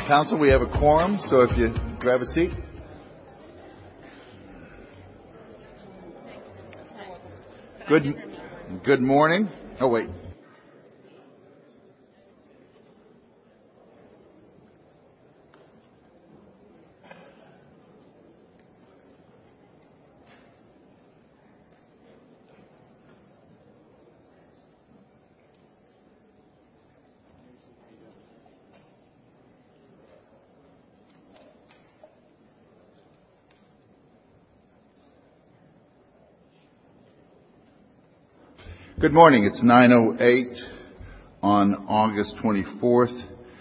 Council, we have a quorum, so if you grab a seat. Good morning. Oh, wait. Good morning. It's 9:08 on August 24th,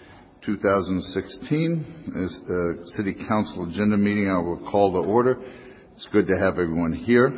2016. As the City Council agenda meeting, I will call to order. It's good to have everyone here.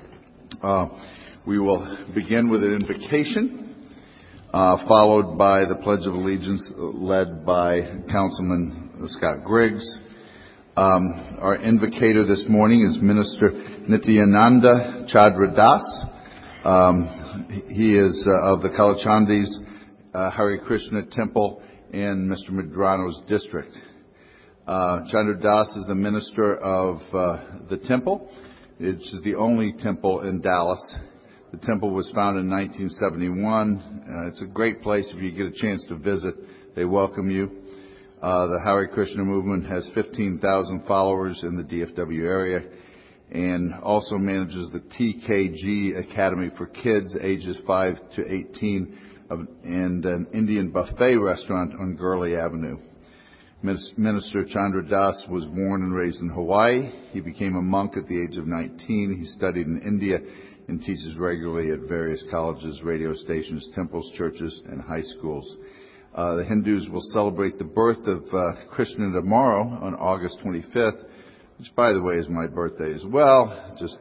We will begin with an invocation, followed by the Pledge of Allegiance led by Councilman Scott Griggs. Our invocator this morning is Minister Nityananda Chandra Das. He is of the Kalachandis Hare Krishna Temple in Mr. Medrano's district. Chandra Das is the minister of the temple. It's the only temple in Dallas. The temple was founded in 1971. It's a great place if you get a chance to visit. They welcome you. The Hare Krishna movement has 15,000 followers in the DFW area, and also manages the TKG Academy for kids ages 5 to 18 and an Indian buffet restaurant on Gurley Avenue. Minister Chandra Das was born and raised in Hawaii. He became a monk at the age of 19. He studied in India and teaches regularly at various colleges, radio stations, temples, churches, and high schools. The Hindus will celebrate the birth of Krishna tomorrow on August 25th, which, by the way, is my birthday as well. Just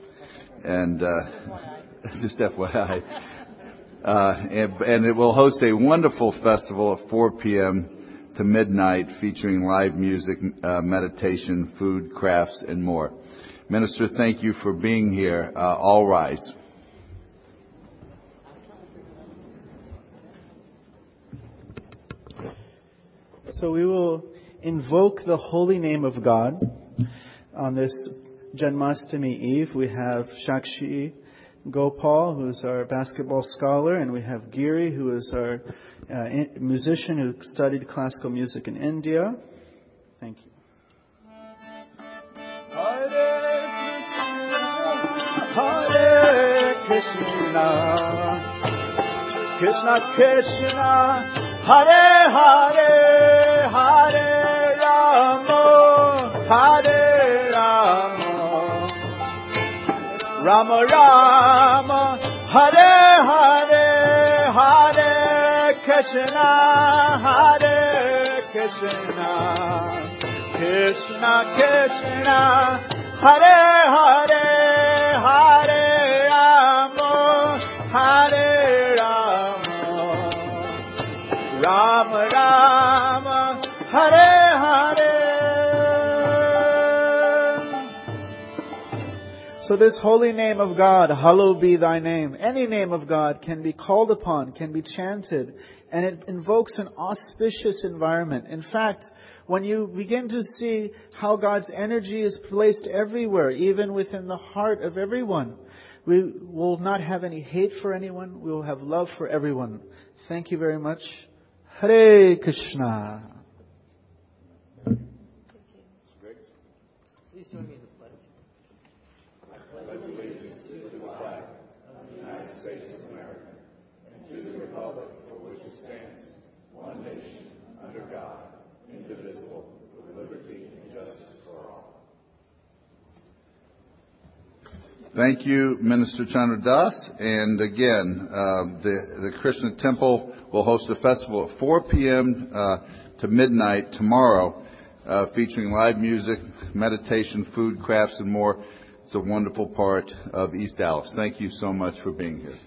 FYI. And it will host a wonderful festival at 4 p.m. to midnight, featuring live music, meditation, food, crafts, and more. Minister, thank you for being here. All rise. So we will invoke the holy name of God. On this Janmashtami Eve, we have Shakshi Gopal, who is our basketball scholar, and we have Giri, who is our musician who studied classical music in India. Thank you. Hare Krishna, Krishna Krishna, Hare Hare, Hare Rama, Hare Rama, Rama Rama, Hare Hare, Hare Krishna, Hare Krishna, Krishna Krishna, Hare Hare, Hare Rama, Hare Rama, Rama Rama, Hare Hare. So this holy name of God, hallowed be thy name. Any name of God can be called upon, can be chanted, and it invokes an auspicious environment. In fact, when you begin to see how God's energy is placed everywhere, even within the heart of everyone, we will not have any hate for anyone. We will have love for everyone. Thank you very much. Hare Krishna. Please join me in the pledge. I pledge allegiance to the flag of the United States of America and to the republic for which it stands, one nation, under God, indivisible, with liberty and justice for all. Thank you, Minister Chandra Das. And again, the Krishna Temple will host a festival at 4 p.m. To midnight tomorrow, featuring live music, meditation, food, crafts, and more. It's a wonderful part of East Dallas. Thank you so much for being here.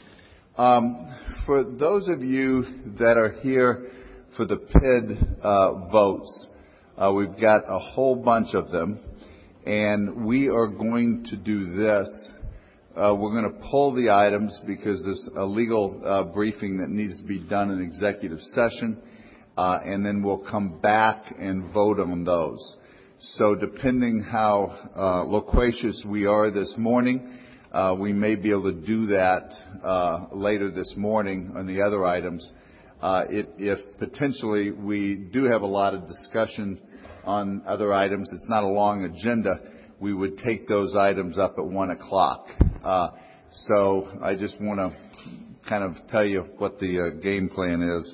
For those of you that are here for the PID votes, we've got a whole bunch of them. And we are going to do this. We're going to pull the items because there's a legal briefing that needs to be done in executive session. and then we'll come back and vote on those. So depending how loquacious we are this morning, we may be able to do that later this morning on the other items. If potentially we do have a lot of discussion on other items, it's not a long agenda, we would take those items up at 1 o'clock. So I just want to kind of tell you what the game plan is.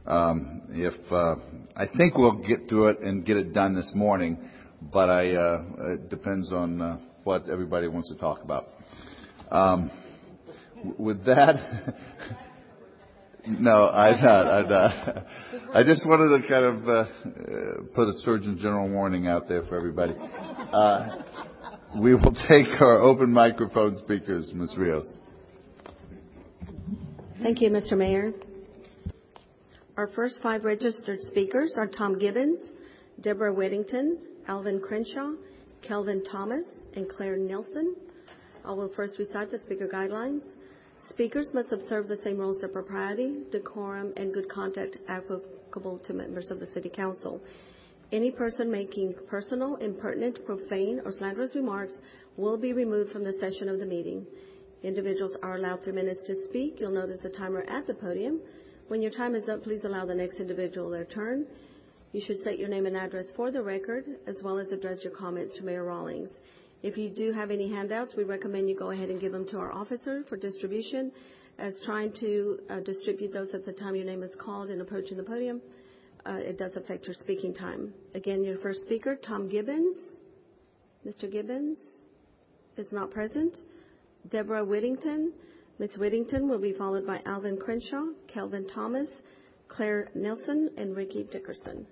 I think we'll get through it and get it done this morning, but it depends on what everybody wants to talk about. With that, no, I'm not. I just wanted to kind of put a Surgeon General warning out there for everybody. We will take our open microphone speakers. Ms. Rios. Thank you, Mr. Mayor. Our first 5 registered speakers are Tom Gibbons, Deborah Whittington, Alvin Crenshaw, Kelvin Thomas, and Claire Nelson. I will first recite the speaker guidelines. Speakers must observe the same rules of propriety, decorum, and good conduct applicable to members of the City Council. Any person making personal, impertinent, profane, or slanderous remarks will be removed from the session of the meeting. Individuals are allowed 3 minutes to speak. You'll notice the timer at the podium. When your time is up, please allow the next individual their turn. You should state your name and address for the record, as well as address your comments to Mayor Rawlings. If you do have any handouts, we recommend you go ahead and give them to our officer for distribution, as trying to distribute those at the time your name is called and approaching the podium. It does affect your speaking time. Again, your first speaker, Tom Gibbons. Mr. Gibbons is not present. Deborah Whittington. Ms. Whittington will be followed by Alvin Crenshaw, Kelvin Thomas, Claire Nelson, and Ricky Dickerson.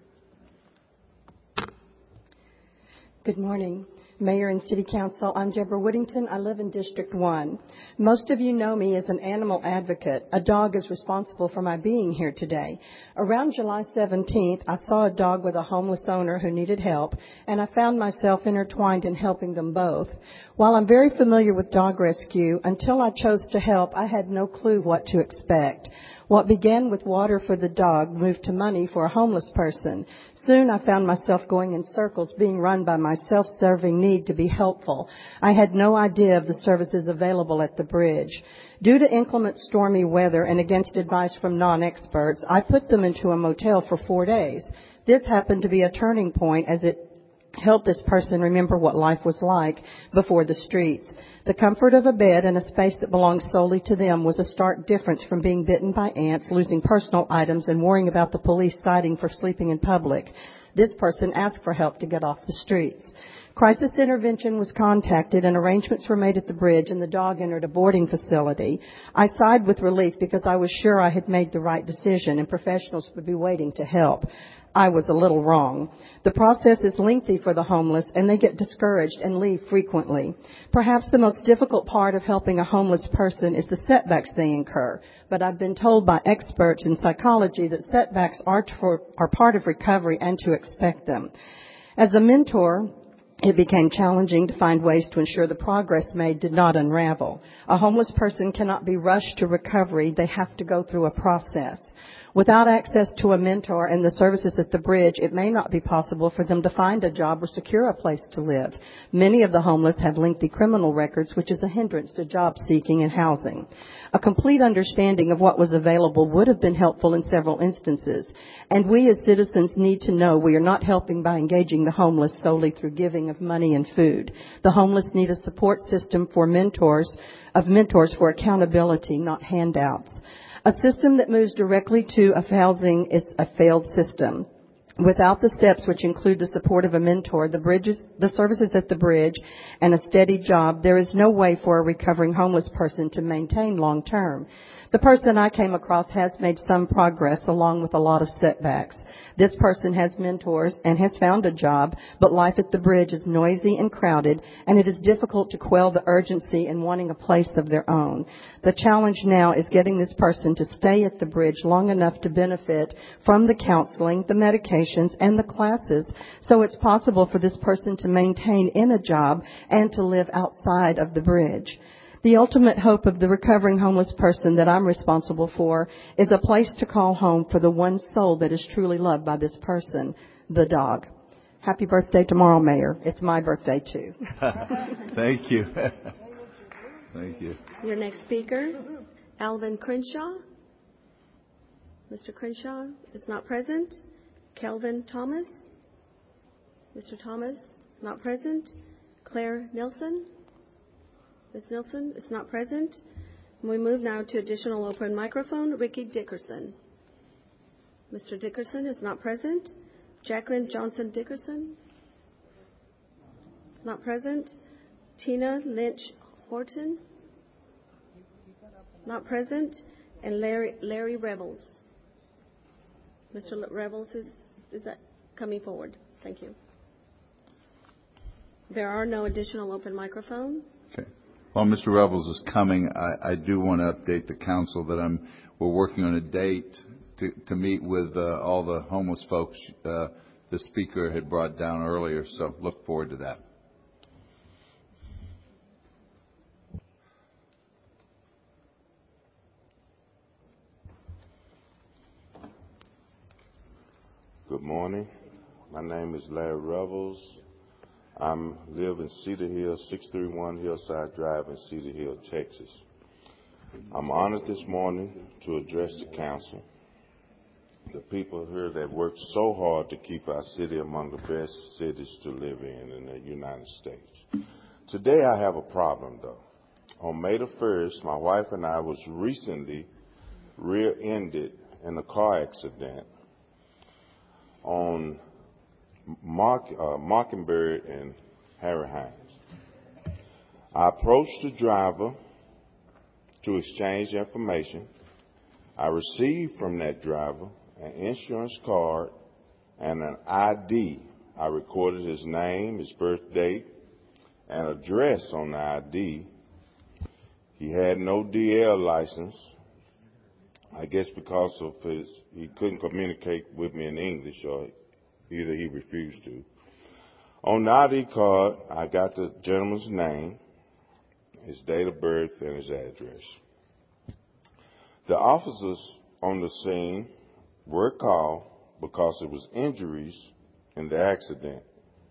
Good morning, Mayor and City Council. I'm Deborah Whittington. I live in District 1. Most of you know me as an animal advocate. A dog is responsible for my being here today. Around July 17th, I saw a dog with a homeless owner who needed help, and I found myself intertwined in helping them both. While I'm very familiar with dog rescue, until I chose to help, I had no clue what to expect. What began with water for the dog moved to money for a homeless person. Soon I found myself going in circles, being run by my self-serving need to be helpful. I had no idea of the services available at the bridge. Due to inclement stormy weather and against advice from non-experts, I put them into a motel for 4 days. This happened to be a turning point, as it helped this person remember what life was like before the streets. The comfort of a bed and a space that belonged solely to them was a stark difference from being bitten by ants, losing personal items, and worrying about the police citing for sleeping in public. This person asked for help to get off the streets. Crisis intervention was contacted and arrangements were made at the bridge, and the dog entered a boarding facility. I sighed with relief because I was sure I had made the right decision and professionals would be waiting to help. I was a little wrong. The process is lengthy for the homeless, and they get discouraged and leave frequently. Perhaps the most difficult part of helping a homeless person is the setbacks they incur, but I've been told by experts in psychology that setbacks are part of recovery and to expect them. As a mentor, it became challenging to find ways to ensure the progress made did not unravel. A homeless person cannot be rushed to recovery. They have to go through a process. Without access to a mentor and the services at the bridge, it may not be possible for them to find a job or secure a place to live. Many of the homeless have lengthy criminal records, which is a hindrance to job seeking and housing. A complete understanding of what was available would have been helpful in several instances. And we as citizens need to know we are not helping by engaging the homeless solely through giving of money and food. The homeless need a support system for mentors for accountability, not handouts. A system that moves directly to housing is a failed system. Without the steps which include the support of a mentor, the services at the bridge, and a steady job, there is no way for a recovering homeless person to maintain long term. The person I came across has made some progress along with a lot of setbacks. This person has mentors and has found a job, but life at the bridge is noisy and crowded, and it is difficult to quell the urgency in wanting a place of their own. The challenge now is getting this person to stay at the bridge long enough to benefit from the counseling, the medications, and the classes, so it's possible for this person to maintain in a job and to live outside of the bridge. The ultimate hope of the recovering homeless person that I'm responsible for is a place to call home for the one soul that is truly loved by this person, the dog. Happy birthday tomorrow, Mayor. It's my birthday, too. Thank you. Thank you. Your next speaker, Alvin Crenshaw. Mr. Crenshaw is not present. Kelvin Thomas. Mr. Thomas, not present. Claire Nilsson. Ms. Nilsson is not present. We move now to additional open microphone, Ricky Dickerson. Mr. Dickerson is not present. Jacqueline Johnson Dickerson, not present. Tina Lynch Horton, not present. And Larry Rebels. Mr. Rebels, is that coming forward? Thank you. There are no additional open microphones. Okay. While Mr. Rebels is coming, I do want to update the council that we're working on a date to meet with all the homeless folks the speaker had brought down earlier, so look forward to that. Good morning. My name is Larry Revels. I live in Cedar Hill, 631 Hillside Drive in Cedar Hill, Texas. I'm honored this morning to address the council, the people here that work so hard to keep our city among the best cities to live in the United States. Today I have a problem, though. On May the 1st, my wife and I was recently rear-ended in a car accident on Mockingbird and Harry Hines. I approached the driver to exchange information. I received from that driver an insurance card and an ID. I recorded his name, his birth date, and address on the ID. He had no DL license, I guess because of he couldn't communicate with me in English, or either he refused to. On the ID card, I got the gentleman's name, his date of birth, and his address. The officers on the scene were called because it was injuries in the accident.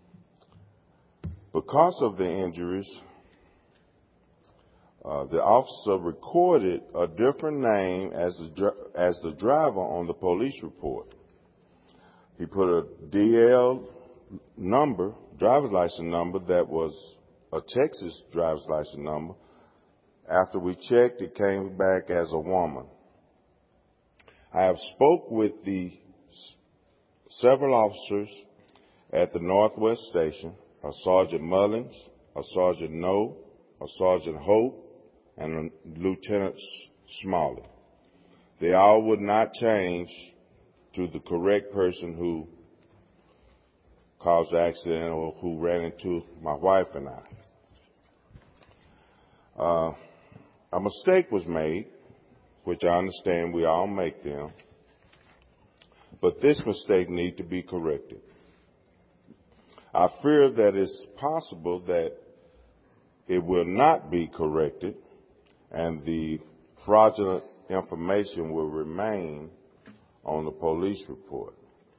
Because of the injuries, the officer recorded a different name as the driver on the police report. He put a DL number, driver's license number, that was a Texas driver's license number. After we checked, it came back as a woman. I have spoke with the several officers at the Northwest Station, a Sergeant Mullins, a Sergeant No, a Sergeant Hope, and a Lieutenant Smalley. They all would not change to the correct person who caused the accident or who ran into my wife and I. A mistake was made, which I understand we all make them, but this mistake needs to be corrected. I fear that it's possible that it will not be corrected and the fraudulent information will remain on the police report.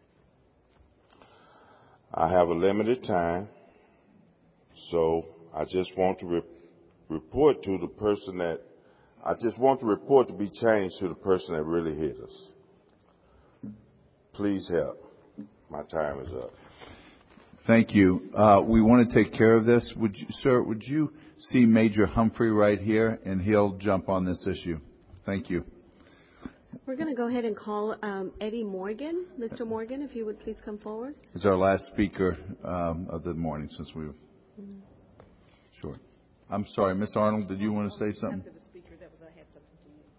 I have a limited time, so I just want to report to the person that, I just want the report to be changed to the person that really hit us. Please help. My time is up. Thank you. We want to take care of this. Sir, would you see Major Humphrey right here, and he'll jump on this issue. Thank you. We're going to go ahead and call Eddie Morgan. Mr. Morgan, if you would please come forward. He's our last speaker of the morning since we were short. I'm sorry, Miss Arnold, did you want to say something? After the speaker, I had something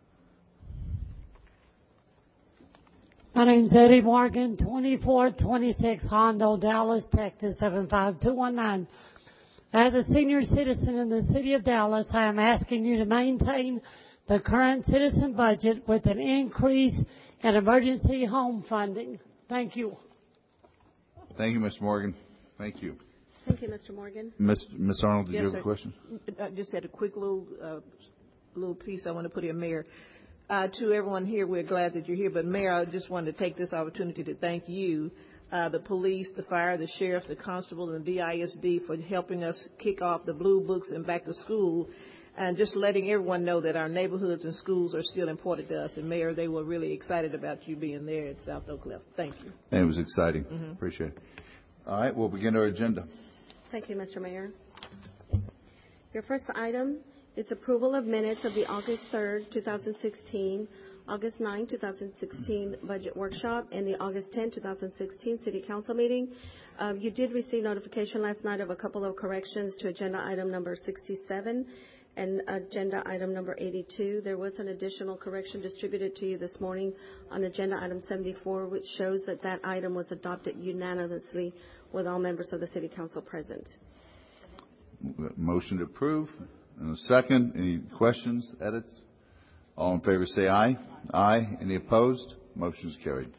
to you. My name's Eddie Morgan, 2426 Hondo, Dallas, Texas, 75219. As a senior citizen in the city of Dallas, I am asking you to maintain the current citizen budget with an increase in emergency home funding. Thank you. Thank you, Ms. Morgan. Thank you. Thank you, Mr. Morgan. Ms. Arnold, did Yes, you have sir. a question? I just had a quick little piece I want to put in, Mayor. To everyone here, we're glad that you're here, but Mayor, I just wanted to take this opportunity to thank you, the police, the fire, the sheriff, the constable, and the DISD for helping us kick off the Blue Books and back to school, and just letting everyone know that our neighborhoods and schools are still important to us. And Mayor, they were really excited about you being there at South Oak Cliff. Thank you. It was exciting. Appreciate it. All right, we'll begin our agenda. Thank you, Mr. Mayor. Your first item is approval of minutes of the August 3rd, 2016, August 9, 2016 budget workshop, and the August 10, 2016 city council meeting. You did receive notification last night of a couple of corrections to agenda item number 67 and agenda item number 82. There was an additional correction distributed to you this morning on agenda item 74, which shows that that item was adopted unanimously with all members of the city council present. Motion to approve. And a second. Any questions, edits? All in favor say aye. Aye. Any opposed? Motion is carried.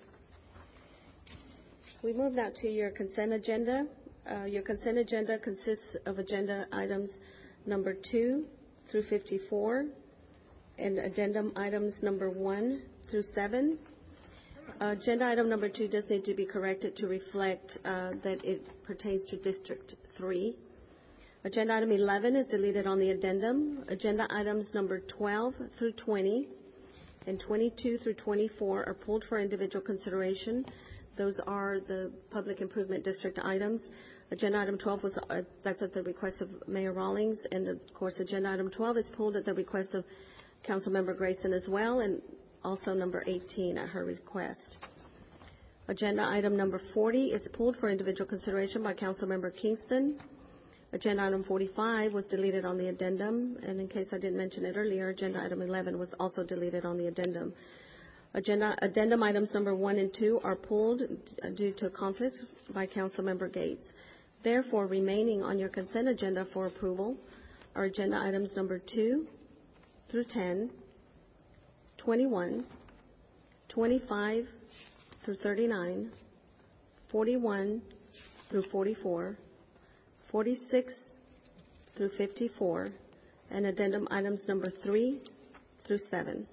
We move now to your consent agenda. Your consent agenda consists of agenda items number 2 through 54 and addendum items number 1 through 7. Agenda item number 2 does need to be corrected to reflect that it pertains to District 3. Agenda item 11 is deleted on the addendum. Agenda items number 12 through 20 and 22 through 24 are pulled for individual consideration. Those are the Public Improvement District items. Agenda item 12 was that's at the request of Mayor Rawlings, and of course, agenda item 12 is pulled at the request of Councilmember Grayson as well, and also number 18 at her request. Agenda item number 40 is pulled for individual consideration by Councilmember Kingston. Agenda item 45 was deleted on the addendum, and in case I didn't mention it earlier, agenda item 11 was also deleted on the addendum. Addendum items number 1 and 2 are pulled due to conflicts by Councilmember Gates. Therefore, remaining on your consent agenda for approval are agenda items number 2 through 10, 21, 25 through 39, 41 through 44, 46 through 54, and addendum items number 3 through 7.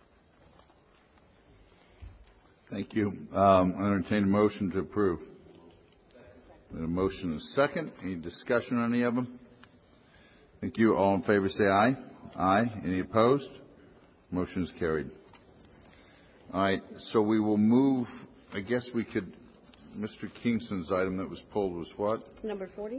Thank you. I entertain a motion to approve. A motion and a second. Any discussion on any of them? Thank you. All in favor say aye. Aye. Any opposed? Motion is carried. All right. So we will move. I guess we could. Mr. Kingston's item that was pulled was what? Number 40?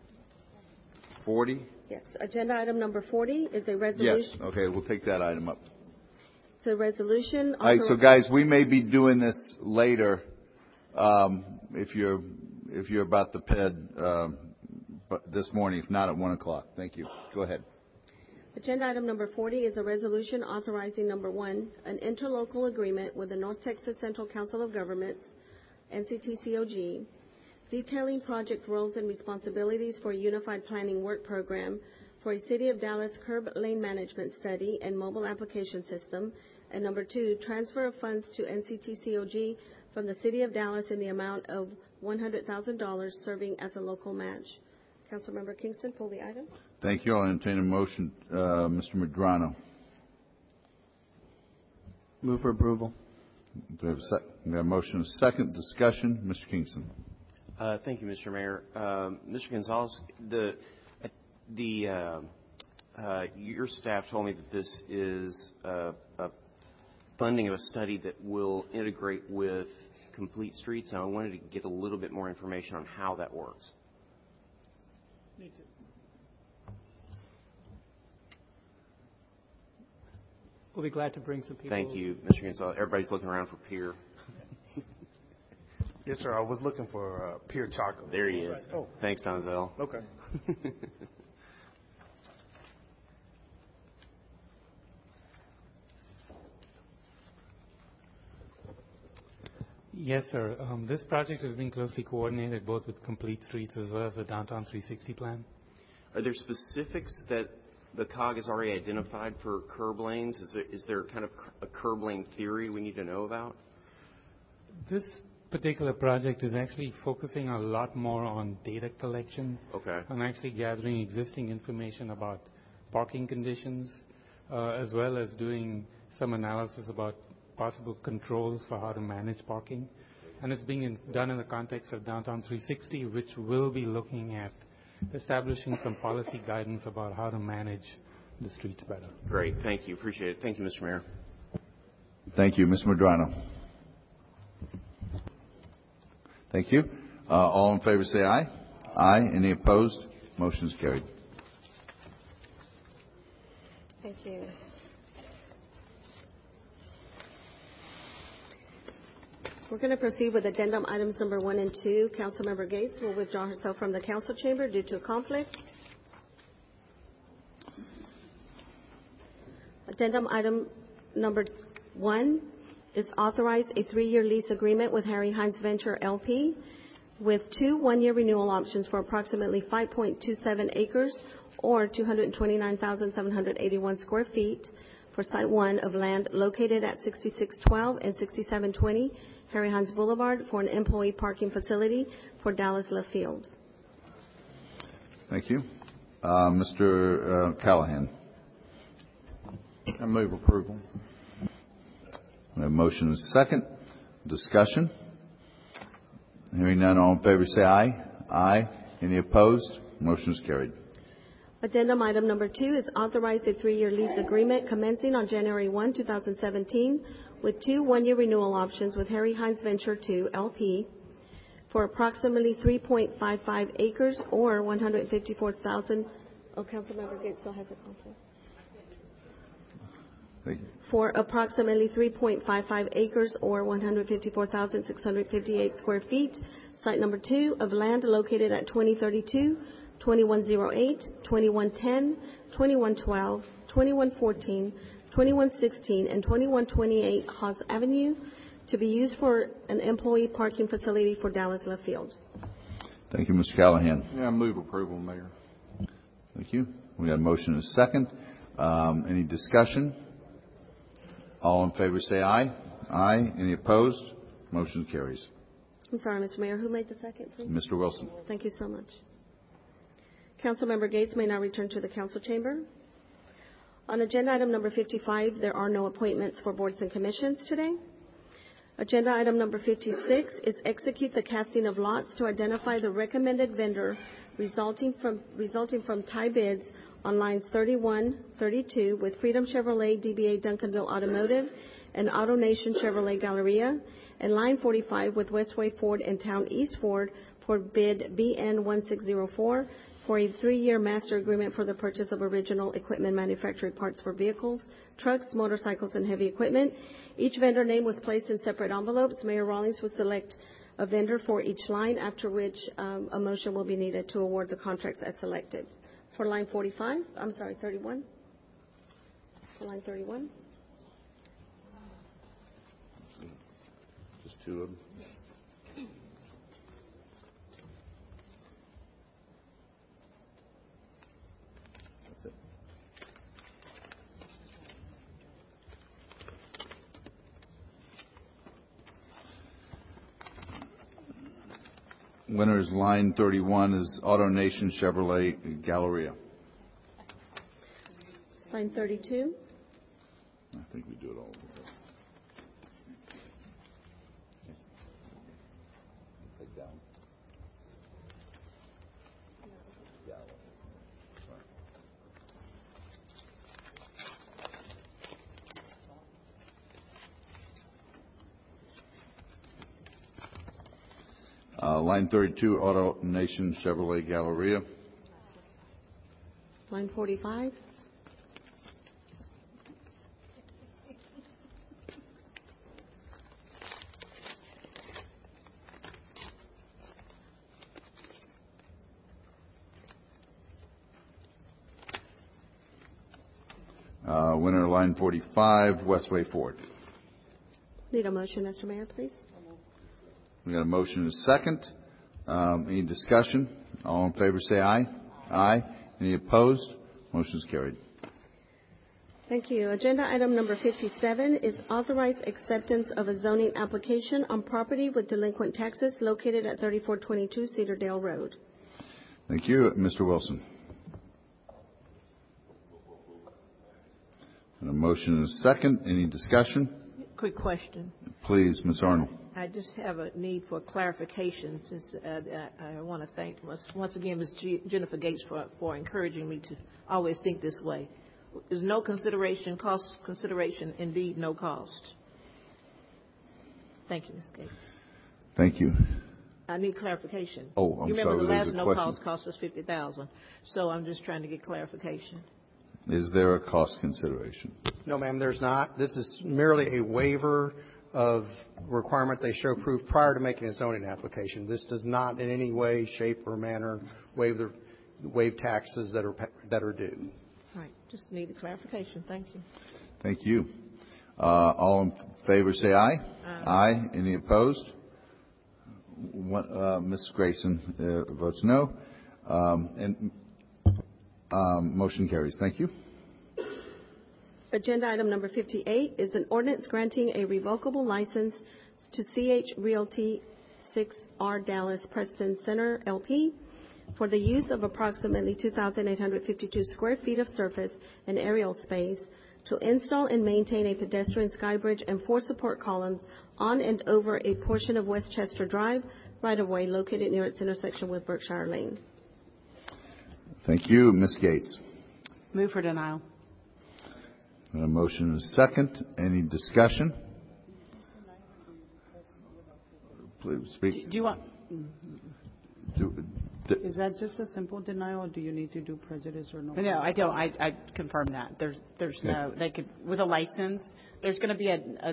40? Yes. Agenda item number 40 is a resolution. Yes. Okay. We'll take that item up. It's a resolution. All right. So guys, we may be doing this later. If you're about to PED this morning, if not at 1 o'clock. Thank you. Go ahead. Agenda item number 40 is a resolution authorizing, number 1, an interlocal agreement with the North Texas Central Council of Governments, NCTCOG, detailing project roles and responsibilities for a unified planning work program for a City of Dallas curb lane management study and mobile application system. And number 2, transfer of funds to NCTCOG from the City of Dallas in the amount of $100,000 serving as a local match. Councilmember Kingston, pull the item. Thank you. I'll entertain a motion. Mr. Medrano. Move for approval. Do we have a motion and a second? Discussion. Mr. Kingston. Thank you, Mr. Mayor. Mr. Gonzalez, your staff told me that this is a funding of a study that will integrate with Complete Streets, and I wanted to get a little bit more information on how that works. Me too. We'll be glad to bring some people. Thank you, Mr. Gonzalez. Everybody's looking around for Pierre. Yes, sir. I was looking for Pierre Chaco. There he is. Oh. Thanks, Donzel. Okay. Yes, sir. This project has been closely coordinated both with Complete Streets as well as the Downtown 360 plan. Are there specifics that the COG has already identified for curb lanes? Is there kind of a curb lane theory we need to know about? This particular project is actually focusing a lot more on data collection. Okay. On actually gathering existing information about parking conditions, as well as doing some analysis about possible controls for how to manage parking. And it's being done in the context of Downtown 360, which will be looking at establishing some policy guidance about how to manage the streets better. Great. Thank you. Appreciate it. Thank you, Mr. Mayor. Thank you. Ms. Medrano. Thank you. All in favor say aye. Aye. Any opposed? Motion is carried. Thank you. We're going to proceed with addendum items number 1 and 2. Councilmember Gates will withdraw herself from the council chamber due to a conflict. Addendum item number 1 is authorize a 3-year lease agreement with Harry Hines Venture LP with 2 one-year renewal options for approximately 5.27 acres or 229,781 square feet for Site 1 of land located at 6612 and 6720 Harry Hines Boulevard for an employee parking facility for Dallas Love Field. Thank you. Mr. Callahan. I move approval. We have a motion is second. Discussion. Hearing none, all in favor say aye. Aye. Any opposed? Motion is carried. Addendum item number 2 is authorize a 3-year lease agreement commencing on January 1, 2017 with 2 one-year renewal options with Harry Hines Venture 2 LP for approximately 3.55 acres or 154,000. Oh, Councilmember Gates still has a conflict. Thank you. For approximately 3.55 acres or 154,658 square feet, Site number 2 of land located at 2032, 2108, 2110, 2112, 2114, 2116, and 2128 Haas Avenue to be used for an employee parking facility for Dallas Love Field. Thank you, Mr. Callahan. Yeah, I move approval, Mayor. Thank you. We got a motion and a second. Any discussion? All in favor say aye. Aye. Any opposed? Motion carries. I'm sorry, Mr. Mayor. Who made the second, please? Mr. Wilson. Thank you so much. Councilmember Gates may now return to the council chamber. On agenda item number 55, there are no appointments for boards and commissions today. Agenda item number 56 is execute the casting of lots to identify the recommended vendor resulting from tie bids on lines 31, 32 with Freedom Chevrolet, DBA Duncanville Automotive, and AutoNation Chevrolet Galleria, and line 45 with Westway Ford and Town East Ford for bid BN 1604 for a 3-year master agreement for the purchase of original equipment manufactured parts for vehicles, trucks, motorcycles, and heavy equipment. Each vendor name was placed in separate envelopes. Mayor Rawlings will select a vendor for each line, after which a motion will be needed to award the contracts as selected. For line 31. For line 31. Just 2 of them. That's it. Winner's line 31 is AutoNation Chevrolet Galleria. Line 32. I think we do it all. Take down. Line 32, AutoNation Chevrolet Galleria. Line 45. Winner, line 45, Westway Ford. Need a motion, Mr. Mayor, please. We got a motion and a second. Any discussion? All in favor say aye. Aye. Any opposed? Motion is carried. Thank you. Agenda item number 57 is authorized acceptance of a zoning application on property with delinquent taxes located at 3422 Cedardale Road. Thank you. Mr. Wilson. And a motion and a second. Any discussion? Quick question. Please, Ms. Arnold. I just have a need for clarification since I want to thank once again Ms. Jennifer Gates for encouraging me to always think this way. There's no consideration, cost consideration, indeed no cost. Thank you, Ms. Gates. Thank you. I need clarification. Oh, I'm you remember sorry. the last There's a no question. cost cost us $50,000, so I'm just trying to get clarification. Is there a cost consideration? No, ma'am, there's not. This is merely a waiver of requirement they show proof prior to making a zoning application. This does not in any way, shape, or manner waive taxes that are due. All right. Just need a clarification. Thank you. Thank you. All in favor say aye. Aye. Any opposed? Ms. Grayson votes no. Motion carries. Thank you. Agenda item number 58 is an ordinance granting a revocable license to CH Realty 6R Dallas Preston Center, LP, for the use of approximately 2,852 square feet of surface and aerial space to install and maintain a pedestrian skybridge and 4 support columns on and over a portion of Westchester Drive right-of-way located near its intersection with Berkshire Lane. Thank you. Ms. Gates. Move for denial. A motion is second. Any discussion? Please speak. Do you want... Is that just a simple denial, or do you need to do prejudice or no? No, I don't. I confirm that. There's no. They could with a license. There's going to be a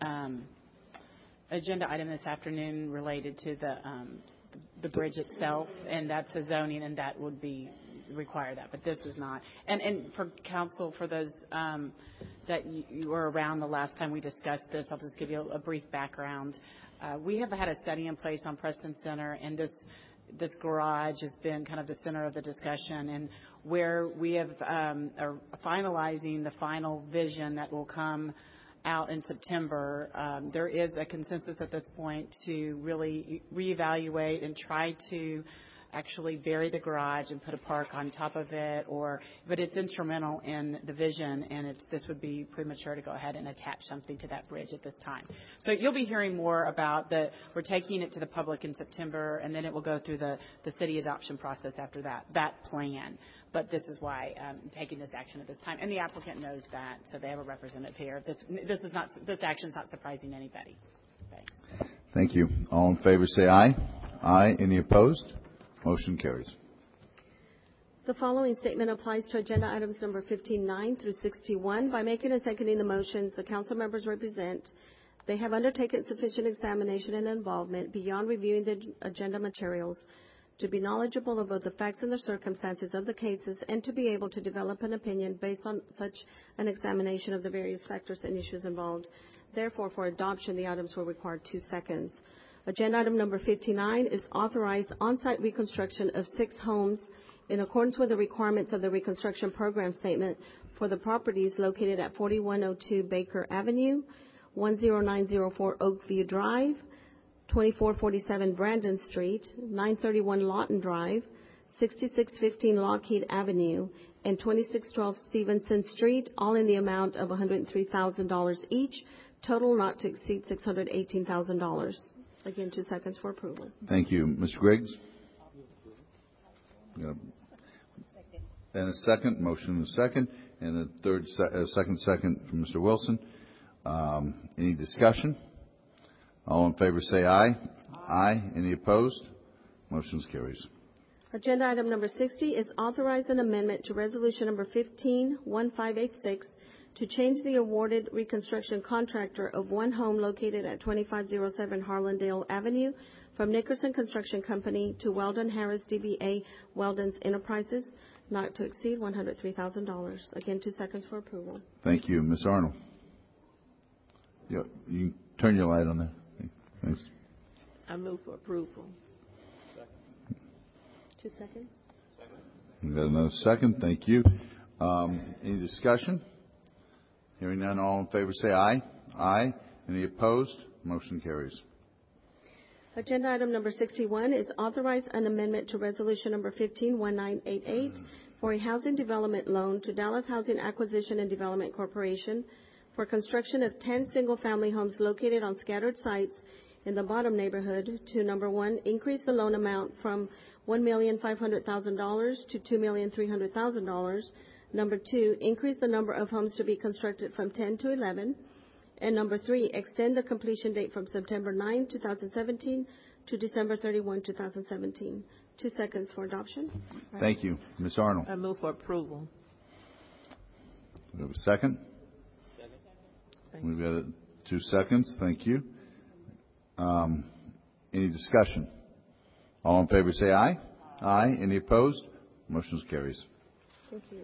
agenda item this afternoon related to the bridge itself, and that's the zoning, and that would be require that. But this is not. And for council, for those that you were around the last time we discussed this, I'll just give you a brief background. We have had a study in place on Preston Center, and this garage has been kind of the center of the discussion, and where we have are finalizing the final vision that will come out in September. There is a consensus at this point to really reevaluate and try to actually bury the garage and put a park on top of it, but it's instrumental in the vision, and this would be premature to go ahead and attach something to that bridge at this time. So you'll be hearing more about we're taking it to the public in September, and then it will go through the city adoption process after that plan. But this is why I'm taking this action at this time, and the applicant knows that, so they have a representative here. This action is not surprising anybody. Thanks. Thank you. All in favor say aye. Aye. Any opposed? Motion carries. The following statement applies to agenda items number 59 through 61. By making and seconding the motions the council members represent, they have undertaken sufficient examination and involvement beyond reviewing the agenda materials to be knowledgeable about the facts and the circumstances of the cases and to be able to develop an opinion based on such an examination of the various factors and issues involved. Therefore, for adoption, the items will require 2 seconds. Agenda item number 59 is authorized on-site reconstruction of 6 homes in accordance with the requirements of the reconstruction program statement for the properties located at 4102 Baker Avenue, 10904 Oakview Drive, 2447 Brandon Street, 931 Lawton Drive, 6615 Lockheed Avenue, and 2612 Stevenson Street, all in the amount of $103,000 each, total not to exceed $618,000. Again, 2 seconds for approval. Thank you. Mr. Griggs? And a second. Motion and a second. And a second from Mr. Wilson. Any discussion? All in favor say aye. Aye. Any opposed? Motion carries. Agenda item number 60 is authorize an amendment to resolution number 151586 to change the awarded reconstruction contractor of one home located at 2507 Harlandale Avenue from Nickerson Construction Company to Weldon Harris DBA Weldon's Enterprises, not to exceed $103,000. Again, 2 seconds for approval. Thank you. Ms. Arnold. You can turn your light on there. Thanks. I move for approval. 2 seconds. You got another second. Thank you. Any discussion? Hearing none, all in favor say aye. Aye. Any opposed? Motion carries. Agenda item number 61 is authorize an amendment to resolution number 151988 for a housing development loan to Dallas Housing Acquisition and Development Corporation for construction of 10 single-family homes located on scattered sites in the bottom neighborhood to, number one, increase the loan amount from $1,500,000 to $2,300,000. Number two, increase the number of homes to be constructed from 10 to 11. And number three, extend the completion date from September 9, 2017 to December 31, 2017. 2 seconds for adoption. Right. Thank you. Ms. Arnold. I move for approval. We have a second? We've got 2 seconds. Thank you. Any discussion? All in favor say aye. Aye. Any opposed? Motion carries. Thank you.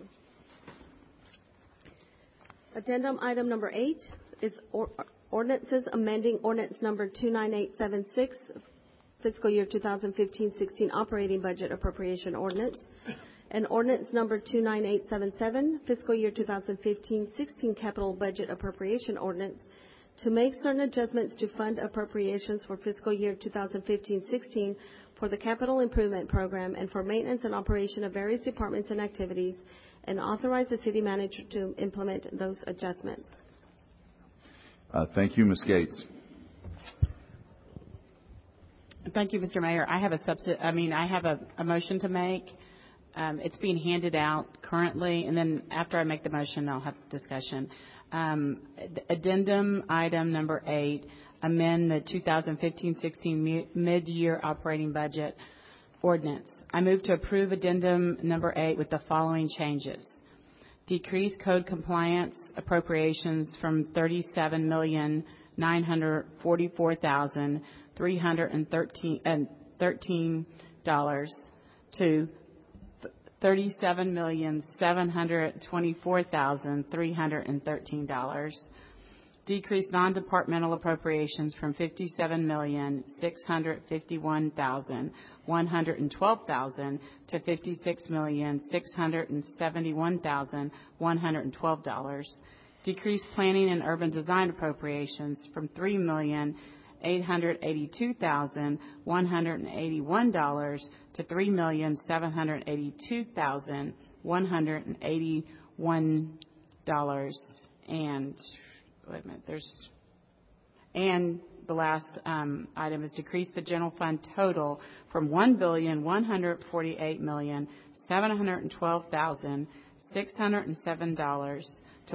Addendum item number 8 is ordinances amending ordinance number 29876, fiscal year 2015-16 operating budget appropriation ordinance, and ordinance number 29877, fiscal year 2015-16 capital budget appropriation ordinance, to make certain adjustments to fund appropriations for fiscal year 2015-16 for the capital improvement program and for maintenance and operation of various departments and activities, and authorize the city manager to implement those adjustments. Thank you, Ms. Gates. Thank you, Mr. Mayor. I have a motion to make. It's being handed out currently, and then after I make the motion, I'll have discussion. Addendum item number 8, amend the 2015-16 mid-year operating budget ordinance. I move to approve addendum number 8 with the following changes. Decrease code compliance appropriations from $37,944,313 to $37,724,313. Decrease non-departmental appropriations from $57,651,112 to $56,671,112. Decrease planning and urban design appropriations from $3,882,181 to $3,782,181. And wait a minute, and the last item is decrease the general fund total from $1,148,712,607 to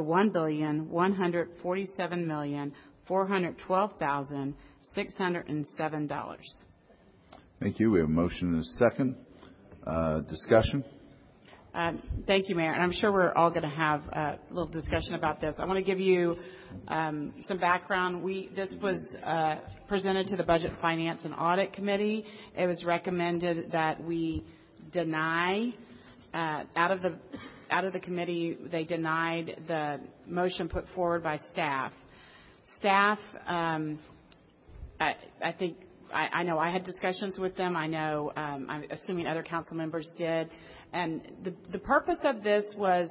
$1,147,412,607. Thank you. We have a motion and a second. Discussion? Thank you, Mayor. And I'm sure we're all going to have a little discussion about this. I want to give you some background. This was presented to the Budget, Finance, and Audit Committee. It was recommended that we deny, out of the committee, they denied the motion put forward by staff. Staff, I think, I know I had discussions with them. I know, I'm assuming other council members did. And the purpose of this was,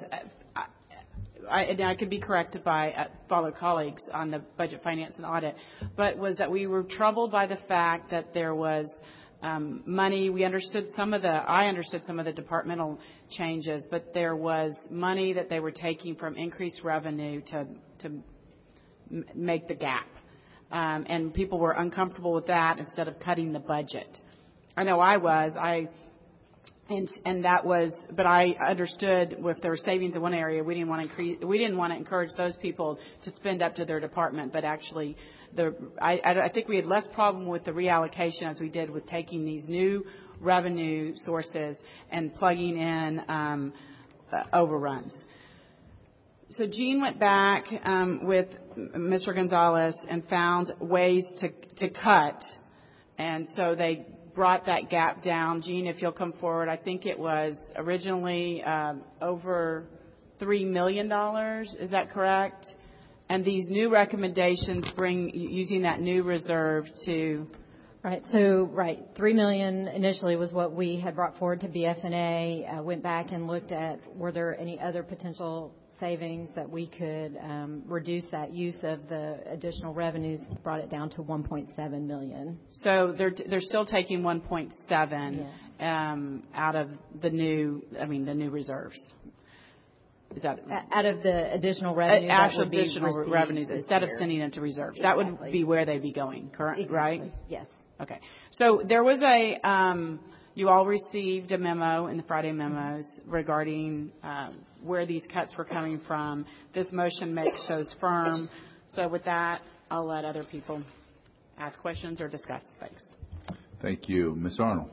I could be corrected by fellow colleagues on the Budget, Finance, and Audit, but was that we were troubled by the fact that there was money. I understood some of the departmental changes, but there was money that they were taking from increased revenue to make the gap. And people were uncomfortable with that instead of cutting the budget. I know I was. And that was, but I understood if there were savings in one area, we didn't want to encourage those people to spend up to their department. But actually, I think we had less problem with the reallocation as we did with taking these new revenue sources and plugging in overruns. So Gene went back with Mr. Gonzalez and found ways to cut, and so they brought that gap down. Gene, if you'll come forward, I think it was originally over $3 million. Is that correct? And these new recommendations bring using that new reserve to. Right. So, $3 million initially was what we had brought forward to BF&A. Went back and looked at were there any other potential savings that we could reduce that use of the additional revenues, brought it down to $1.7 million. So they're still taking 1.7 out of the new reserves. Is that out of the additional revenues? Actual additional revenues instead of sending it to reserves. Exactly. That would be where they'd be going, correct? Exactly. Right? Yes. Okay. So there was you all received a memo in the Friday memos regarding where these cuts were coming from. This motion makes those firm. So with that, I'll let other people ask questions or discuss. Thanks. Thank you. Ms. Arnold.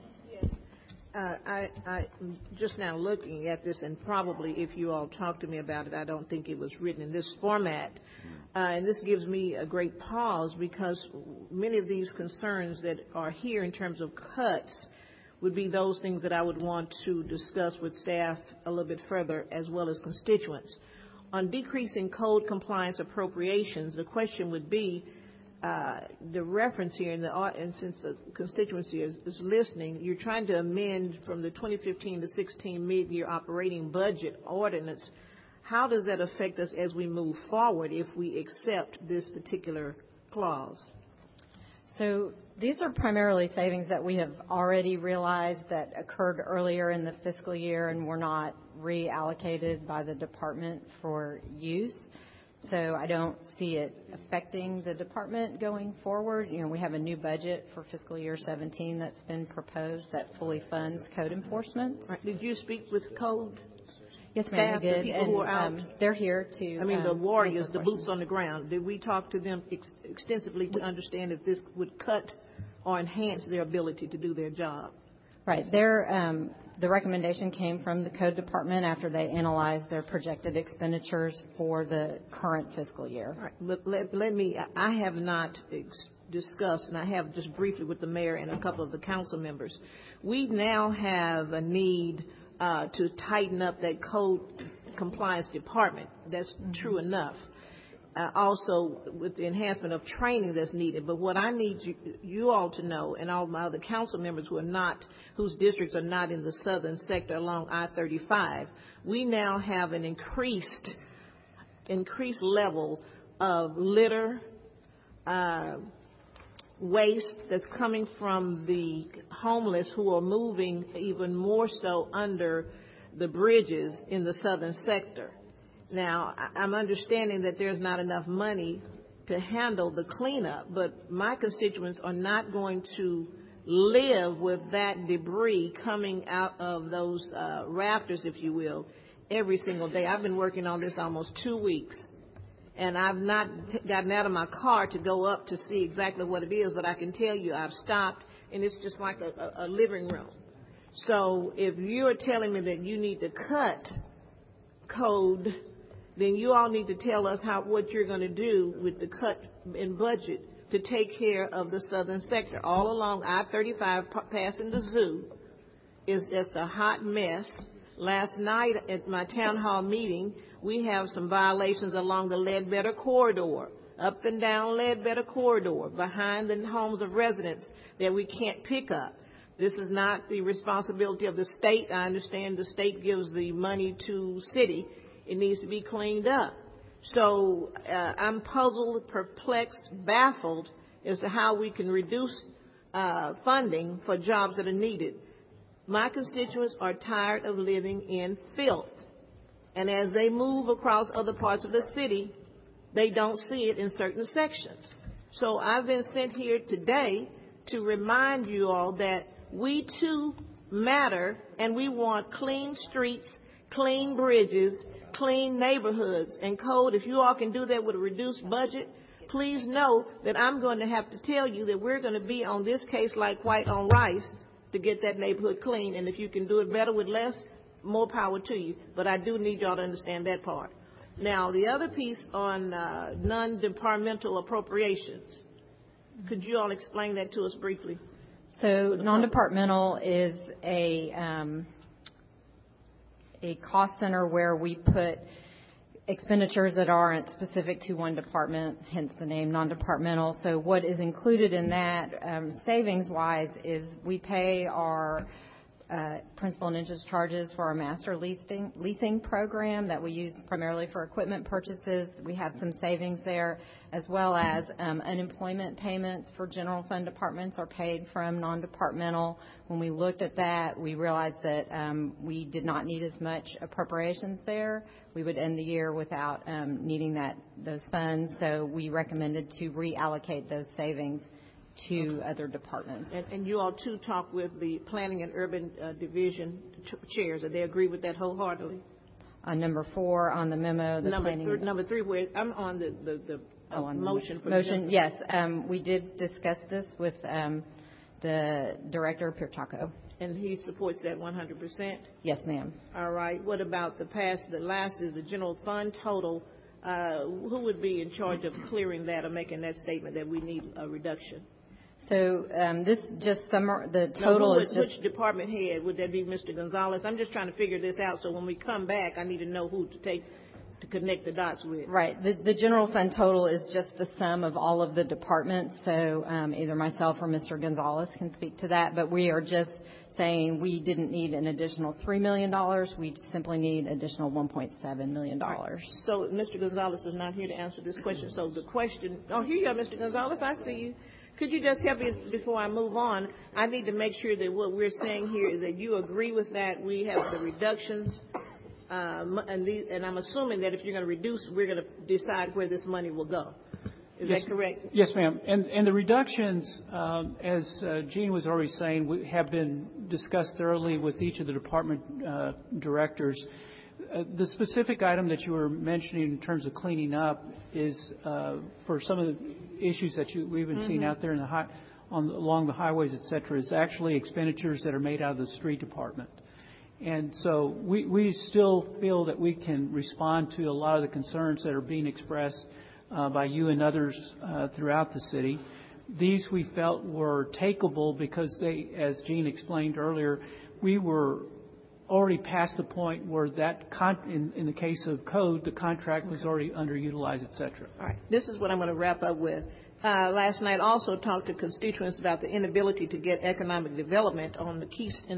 I just now looking at this, and probably if you all talked to me about it, I don't think it was written in this format. And this gives me a great pause because many of these concerns that are here in terms of cuts would be those things that I would want to discuss with staff a little bit further, as well as constituents. On decreasing code compliance appropriations, the question would be, the reference here, and since the constituency is listening, you're trying to amend from the 2015 to 16 mid-year operating budget ordinance. How does that affect us as we move forward if we accept this particular clause? So these are primarily savings that we have already realized that occurred earlier in the fiscal year and were not reallocated by the department for use. So I don't see it affecting the department going forward. You know, we have a new budget for fiscal year 17 that's been proposed that fully funds code enforcement. Right. Did you speak with code? Yes, ma'am, we did. The people who are out? They're here to the warriors, the boots on the ground. Did we talk to them extensively to understand if this would cut or enhance their ability to do their job? Right. The recommendation came from the Code Department after they analyzed their projected expenditures for the current fiscal year. All right. But let me, I have not discussed, and I have just briefly with the mayor and a couple of the council members. We now have a need to tighten up that code compliance department. That's true enough. Also with the enhancement of training that's needed. But what I need you all to know, and all my other council members whose districts are not in the southern sector along I-35, we now have an increased level of litter, waste that's coming from the homeless who are moving even more so under the bridges in the southern sector. Now, I'm understanding that there's not enough money to handle the cleanup, but my constituents are not going to live with that debris coming out of those rafters, if you will, every single day. I've been working on this almost 2 weeks, and I've not gotten out of my car to go up to see exactly what it is, but I can tell you I've stopped, and it's just like a living room. So if you're telling me that you need to cut code, then you all need to tell us what you're going to do with the cut in budget to take care of the southern sector. All along I-35 passing the zoo is just a hot mess. Last night at my town hall meeting, we have some violations along the Ledbetter corridor, up and down Ledbetter corridor, behind the homes of residents that we can't pick up. This is not the responsibility of the state. I understand the state gives the money to city. It needs to be cleaned up. So I'm puzzled, perplexed, baffled as to how we can reduce funding for jobs that are needed. My constituents are tired of living in filth. And as they move across other parts of the city, they don't see it in certain sections. So I've been sent here today to remind you all that we too matter, and we want clean streets, clean bridges, clean neighborhoods. And code, if you all can do that with a reduced budget, please know that I'm going to have to tell you that we're going to be on this case like white on rice to get that neighborhood clean. And if you can do it better with less, more power to you. But I do need y'all to understand that part. Now, the other piece on non-departmental appropriations, could you all explain that to us briefly? So non-departmental is a cost center where we put expenditures that aren't specific to one department, hence the name non-departmental. So what is included in that savings-wise is we pay our principal and interest charges for our master leasing program that we use primarily for equipment purchases. We have some savings there, as well as unemployment payments for general fund departments are paid from non-departmental. When we looked at that, we realized that we did not need as much appropriations there. We would end the year without needing those funds, so we recommended to reallocate those savings to other departments. And you all, too, talked with the Planning and Urban Division chairs, and they agree with that wholeheartedly? Number 4 on the memo. Number 3, where I'm on the motion. Yes, we did discuss this with the Director, Pierre. And he supports that 100%? Yes, ma'am. All right. What about the last is the general fund total? Who would be in charge of clearing that or making that statement that we need a reduction? So this just the total is just... Which department head? Would that be Mr. Gonzalez? I'm just trying to figure this out, so when we come back, I need to know who to connect the dots with. Right. The general fund total is just the sum of all of the departments, so either myself or Mr. Gonzalez can speak to that, but we are just saying we didn't need an additional $3 million. We simply need additional $1.7 million. Right. So Mr. Gonzalez is not here to answer this question. So the question, here you are, Mr. Gonzalez, I see you. Could you just help me before I move on? I need to make sure that what we're saying here is that you agree with that. We have the reductions, and I'm assuming that if you're going to reduce, we're going to decide where this money will go. Is that correct? Yes, ma'am. And the reductions, as Gene was already saying, have been discussed thoroughly with each of the department directors. The specific item that you were mentioning in terms of cleaning up is for some of the issues that we've been seeing out there in along the highways, et cetera, is actually expenditures that are made out of the street department. And so we still feel that we can respond to a lot of the concerns that are being expressed by you and others throughout the city. These we felt were takeable because they, as Gene explained earlier, we were already past the point where that, in the case of code, the contract was already underutilized, et cetera. All right. This is what I'm going to wrap up with. Last night also talked to constituents about the inability to get economic development on the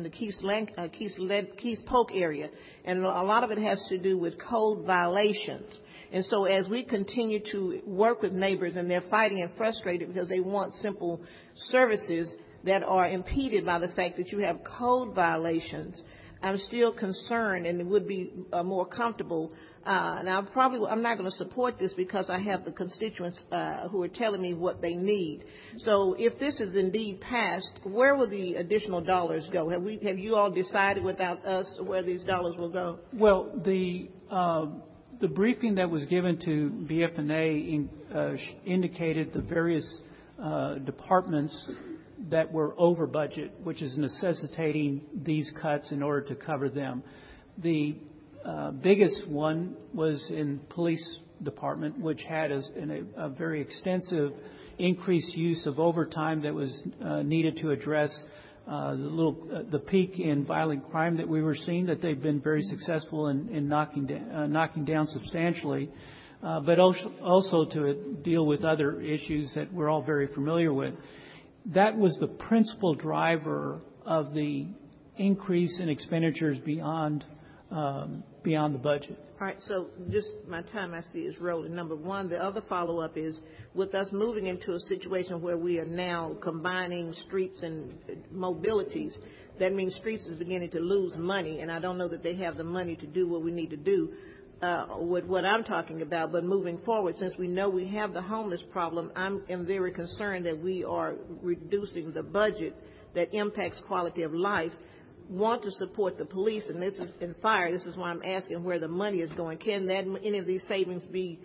Keys Polk area. And a lot of it has to do with code violations. And so as we continue to work with neighbors and they're fighting and frustrated because they want simple services that are impeded by the fact that you have code violations, I'm still concerned and it would be more comfortable. Now, I'm not going to support this because I have the constituents who are telling me what they need. So if this is indeed passed, where will the additional dollars go? Have you all decided without us where these dollars will go? Well, the briefing that was given to BF&A indicated the various departments that were over budget, which is necessitating these cuts in order to cover them. The biggest one was in police department, which had a very extensive increased use of overtime that was needed to address the peak in violent crime that we were seeing, that they've been very successful in knocking down substantially, but also to deal with other issues that we're all very familiar with. That was the principal driver of the increase in expenditures beyond the budget. All right, so just my time I see is rolling. Number one, the other follow-up is with us moving into a situation where we are now combining streets and mobilities, that means streets is beginning to lose money, and I don't know that they have the money to do what we need to do with what I'm talking about. But moving forward, since we know we have the homeless problem, I am very concerned that we are reducing the budget that impacts quality of life. Want to support the police and fire. This is why I'm asking where the money is going. Can any of these savings be?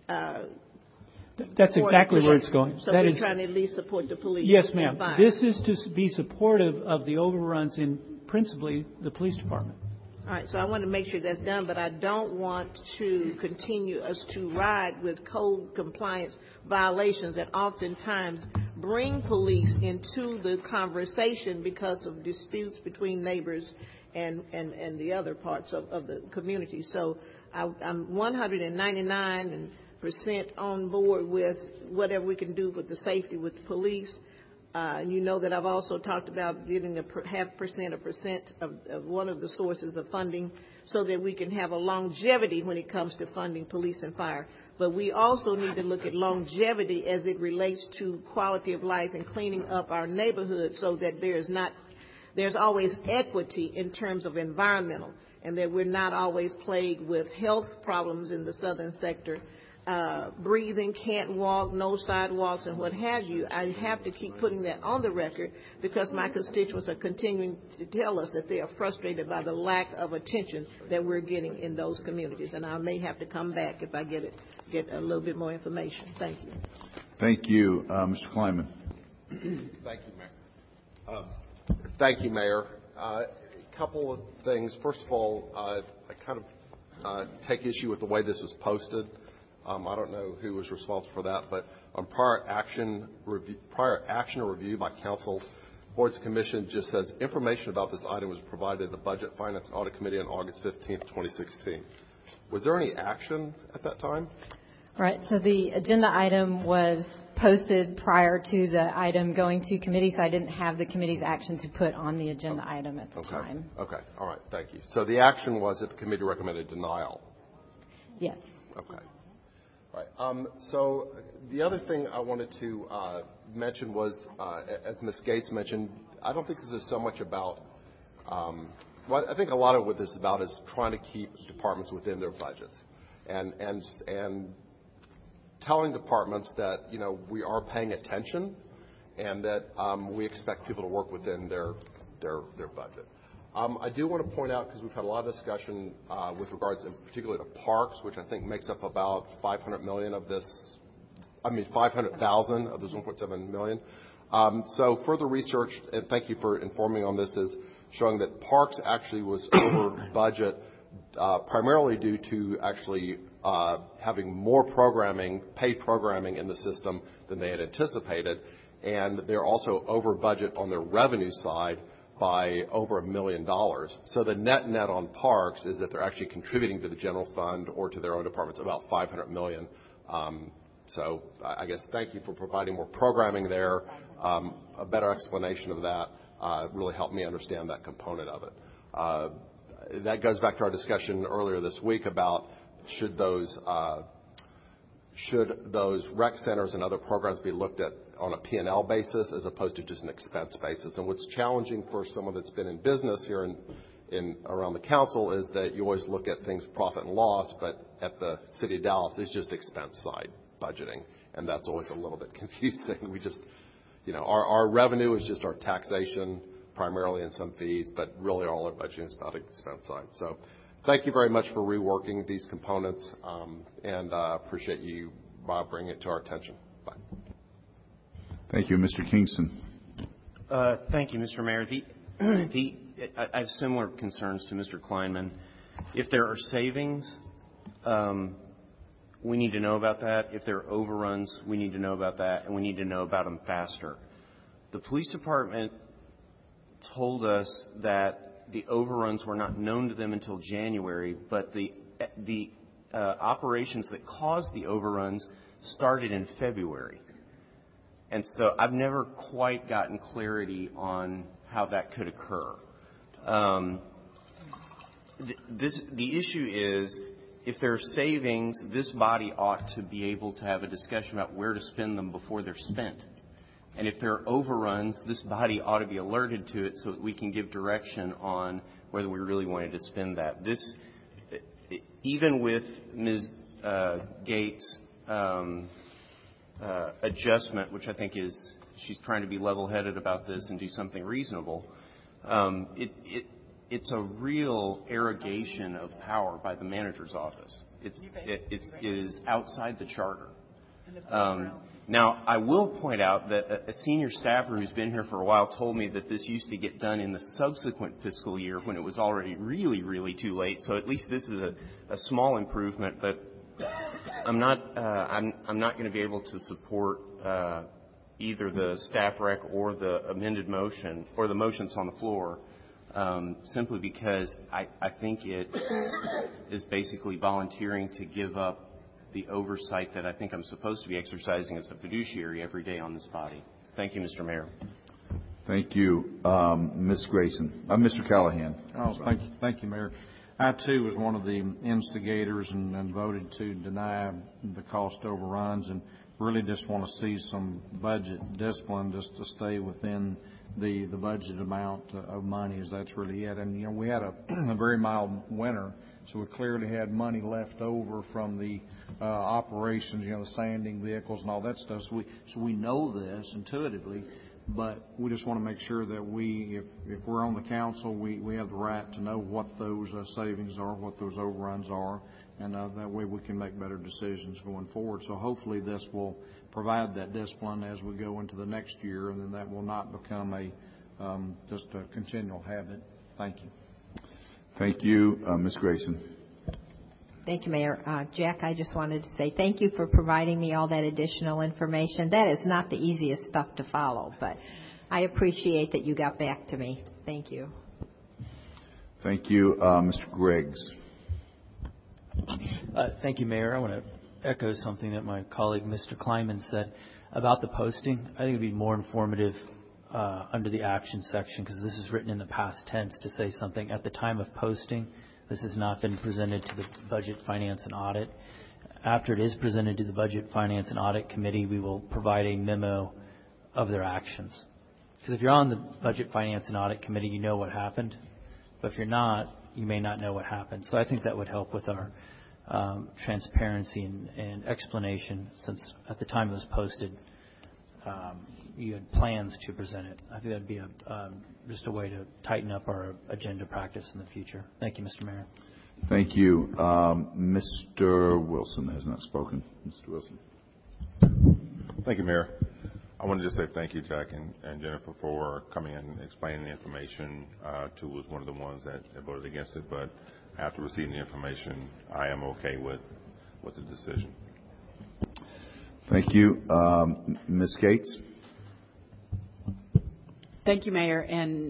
That's exactly where it's going. So we're trying to at least support the police. Yes, ma'am. This is to be supportive of the overruns in principally the police department. All right, so I want to make sure that's done, but I don't want to continue us to ride with code compliance violations that oftentimes bring police into the conversation because of disputes between neighbors and the other parts of the community. So I'm 199% on board with whatever we can do with the safety with the police. And you know that I've also talked about getting a half percent of one of the sources of funding so that we can have a longevity when it comes to funding police and fire. But we also need to look at longevity as it relates to quality of life and cleaning up our neighborhoods so that there's always equity in terms of environmental, and that we're not always plagued with health problems in the southern sector, breathing, can't walk, no sidewalks, and what have you. I have to keep putting that on the record because my constituents are continuing to tell us that they are frustrated by the lack of attention that we're getting in those communities. And I may have to come back if I get a little bit more information. Thank you. Thank you. Mr. Kleinman. Thank you, Mayor. Thank you, Mayor. A couple of things. First of all, I kind of take issue with the way this was posted. I don't know who was responsible for that, but on prior action or review by council, Boards Commission just says information about this item was provided to the Budget, Finance, and Audit Committee on August 15th, 2016. Was there any action at that time? Right. So the agenda item was posted prior to the item going to committee, so I didn't have the committee's action to put on the agenda item at the time. Okay. All right. Thank you. So the action was that the committee recommended denial. Yes. Okay. All right. So the other thing I wanted to mention was, as Ms. Gates mentioned, I don't think this is so much about. Well, I think a lot of what this is about is trying to keep departments within their budgets, and telling departments that we are paying attention, and that we expect people to work within their budget. I do want to point out, because we've had a lot of discussion with regards, in particular, to parks, which I think makes up about 500 million of this. 500,000 of those 1.7 million. So further research, and thank you for informing on this, is showing that parks actually was over budget, primarily due to actually having more paid programming in the system than they had anticipated, and they're also over budget on their revenue side by over $1 million. So the net on parks is that they're actually contributing to the general fund or to their own departments about $500 million. So I guess thank you for providing more programming there. A better explanation of that really helped me understand that component of it. That goes back to our discussion earlier this week about should those rec centers and other programs be looked at on a P&L basis as opposed to just an expense basis. And what's challenging for someone that's been in business here in around the council is that you always look at things profit and loss, but at the City of Dallas, it's just expense side budgeting, and that's always a little bit confusing. We just, our revenue is just our taxation primarily and some fees, but really all our budgeting is about expense side. So thank you very much for reworking these components, and appreciate you bringing it to our attention. Bye. Thank you. Mr. Kingston. Thank you, Mr. Mayor. I have similar concerns to Mr. Kleinman. If there are savings, we need to know about that. If there are overruns, we need to know about that, and we need to know about them faster. The police department told us that the overruns were not known to them until January, but the operations that caused the overruns started in February. And so I've never quite gotten clarity on how that could occur. The issue is, if there are savings, this body ought to be able to have a discussion about where to spend them before they're spent. And if there are overruns, this body ought to be alerted to it so that we can give direction on whether we really wanted to spend that. Even with Ms. Gates' adjustment, which I think is she's trying to be level-headed about this and do something reasonable, it's a real arrogation of power by the manager's office. It is outside the charter. Now, I will point out that a senior staffer who's been here for a while told me that this used to get done in the subsequent fiscal year when it was already really, really too late. So at least this is a small improvement, but I'm not going to be able to support either the staff rec or the amended motion or the motions on the floor, simply because I think it is basically volunteering to give up the oversight that I think I'm supposed to be exercising as a fiduciary every day on this body. Thank you, Mr. Mayor. Thank you. Ms. Grayson. Mr. Callahan. Oh, thank you, Mayor. I, too, was one of the instigators and voted to deny the cost overruns, and really just want to see some budget discipline just to stay within the budget amount of money, as that's really it. And, we had a very mild winter, so we clearly had money left over from the operations, the sanding vehicles and all that stuff. So we know this intuitively, but we just want to make sure that if we're on the council, we have the right to know what those savings are, what those overruns are, and that way we can make better decisions going forward. So hopefully this will provide that discipline as we go into the next year, and then that will not become just a continual habit. Thank you. Thank you. Ms. Grayson. Thank you, Mayor. Jack, I just wanted to say thank you for providing me all that additional information. That is not the easiest stuff to follow, but I appreciate that you got back to me. Thank you. Thank you. Mr. Griggs. Thank you, Mayor. I want to echo something that my colleague, Mr. Kleiman, said about the posting. I think it would be more informative under the action section, because this is written in the past tense, to say something at the time of posting. This has not been presented to the Budget, Finance, and Audit. After it is presented to the Budget, Finance, and Audit Committee, we will provide a memo of their actions. Because if you're on the Budget, Finance, and Audit Committee, you know what happened. But if you're not, you may not know what happened. So I think that would help with our transparency and explanation, since at the time it was posted, you had plans to present it. I think that would be just a way to tighten up our agenda practice in the future. Thank you, Mr. Mayor. Thank you. Mr. Wilson has not spoken. Mr. Wilson. Thank you, Mayor. I wanted to say thank you, Jack and Jennifer, for coming in and explaining the information. Tu was one of the ones that voted against it, but after receiving the information, I am okay with the decision. Thank you. Ms. Gates. Thank you, Mayor. And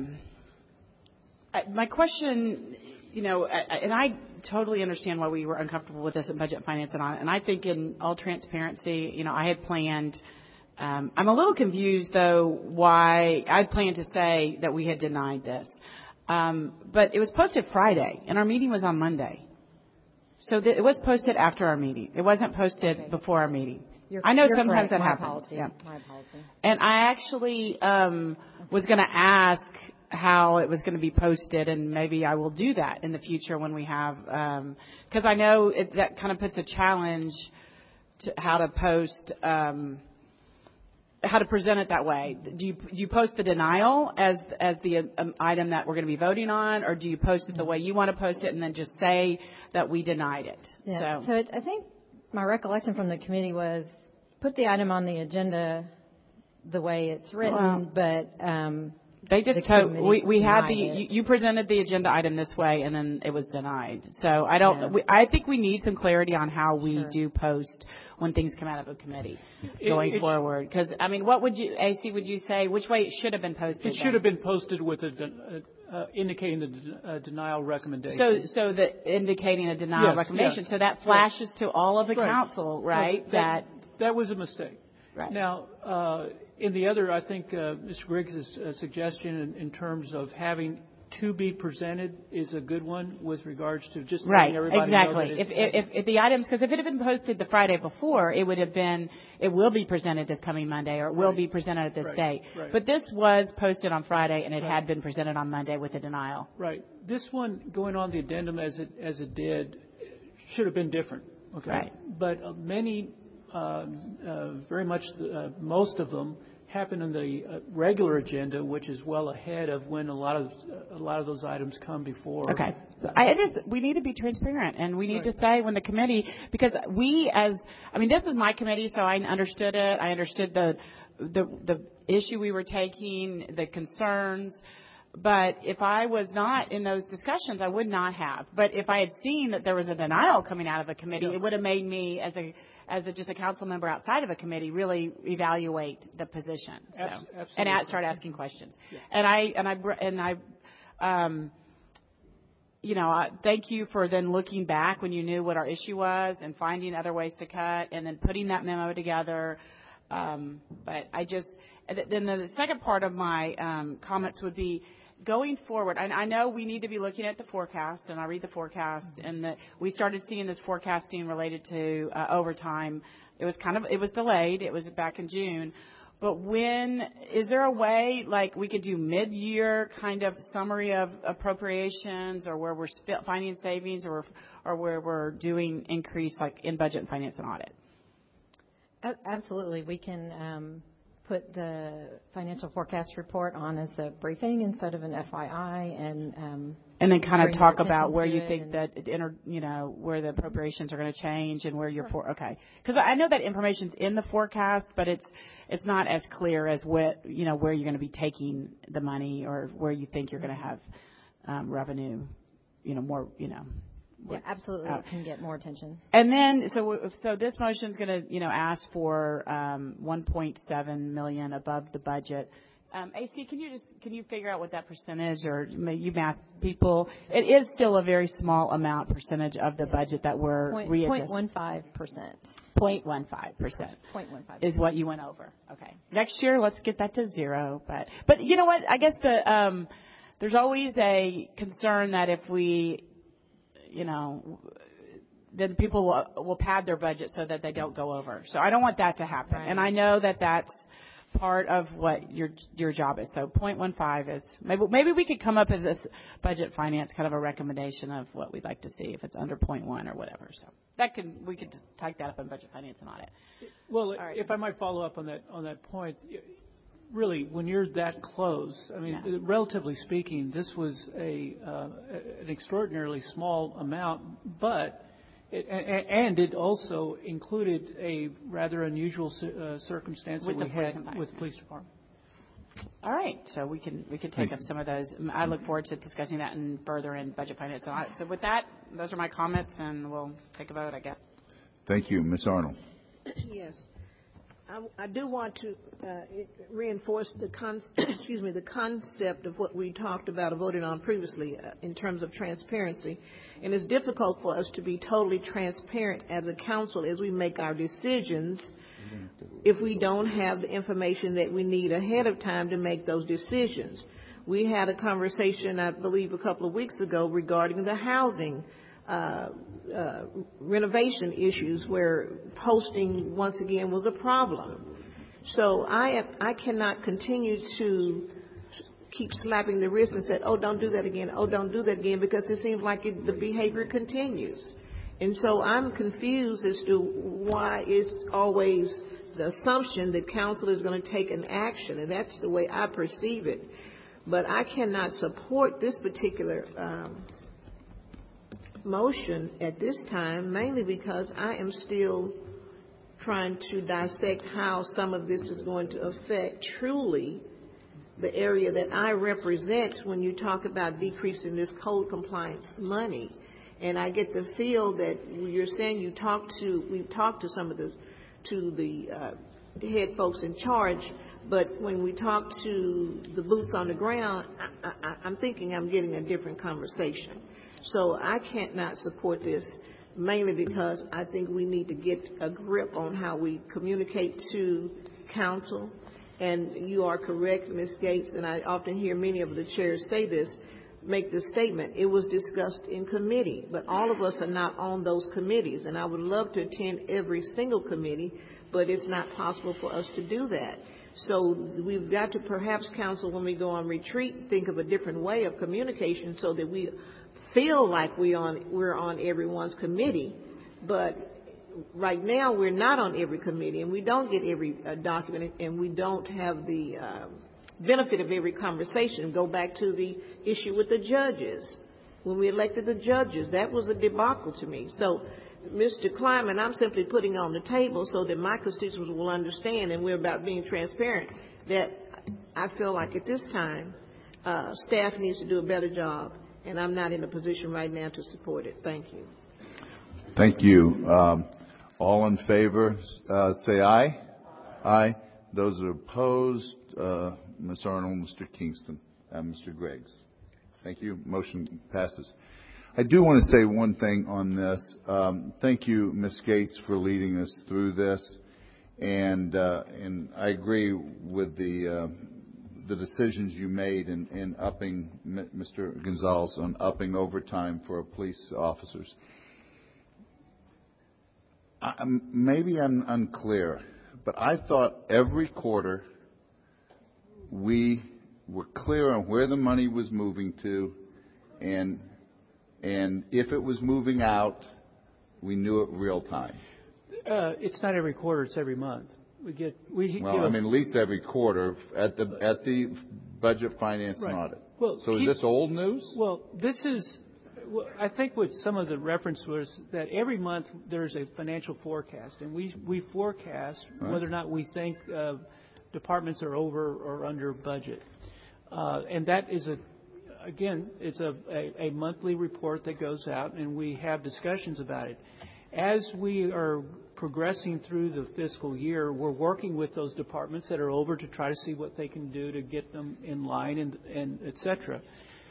my question, and I totally understand why we were uncomfortable with this in Budget, Finance, and Audit. And I think in all transparency, I had planned, I'm a little confused, though, why I'd planned to say that we had denied this. But it was posted Friday, and our meeting was on Monday. So it was posted after our meeting. It wasn't posted before our meeting. I know sometimes that happens. Yeah. My apology. And I actually was going to ask how it was going to be posted, and maybe I will do that in the future when we have, because I know that kind of puts a challenge to how to post, how to present it that way. Do you post the denial as the item that we're going to be voting on, or do you post it the way you want to post it and then just say that we denied it? Yeah. So I think my recollection from the committee was put the item on the agenda the way it's written, but they just we had you presented the agenda item this way, and then it was denied. So I don't. Yeah. I think we need some clarity on how we do post when things come out of a committee going forward. Because what would you, AC? Would you say which way it should have been posted? It should have been posted with indicating the denial recommendation. So indicating a denial recommendation. Yes. So that flashes to all of the council, right? No, that was a mistake. Right. Now, in the other, I think Mr. Griggs' suggestion in terms of having to be presented is a good one with regards to just letting everybody know that if the items, because if it had been posted the Friday before, it would have been, it will be presented this coming Monday, or it will be presented at this date. Right. But this was posted on Friday, and it had been presented on Monday with a denial. Right. This one going on the addendum as it did should have been different. Okay. Right. But many, very much, most of them happen in the regular agenda, which is well ahead of when a lot of those items come before. Okay. We need to be transparent, and we need to say when the committee, because this is my committee, so I understood it. I understood the issue we were taking, the concerns. But if I was not in those discussions, I would not have. But if I had seen that there was a denial coming out of a committee, it would have made me, as just a council member outside of a committee, really evaluate the position. So, absolutely. And start asking questions. Yeah. Thank you for then looking back when you knew what our issue was and finding other ways to cut, and then putting that memo together. But then the second part of my comments would be going forward. I know we need to be looking at the forecast, and I read the forecast, and we started seeing this forecasting related to overtime. It was delayed. It was back in June. But is there a way, like, we could do mid-year kind of summary of appropriations, or where we're finding savings, or where we're doing increase, like in budget and finance and audit? Absolutely. We can put the financial forecast report on as a briefing instead of an FYI, and then kind of talk about where you think that where the appropriations are going to change and where okay. Because I know that information's in the forecast, but it's not as clear as where you're going to be taking the money, or where you think you're going to have revenue, more. Yeah, absolutely. It can get more attention. And then, so this motion is going to, ask for $1.7 million above the budget. AC, can you figure out what that percentage, or you math people? It is still a very small percentage of the budget that we're readjusting. 0.15%. 0.15% is what you went over. Okay. Next year, let's get that to 0. But you know what? I guess there's always a concern that if we then people will pad their budget so that they don't go over. So I don't want that to happen. Right. And I know that that's part of what your job is. So 0.15 is maybe we could come up with this budget finance kind of a recommendation of what we'd like to see if it's under 0.1 or whatever. So we could type that up in budget finance and audit. Well, if I might follow up on that point. Really, when you're that close, relatively speaking, this was an extraordinarily small amount, but it also included a rather unusual circumstance that we had with the police department. All right, so we can take up some of those. I look forward to discussing that further in budget finance and audit. So with that, those are my comments, and we'll take a vote, I guess. Thank you, Ms. Arnold. Yes. I do want to reinforce the concept of what we talked about or voted on previously in terms of transparency. And it's difficult for us to be totally transparent as a council as we make our decisions if we don't have the information that we need ahead of time to make those decisions. We had a conversation, I believe, a couple of weeks ago regarding the housing renovation issues, where posting once again was a problem. So I cannot continue to keep slapping the wrist and say, oh, don't do that again, oh, don't do that again, because it seems like the behavior continues. And so I'm confused as to why it's always the assumption that council is going to take an action, and that's the way I perceive it. But I cannot support this particular motion at this time, mainly because I am still trying to dissect how some of this is going to affect truly the area that I represent when you talk about decreasing this code compliance money. And I get the feel that you're saying we've talked to some of the head folks in charge, but when we talk to the boots on the ground, I'm thinking I'm getting a different conversation. So I can't not support this, mainly because I think we need to get a grip on how we communicate to council. And you are correct, Ms. Gates, and I often hear many of the chairs make this statement. It was discussed in committee, but all of us are not on those committees. And I would love to attend every single committee, but it's not possible for us to do that. So we've got to perhaps, council, when we go on retreat, think of a different way of communication so that we feel like we're on everyone's committee, but right now we're not on every committee, and we don't get every document, and we don't have the benefit of every conversation. Go back to the issue with the judges. When we elected the judges, that was a debacle to me. So, Mr. Kleiman, I'm simply putting on the table so that my constituents will understand, and we're about being transparent, that I feel like at this time staff needs to do a better job. And I'm not in a position right now to support it. Thank you. Thank you. All in favor, say aye. Aye. Those are opposed, Ms. Arnold, Mr. Kingston, and Mr. Greggs. Thank you. Motion passes. I do want to say one thing on this. Thank you, Ms. Gates, for leading us through this. And I agree with the decisions you made in upping, Mr. Gonzalez, on upping overtime for police officers. Maybe I'm unclear, but I thought every quarter we were clear on where the money was moving to, and if it was moving out, we knew it real time. It's not every quarter; it's every month. At least every quarter at the budget, finance, and audit. Well, so is this old news? Well, this is. I think what some of the reference was that every month there's a financial forecast, and we forecast whether or not we think departments are over or under budget, and that is it's a monthly report that goes out, and we have discussions about it. As we are progressing through the fiscal year, we're working with those departments that are over to try to see what they can do to get them in line and et cetera.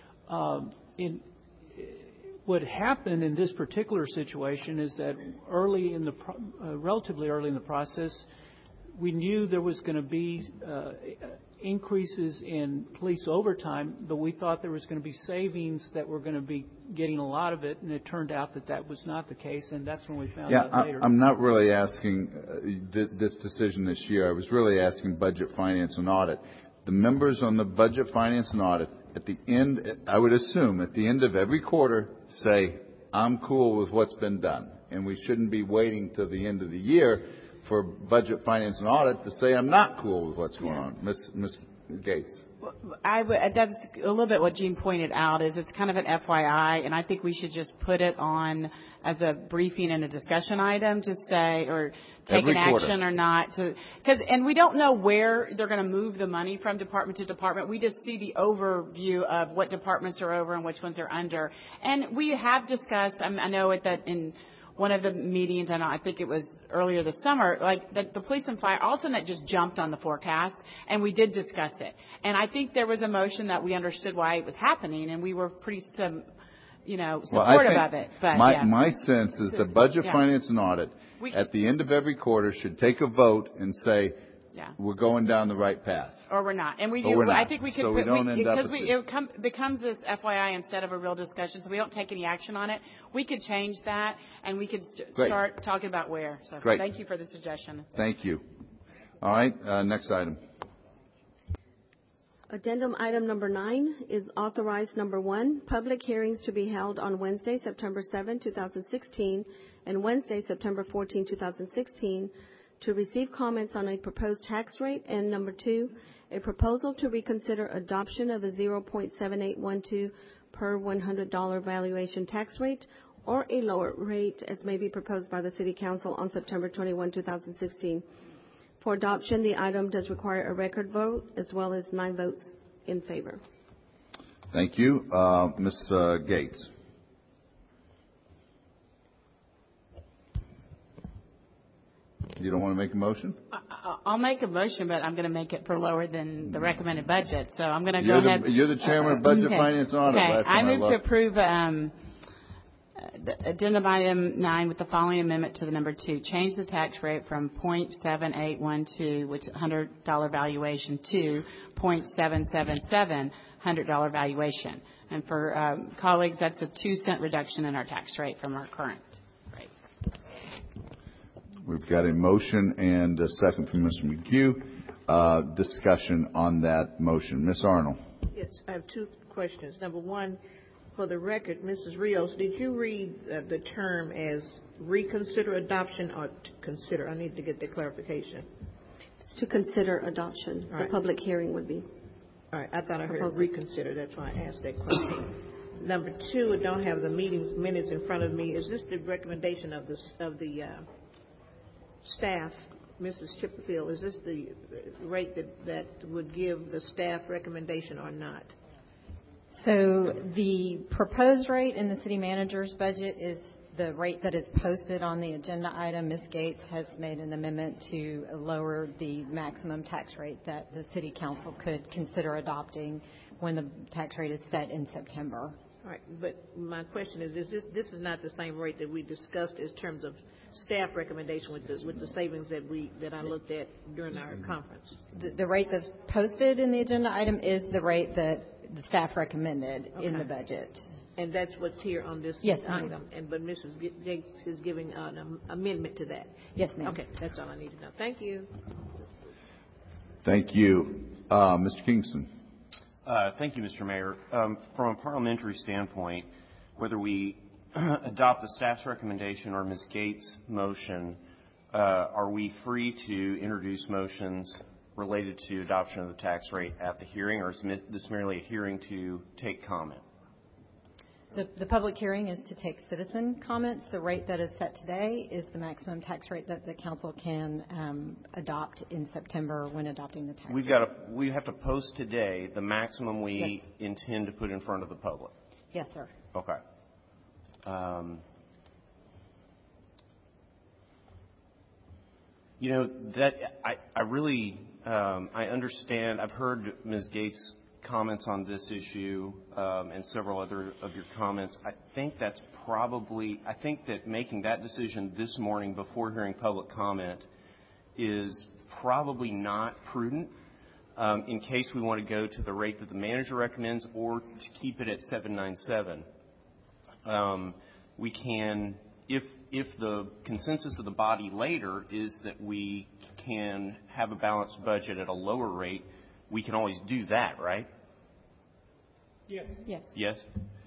What happened in this particular situation is that relatively early in the process, we knew there was going to be increases in police overtime, but we thought there was going to be savings that were going to be getting a lot of it, and it turned out that was not the case, and that's when we found out later. I'm not really asking this decision this year. I was really asking budget, finance, and audit. The members on the budget, finance, and audit, at the end, I would assume, at the end of every quarter, say, I'm cool with what's been done. And we shouldn't be waiting till the end of the year for budget, finance, and audit to say I'm not cool with what's going on. Ms. Gates. That's a little bit what Gene pointed out, is it's kind of an FYI, and I think we should just put it on as a briefing and a discussion item to say, or take an action or not. And we don't know where they're going to move the money from department to department. We just see the overview of what departments are over and which ones are under. And we have discussed, I know in one of the meetings, and I think it was earlier this summer, like the police and fire, all of a sudden that just jumped on the forecast, and we did discuss it. And I think there was a motion that we understood why it was happening, and we were pretty supportive of it. But my sense is the budget, finance, and audit at the end of every quarter should take a vote and say, we're going down the right path. Or we're not. And we do. I think we could so it becomes this FYI instead of a real discussion, so we don't take any action on it. We could change that, and we could start talking about where. So thank you for the suggestion. Thank you. All right. Next item. Addendum item number 9 is authorized number 1, public hearings to be held on Wednesday, September 7, 2016, and Wednesday, September 14, 2016, to receive comments on a proposed tax rate, and number 2, a proposal to reconsider adoption of a 0.7812 per $100 valuation tax rate or a lower rate as may be proposed by the City Council on September 21, 2016. For adoption, the item does require a record vote as well as 9 votes in favor. Thank you. Ms. Gates. You don't want to make a motion? I'll make a motion, but I'm going to make it for lower than the recommended budget. So I'm going to go ahead. You're the chairman of Budget, Finance, and Audit. Okay. I move to approve addendum item 9 with the following amendment to the number 2. Change the tax rate from 0.7812, which is $100 valuation, to 0.777 $100 valuation. And for colleagues, that's a 2-cent reduction in our tax rate from our current rate. We've got a motion and a second from Mr. McHugh. Discussion on that motion. Ms. Arnold. Yes, I have 2 questions. Number 1, for the record, Mrs. Rios, did you read the term as reconsider adoption or to consider? I need to get the clarification. It's to consider adoption. The public hearing would be. All right, I thought I heard reconsider. That's why I asked that question. Number 2, I don't have the meeting minutes in front of me. Is this the recommendation of the staff, Mrs. Chipperfield? Is this the rate that would give the staff recommendation or not? So the proposed rate in the city manager's budget is the rate that is posted on the agenda item. Ms. Gates has made an amendment to lower the maximum tax rate that the city council could consider adopting when the tax rate is set in September. All right, but my question is this is not the same rate that we discussed in terms of staff recommendation with the savings that I looked at during our conference. The rate that's posted in the agenda item is the rate that the staff recommended in the budget. And that's what's here on this item. But Mrs. Jakes is giving an amendment to that. Yes, ma'am. Okay, that's all I need to know. Thank you. Thank you. Mr. Kingston. Thank you, Mr. Mayor. From a parliamentary standpoint, whether we adopt the staff's recommendation or Ms. Gates' motion, are we free to introduce motions related to adoption of the tax rate at the hearing, or is this merely a hearing to take comment? The public hearing is to take citizen comments. The rate that is set today is the maximum tax rate that the council can adopt in September when adopting the tax rate. We have to post today the maximum we intend to put in front of the public. Yes, sir. Okay. That I really I understand. I've heard Ms. Gates' comments on this issue and several other of your comments. I think that making that decision this morning before hearing public comment is probably not prudent in case we want to go to the rate that the manager recommends or to keep it at 797. We can, if the consensus of the body later is that we can have a balanced budget at a lower rate, we can always do that, right? Yes. Yes. Yes.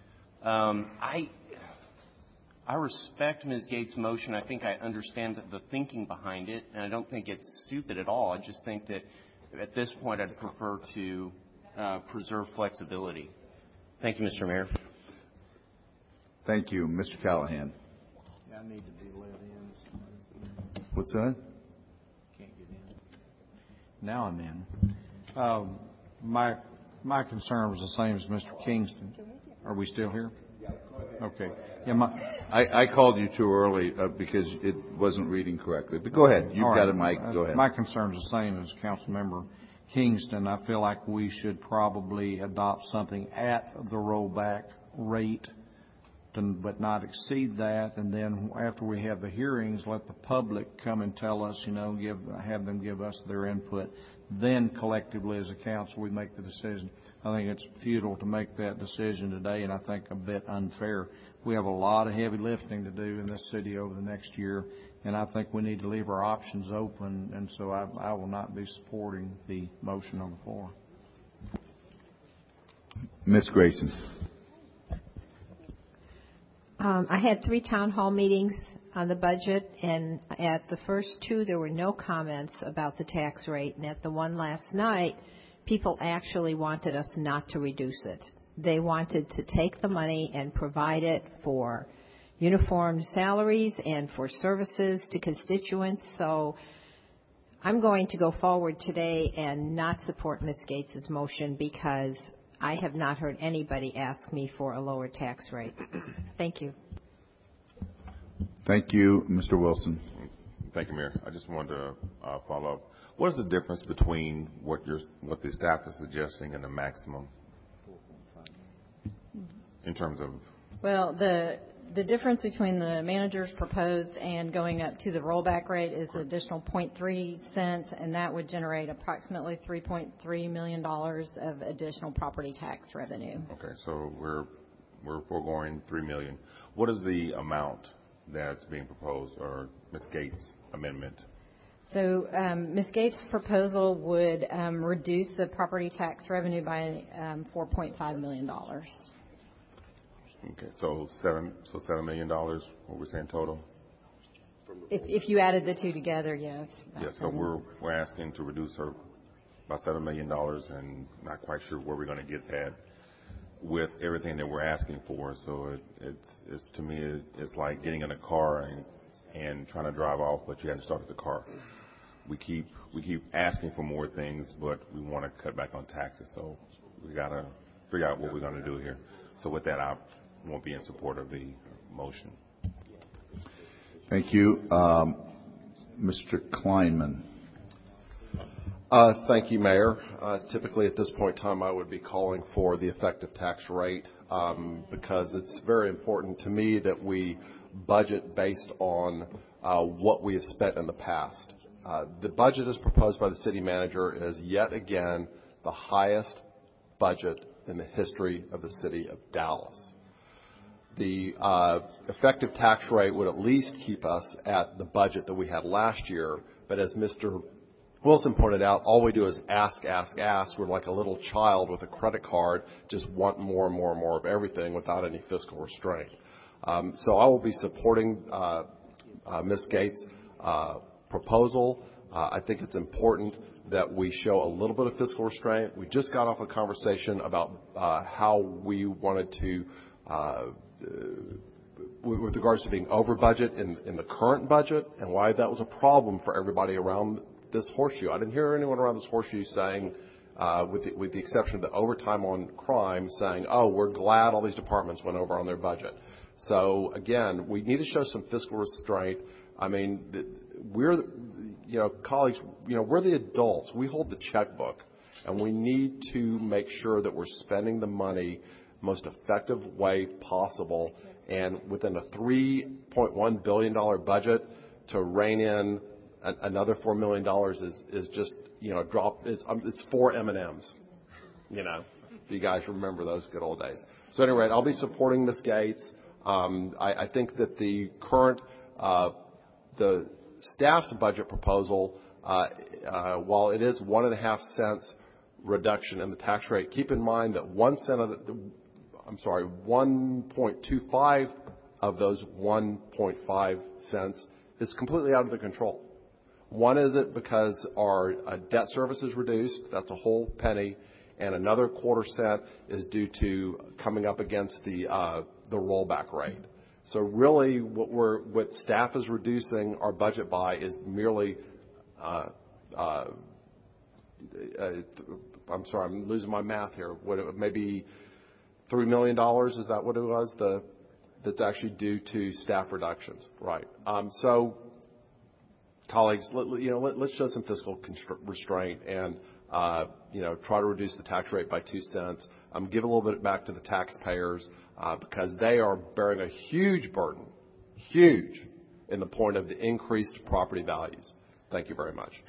I respect Ms. Gates' motion. I think I understand the thinking behind it, and I don't think it's stupid at all. I just think that at this point I'd prefer to preserve flexibility. Thank you, Mr. Mayor. Thank you. Mr. Callahan. Yeah, I need to be let in. What's that? Can't get in. Now I'm in. My concern was the same as Mr. Kingston. Are we still here? Okay. Yeah, I called you too early because it wasn't reading correctly. But go ahead. You've got a mic. Go ahead. My concern is the same as Councilmember Kingston. I feel like we should probably adopt something at the rollback rate, but not exceed that. And then after we have the hearings, let the public come and tell us, have them give us their input. Then collectively as a council, we make the decision. I think it's futile to make that decision today, and I think a bit unfair. We have a lot of heavy lifting to do in this city over the next year, and I think we need to leave our options open, and so I will not be supporting the motion on the floor. Ms. Grayson. I had 3 town hall meetings on the budget, and at the first 2 there were no comments about the tax rate, and at the one last night people actually wanted us not to reduce it. They wanted to take the money and provide it for uniform salaries and for services to constituents. So I'm going to go forward today and not support Ms. Gates' motion because I have not heard anybody ask me for a lower tax rate. Thank you. Thank you. Mr. Wilson. Thank you, Mayor. I just wanted to follow up. What is the difference between what the staff is suggesting and the maximum in terms of? Well, the difference between the manager's proposed and going up to the rollback rate is an additional 0.3 cents, and that would generate approximately $3.3 million of additional property tax revenue. Okay, so we're foregoing $3 million. What is the amount that's being proposed, or Ms. Gates' amendment? So Ms. Gates' proposal would reduce the property tax revenue by $4.5 million. Okay, so $7 million, what we're saying total? If you added the 2 together, yes. Yes, so we're asking to reduce her by $7 million, and not quite sure where we're going to get that with everything that we're asking for. So it's to me, it's like getting in a car and trying to drive off, but you haven't started the car. We keep asking for more things, but we want to cut back on taxes. So we got to figure out what we're going to do here. So with that, I won't be in support of the motion. Thank you. Mr. Kleinman. Thank you, Mayor. Typically at this point in time, I would be calling for the effective tax rate because it's very important to me that we budget based on what we have spent in the past. The budget as proposed by the city manager is yet again the highest budget in the history of the city of Dallas. The effective tax rate would at least keep us at the budget that we had last year, but as Mr. Wilson pointed out, all we do is ask, ask, ask. We're like a little child with a credit card, just want more and more and more of everything without any fiscal restraint. So I will be supporting Ms. Gates' proposal. I think it's important that we show a little bit of fiscal restraint. We just got off a conversation about how we wanted to, with regards to being over budget in the current budget, and why that was a problem for everybody around this horseshoe. I didn't hear anyone around this horseshoe saying, with the exception of the overtime on crime, saying, oh, we're glad all these departments went over on their budget. So, again, we need to show some fiscal restraint. I mean, we're, colleagues, we're the adults. We hold the checkbook, and we need to make sure that we're spending the money most effective way possible. And within a $3.1 billion budget, to rein in another $4 million is just, a drop. It's 4 M&Ms, if you guys remember those good old days. So anyway, I'll be supporting Ms. Gates. I think that the current, the staff's budget proposal, while it is 1.5 cents reduction in the tax rate, keep in mind that 1.25 of those 1.5 cents is completely out of their control. One is it because our debt service is reduced, that's a whole penny, and another 1/4 cent is due to coming up against the rollback rate. So really what staff is reducing our budget by is merely, I'm sorry, I'm losing my math here. Maybe $3 million, is that what it was? That's actually due to staff reductions, right? So, colleagues, let's show some fiscal restraint and try to reduce the tax rate by 2 cents. Give a little bit back to the taxpayers because they are bearing a huge burden, huge, in the point of the increased property values. Thank you very much.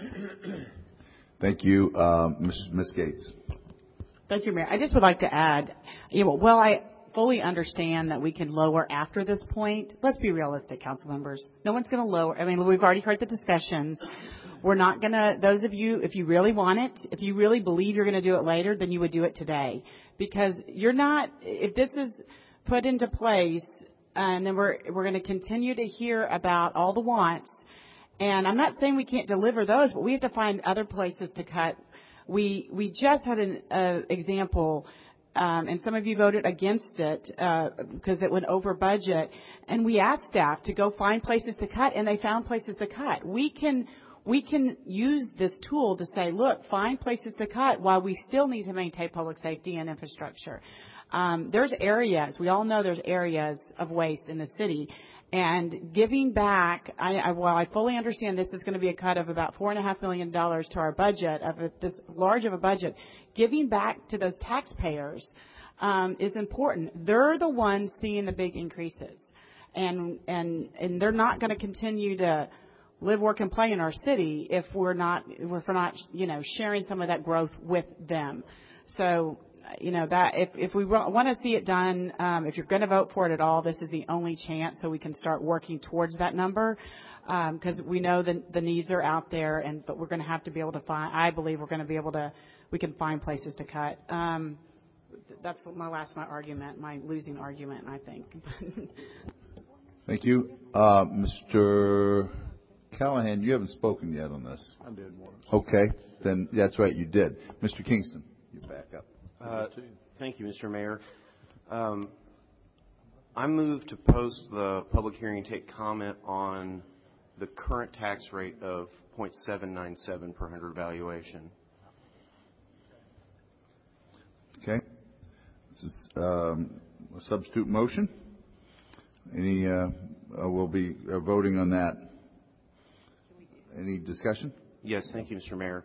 Thank you, Ms. Gates. Thank you, Mayor. I just would like to add, well, I fully understand that we can lower after this point. Let's be realistic, council members. No one's going to lower. I mean, we've already heard the discussions. We're not going to, those of you, if you really want it, if you really believe you're going to do it later, then you would do it today. Because you're not, if this is put into place, and then we're going to continue to hear about all the wants, and I'm not saying we can't deliver those, but we have to find other places to cut. We just had an example, and some of you voted against it because it went over budget. And we asked staff to go find places to cut, and they found places to cut. We can use this tool to say, look, find places to cut while we still need to maintain public safety and infrastructure. There's areas, we all know there's areas of waste in the city. And giving back, while I fully understand this is going to be a cut of about $4.5 million to our budget, of this large of a budget, giving back to those taxpayers is important. They're the ones seeing the big increases. And they're not going to continue to live, work, and play in our city if we're not sharing some of that growth with them. So, that if we want to see it done, if you're going to vote for it at all, this is the only chance so we can start working towards that number, because we know the needs are out there, but we're going to have to be able to find. I believe we can find places to cut. That's my argument, my losing argument, I think. Thank you, Mr. Callahan. You haven't spoken yet on this. I did one. Okay, then that's right, you did. Mr. Kingston, you're back up. Thank you, Mr. Mayor. I move to post the public hearing and take comment on the current tax rate of 0.797 per hundred valuation. Okay. This is a substitute motion. We'll be voting on that. Any discussion? Yes, thank you, Mr. Mayor.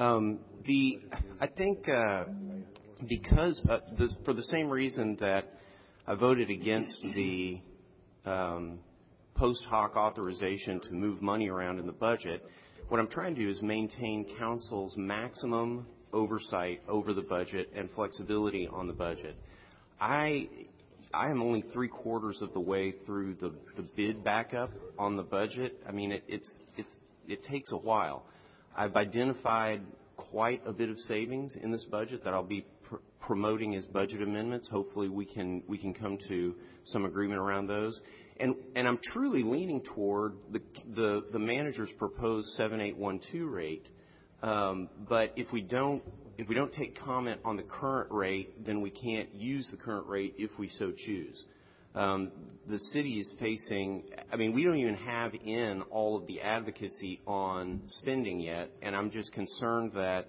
I think because for the same reason that I voted against the post hoc authorization to move money around in the budget. What I'm trying to do is maintain council's maximum oversight over the budget and flexibility on the budget. I am only 3/4 of the way through the bid backup on the budget. I mean, it takes a while. I've identified quite a bit of savings in this budget that I'll be promoting as budget amendments. Hopefully we can come to some agreement around those. And I'm truly leaning toward the manager's proposed 7812 rate. But if we don't take comment on the current rate, then we can't use the current rate if we so choose. The city is facing, I mean, we don't even have in all of the advocacy on spending yet, and I'm just concerned that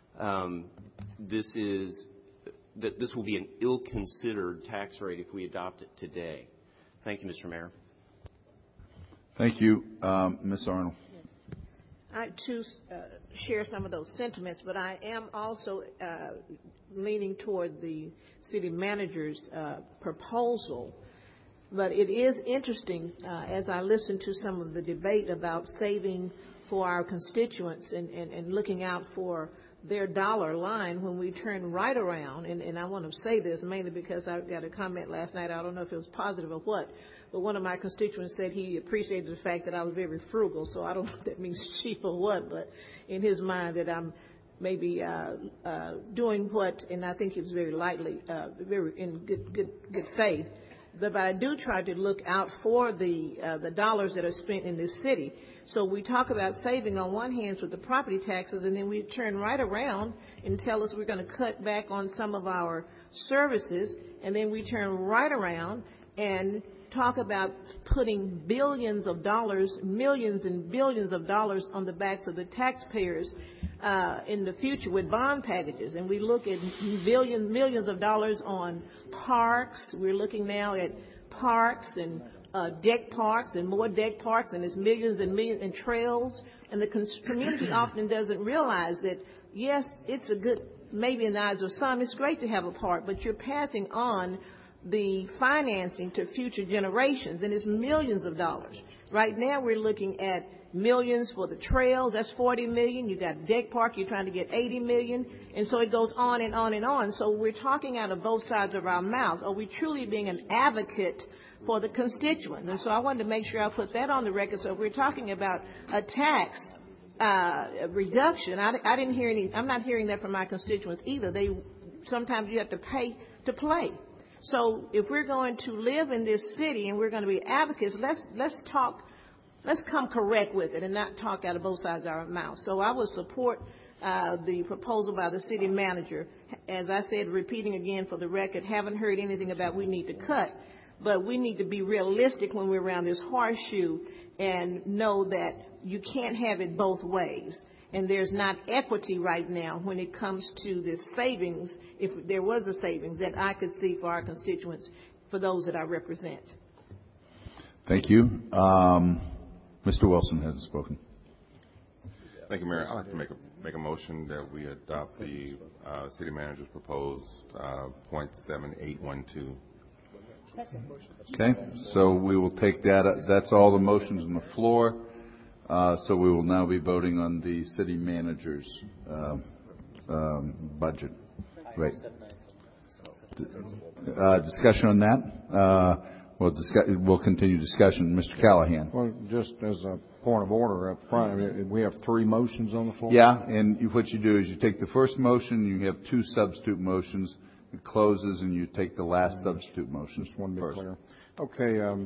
this will be an ill-considered tax rate if we adopt it today. Thank you, Mr. Mayor. Thank you. Ms. Arnold. I too share some of those sentiments, but I am also leaning toward the city manager's proposal. But it is interesting as I listen to some of the debate about saving for our constituents and looking out for their dollar line when we turn right around, and I want to say this mainly because I got a comment last night, I don't know if it was positive or what, but one of my constituents said he appreciated the fact that I was very frugal, so I don't know if that means cheap or what, but in his mind that I'm maybe doing what, and I think he was very lightly, very in good faith, but I do try to look out for the dollars that are spent in this city. So we talk about saving on one hand with the property taxes, and then we turn right around and tell us we're going to cut back on some of our services, and then we turn right around and talk about putting billions of dollars, millions and billions of dollars on the backs of the taxpayers in the future with bond packages. And we look at millions of dollars on parks. We're looking now at parks and deck parks and more deck parks, and there's millions and millions in trails. And the community often doesn't realize that, yes, it's a good, maybe in the eyes of some, it's great to have a park, but you're passing on the financing to future generations, and it's millions of dollars. Right now we're looking at millions for the trails, that's $40 million. You got deck park, you're trying to get $80 million, and so it goes on and on and on. So we're talking out of both sides of our mouths. Are we truly being an advocate for the constituents? And so I wanted to make sure I put that on the record. So if we're talking about a tax reduction, I didn't hear any. I'm not hearing that from my constituents either. Sometimes you have to pay to play. So if we're going to live in this city and we're going to be advocates, let's come correct with it and not talk out of both sides of our mouth. So I would support the proposal by the city manager. As I said, repeating again for the record, haven't heard anything about we need to cut. But we need to be realistic when we're around this horseshoe and know that you can't have it both ways. And there's not equity right now when it comes to this savings, if there was a savings that I could see for our constituents, for those that I represent. Thank you. Mr. Wilson has spoken. Thank you, Mayor. I'd like to make a motion that we adopt the city manager's proposed .7812. Okay, so we will take that. That's all the motions on the floor. So we will now be voting on the city manager's budget. Right. Discussion on that? We'll continue discussion. Mr. Callahan. Well, just as a point of order up front, I mean, we have three motions on the floor? Yeah, and what you do is you take the first motion, you have two substitute motions. It closes, and you take the last substitute motion. Just want to be clear. Okay.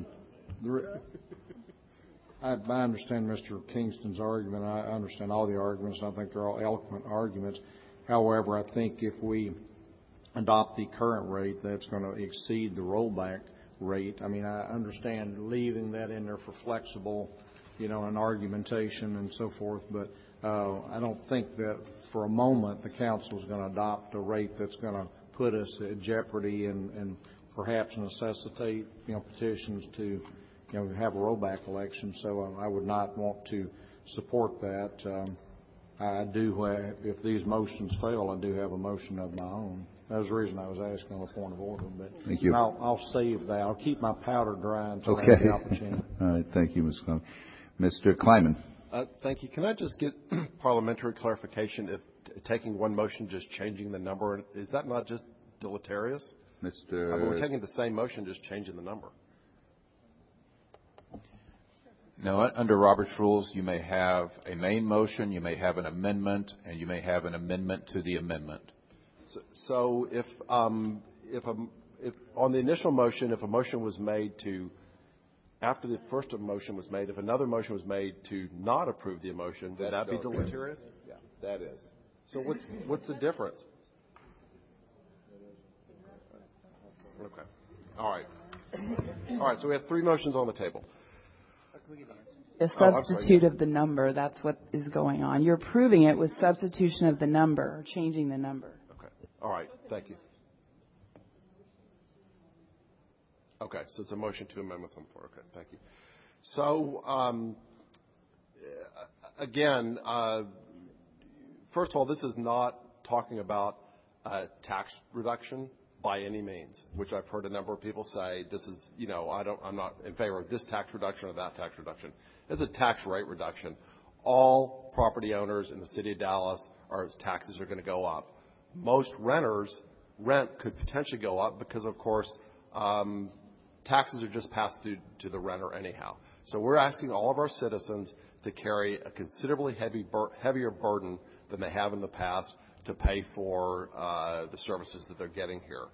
I understand Mr. Kingston's argument. I understand all the arguments. I think they're all eloquent arguments. However, I think if we adopt the current rate, that's going to exceed the rollback rate. I mean, I understand leaving that in there for flexible, and argumentation and so forth, but I don't think that for a moment the council is going to adopt a rate that's going to put us at jeopardy and perhaps necessitate, petitions to, have a rollback election. So I would not want to support that. I do, if these motions fail, I do have a motion of my own. That was the reason I was asking on the point of order. But Thank you. I'll save that. I'll keep my powder dry until I have the opportunity. All right. Thank you, Mr. Kleiman. Mr. Kleiman. Thank you. Can I just get parliamentary clarification if taking one motion, just changing the number, is that not just deleterious? We're taking the same motion, just changing the number. No, under Robert's rules, you may have a main motion, you may have an amendment, and you may have an amendment to the amendment. So if on the initial motion, if a motion was made to, after the first motion was made, if another motion was made to not approve the motion, would that be deleterious? Yeah, that is. So what's the difference? Okay. All right. So we have three motions on the table. A substitute of the number, that's what is going on. You're approving it with substitution of the number, or changing the number. Okay. All right. Thank you. Okay. So it's a motion to amendments on the floor. Okay. Thank you. So, again, first of all, this is not talking about tax reduction by any means, which I've heard a number of people say. This is, I'm not in favor of this tax reduction or that tax reduction. It's a tax rate reduction. All property owners in the city of Dallas, taxes are going to go up. Most renters' rent could potentially go up because, of course, taxes are just passed through to the renter anyhow. So we're asking all of our citizens to carry a considerably heavier burden than they have in the past to pay for the services that they're getting here.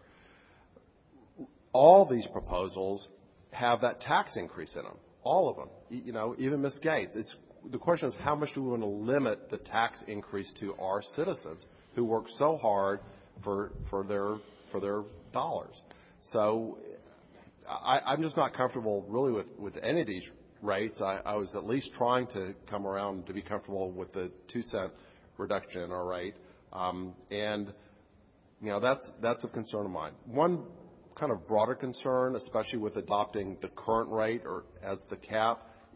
All these proposals have that tax increase in them. All of them. Even Ms. Gates. The question is, how much do we want to limit the tax increase to our citizens who work so hard for their dollars? So I'm just not comfortable really with any of these rates. I was at least trying to come around to be comfortable with the 2-cent reduction in our rate. That's a concern of mine. One kind of broader concern, especially with adopting the current rate or as the cap,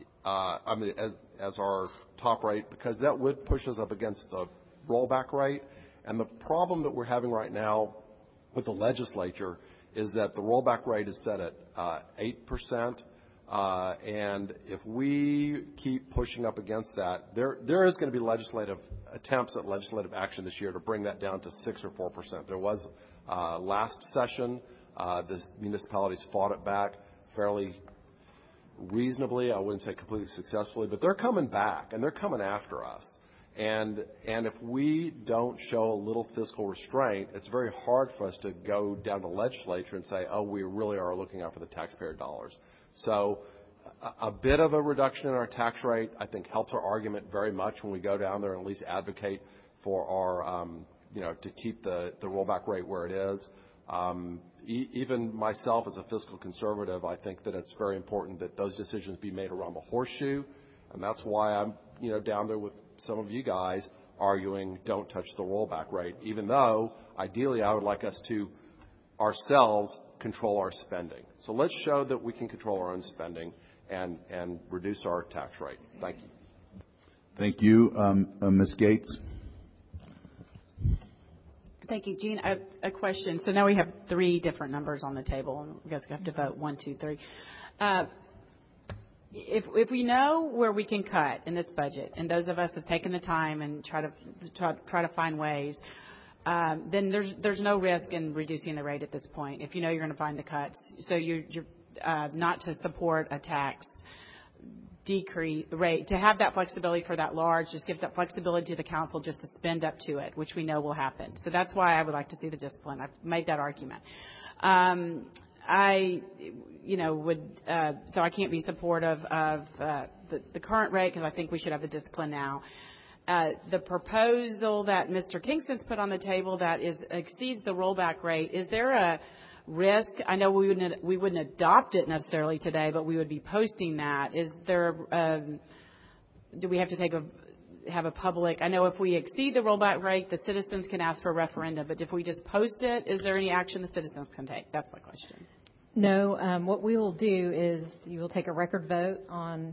as our top rate, because that would push us up against the rollback rate. And the problem that we're having right now with the legislature is that the rollback rate is set at 8%. And if we keep pushing up against that, there is going to be attempts at legislative action this year to bring that down to 6 or 4%. There was last session. The municipalities fought it back fairly reasonably. I wouldn't say completely successfully, but they're coming back and they're coming after us. And if we don't show a little fiscal restraint, it's very hard for us to go down to the legislature and say, oh, we really are looking out for the taxpayer dollars. So a bit of a reduction in our tax rate, I think, helps our argument very much when we go down there and at least advocate for our, to keep the rollback rate where it is. Even myself as a fiscal conservative, I think that it's very important that those decisions be made around the horseshoe. And that's why I'm, down there with some of you guys arguing don't touch the rollback rate, even though ideally I would like us to ourselves control our spending. So let's show that we can control our own spending and reduce our tax rate. Thank you. Thank you. Ms. Gates. Thank you, Gene. A question. So now we have 3 different numbers on the table, and we guys have to vote 1, 2, 3. If we know where we can cut in this budget, and those of us have taken the time and try to find ways, then there's no risk in reducing the rate at this point. If you know you're going to find the cuts, so you're not to support a tax decrease rate, to have that flexibility for that large just gives that flexibility to the council just to spend up to it, which we know will happen. So that's why I would like to see the discipline. I've made that argument. I can't be supportive of the current rate because I think we should have the discipline now. The proposal that Mr. Kingston's put on the table that exceeds the rollback rate, is there a risk? I know we wouldn't adopt it necessarily today, but we would be posting that. Is there do we have to have a public? I know if we exceed the rollback rate, the citizens can ask for a referendum, but if we just post it, is there any action the citizens can take? That's my question. No. What we will do is you will take a record vote on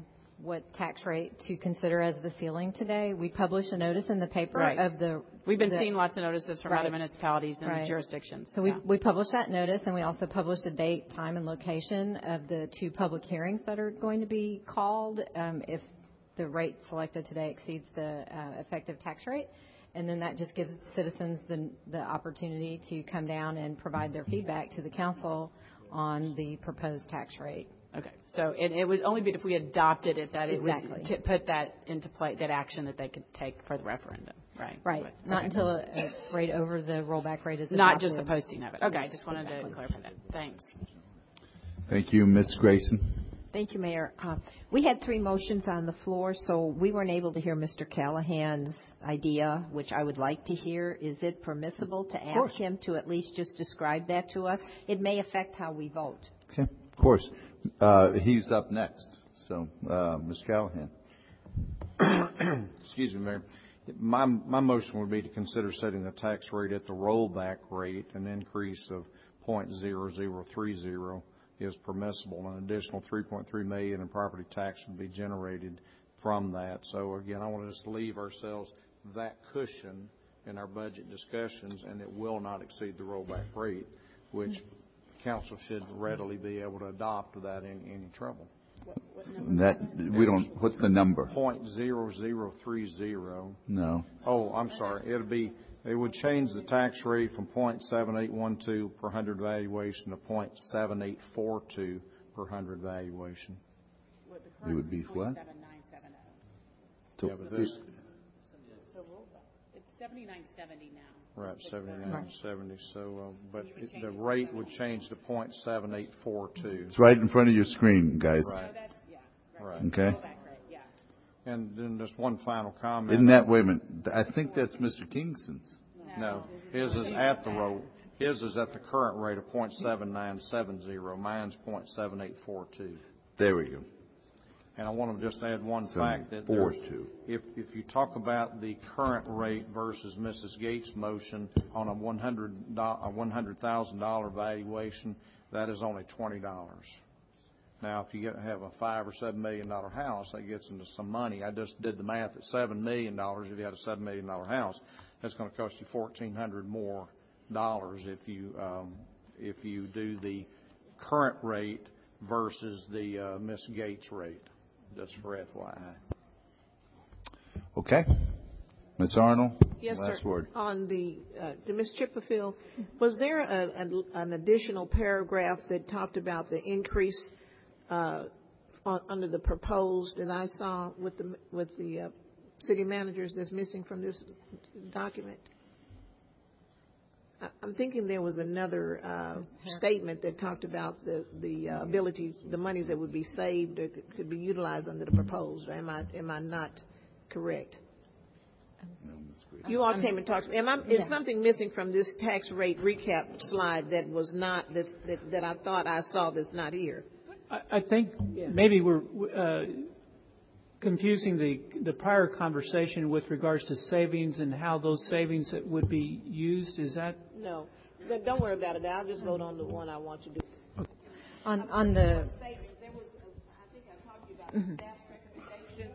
what tax rate to consider as the ceiling today. We published a notice in the paper Right. of the... We've been seeing lots of notices from Right. other municipalities and Right. jurisdictions. So we published that notice, and we also published a date, time, and location of the 2 public hearings that are going to be called if the rate selected today exceeds the effective tax rate. And then that just gives citizens the opportunity to come down and provide their feedback to the council on the proposed tax rate. Okay. So it would only be if we adopted it that it Exactly. would put that into play, that action that they could take for the referendum, right? Right. Okay. Not until a rate over the rollback rate is adopted. Not just the posting of it. Okay. I just wanted to clarify that. Thanks. Thank you, Ms. Grayson. Thank you, Mayor. We had 3 motions on the floor, so we weren't able to hear Mr. Callahan's idea, which I would like to hear. Is it permissible to ask him to at least just describe that to us? It may affect how we vote. Okay, of course. He's up next. So, Mr. Callahan. Excuse me, Mayor. My motion would be to consider setting the tax rate at the rollback rate. An increase of 0.0030 is permissible. An additional $3.3 million in property tax would be generated from that. So again, I want to just leave ourselves that cushion in our budget discussions, and it will not exceed the rollback rate, which council should readily be able to adopt without any trouble. What's the number? 0.0030. No. Oh, I'm sorry. It would change the tax rate from 0.7812 per 100 valuation to 0.7842 per 100 valuation. It would be what? Yeah, but this, It's 79.70 now. right, 79.70. So, but the rate would change to 0.7842. It's right in front of your screen, guys. Right. Okay. And then just one final comment. Isn't that, wait a minute, I think that's Mr. Kingston's. No, his is at the roll. His is at the current rate of 0.7970. Mine's 0.7842. There we go. And I want to just add one fact that if you talk about the current rate versus Mrs. Gates' motion on a $100,000 valuation, that is only $20. Now, if you have a $5 or $7 million house, that gets into some money. I just did the math at $7 million. If you had a $7 million house, that's going to cost you $1,400 more if you do the current rate versus the Miss Gates rate. Just for FYI. Okay. Ms. Arnold? Yes, last sir. word. On to Ms. Chipperfield, was there an additional paragraph that talked about the increase under the proposed that I saw with the city managers that's missing from this document? I'm thinking there was another statement that talked about the ability, the monies that would be saved or could be utilized under the proposed. Am I not correct? You all came and talked. Is something missing from this tax rate recap slide that was not that I thought I saw that's not here? I think maybe we're confusing the prior conversation with regards to savings and how those savings would be used. Is that? No. Don't worry about it. I'll just vote on the one I want to do. On the... I think I talked to you about staff's recommendation.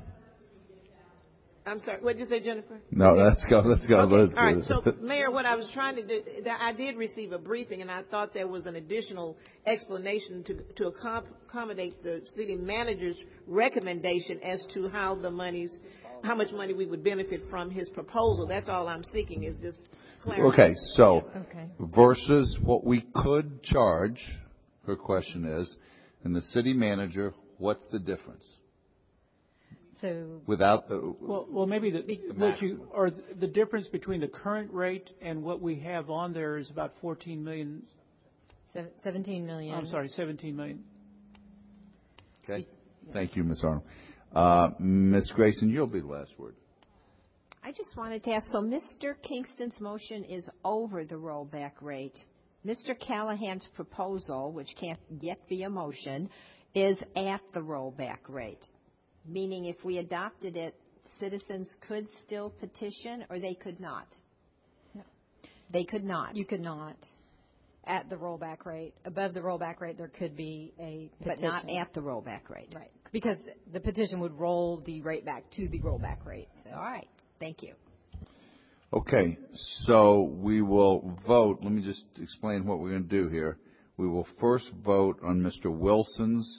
I'm sorry. What did you say, Jennifer? No, let's go. Okay. All right. So, Mayor, what I was trying to do, I did receive a briefing, and I thought there was an additional explanation to accommodate the city manager's recommendation as to how much money we would benefit from his proposal. That's all I'm seeking is just clarity. Okay, so versus what we could charge, her question is, and the city manager, what's the difference? So without the well, maybe the difference between the current rate and what we have on there is about 14 million. 17 million. I'm sorry, 17 million. Okay. Thank you, Ms. Arnold. Ms. Grayson, you'll be the last word. I just wanted to ask, so Mr. Kingston's motion is over the rollback rate. Mr. Callahan's proposal, which can't yet be a motion, is at the rollback rate. Meaning if we adopted it, citizens could still petition or they could not? No. They could not? You could not. at the rollback rate. Above the rollback rate, there could be a petition. But not at the rollback rate. Right. Because the petition would roll the rate back to the rollback rate. So. All right. Thank you. Okay, so we will vote. Let me just explain what we're going to do here. We will first vote on Mr. Wilson's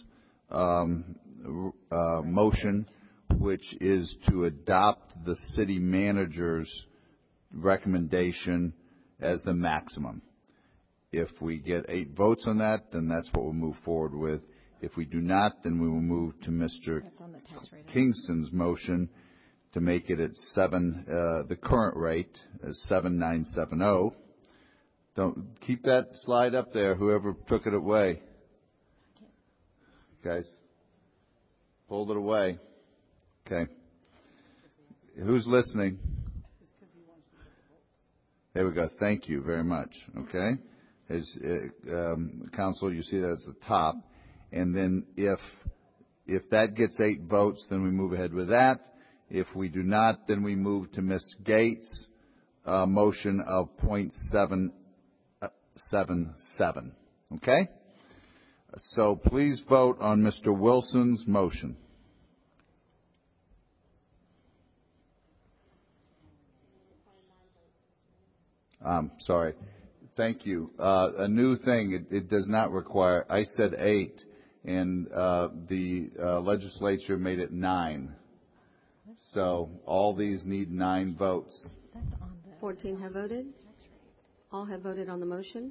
motion, which is to adopt the city manager's recommendation as the maximum. If we get 8 votes on that, then that's what we'll move forward with. If we do not, then we will move to Mr. Kingston's motion to make it at the current rate is 7,970. Don't keep that slide up there, whoever took it away. Guys, pulled it away. Okay. Who's listening? There we go. Thank you very much. Okay. As Council, you see that at the top. And then if that gets 8 votes, then we move ahead with that. If we do not, then we move to Ms. Gates' motion of .777. Okay? So please vote on Mr. Wilson's motion. Sorry. Thank you. A new thing, it does not require, I said 8, and the legislature made it 9. So all these need 9 votes. 14 have voted. All have voted on the motion.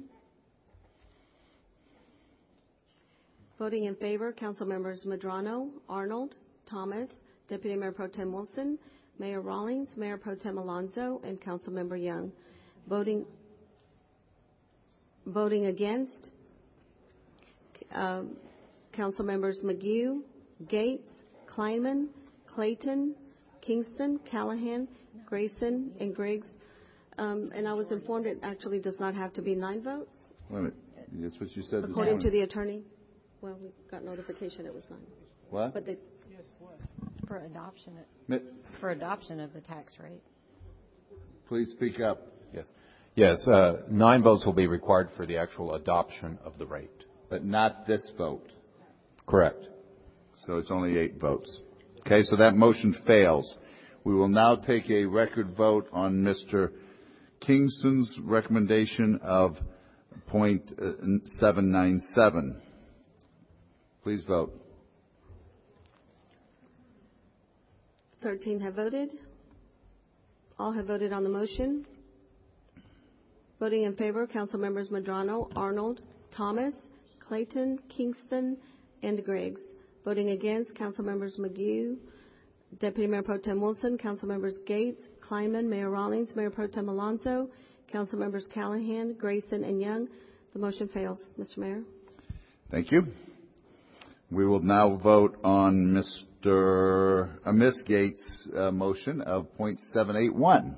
Voting in favor, Council Members Medrano, Arnold, Thomas, Deputy Mayor Pro Tem Wilson, Mayor Rawlings, Mayor Pro Tem Alonso, and Council Member Young. Voting against, Council Members McGue, Gates, Kleinman, Clayton, Kingston, Callahan, Grayson, and Griggs. And I was informed it actually does not have to be 9 votes. Wait a minute. That's what you said this According morning. to the attorney. Well, we got notification it was 9. What? But they, For adoption. Mi- For adoption of the tax rate. Please speak up. Yes, 9 votes will be required for the actual adoption of the rate. But not this vote. Correct. So it's only 8 votes. Okay, so that motion fails. We will now take a record vote on Mr. Kingston's recommendation of .797. Please vote. 13 have voted. All have voted on the motion. Voting in favor, Council Members Medrano, Arnold, Thomas, Clayton, Kingston, and Griggs. Voting against, Council Members McGue, Deputy Mayor Pro Tem Wilson, Council Members Gates, Kleinman, Mayor Rawlings, Mayor Pro Tem Alonso, Council Members Callahan, Grayson, and Young. The motion fails, Mr. Mayor. Thank you. We will now vote on Ms. Gates' motion of .781.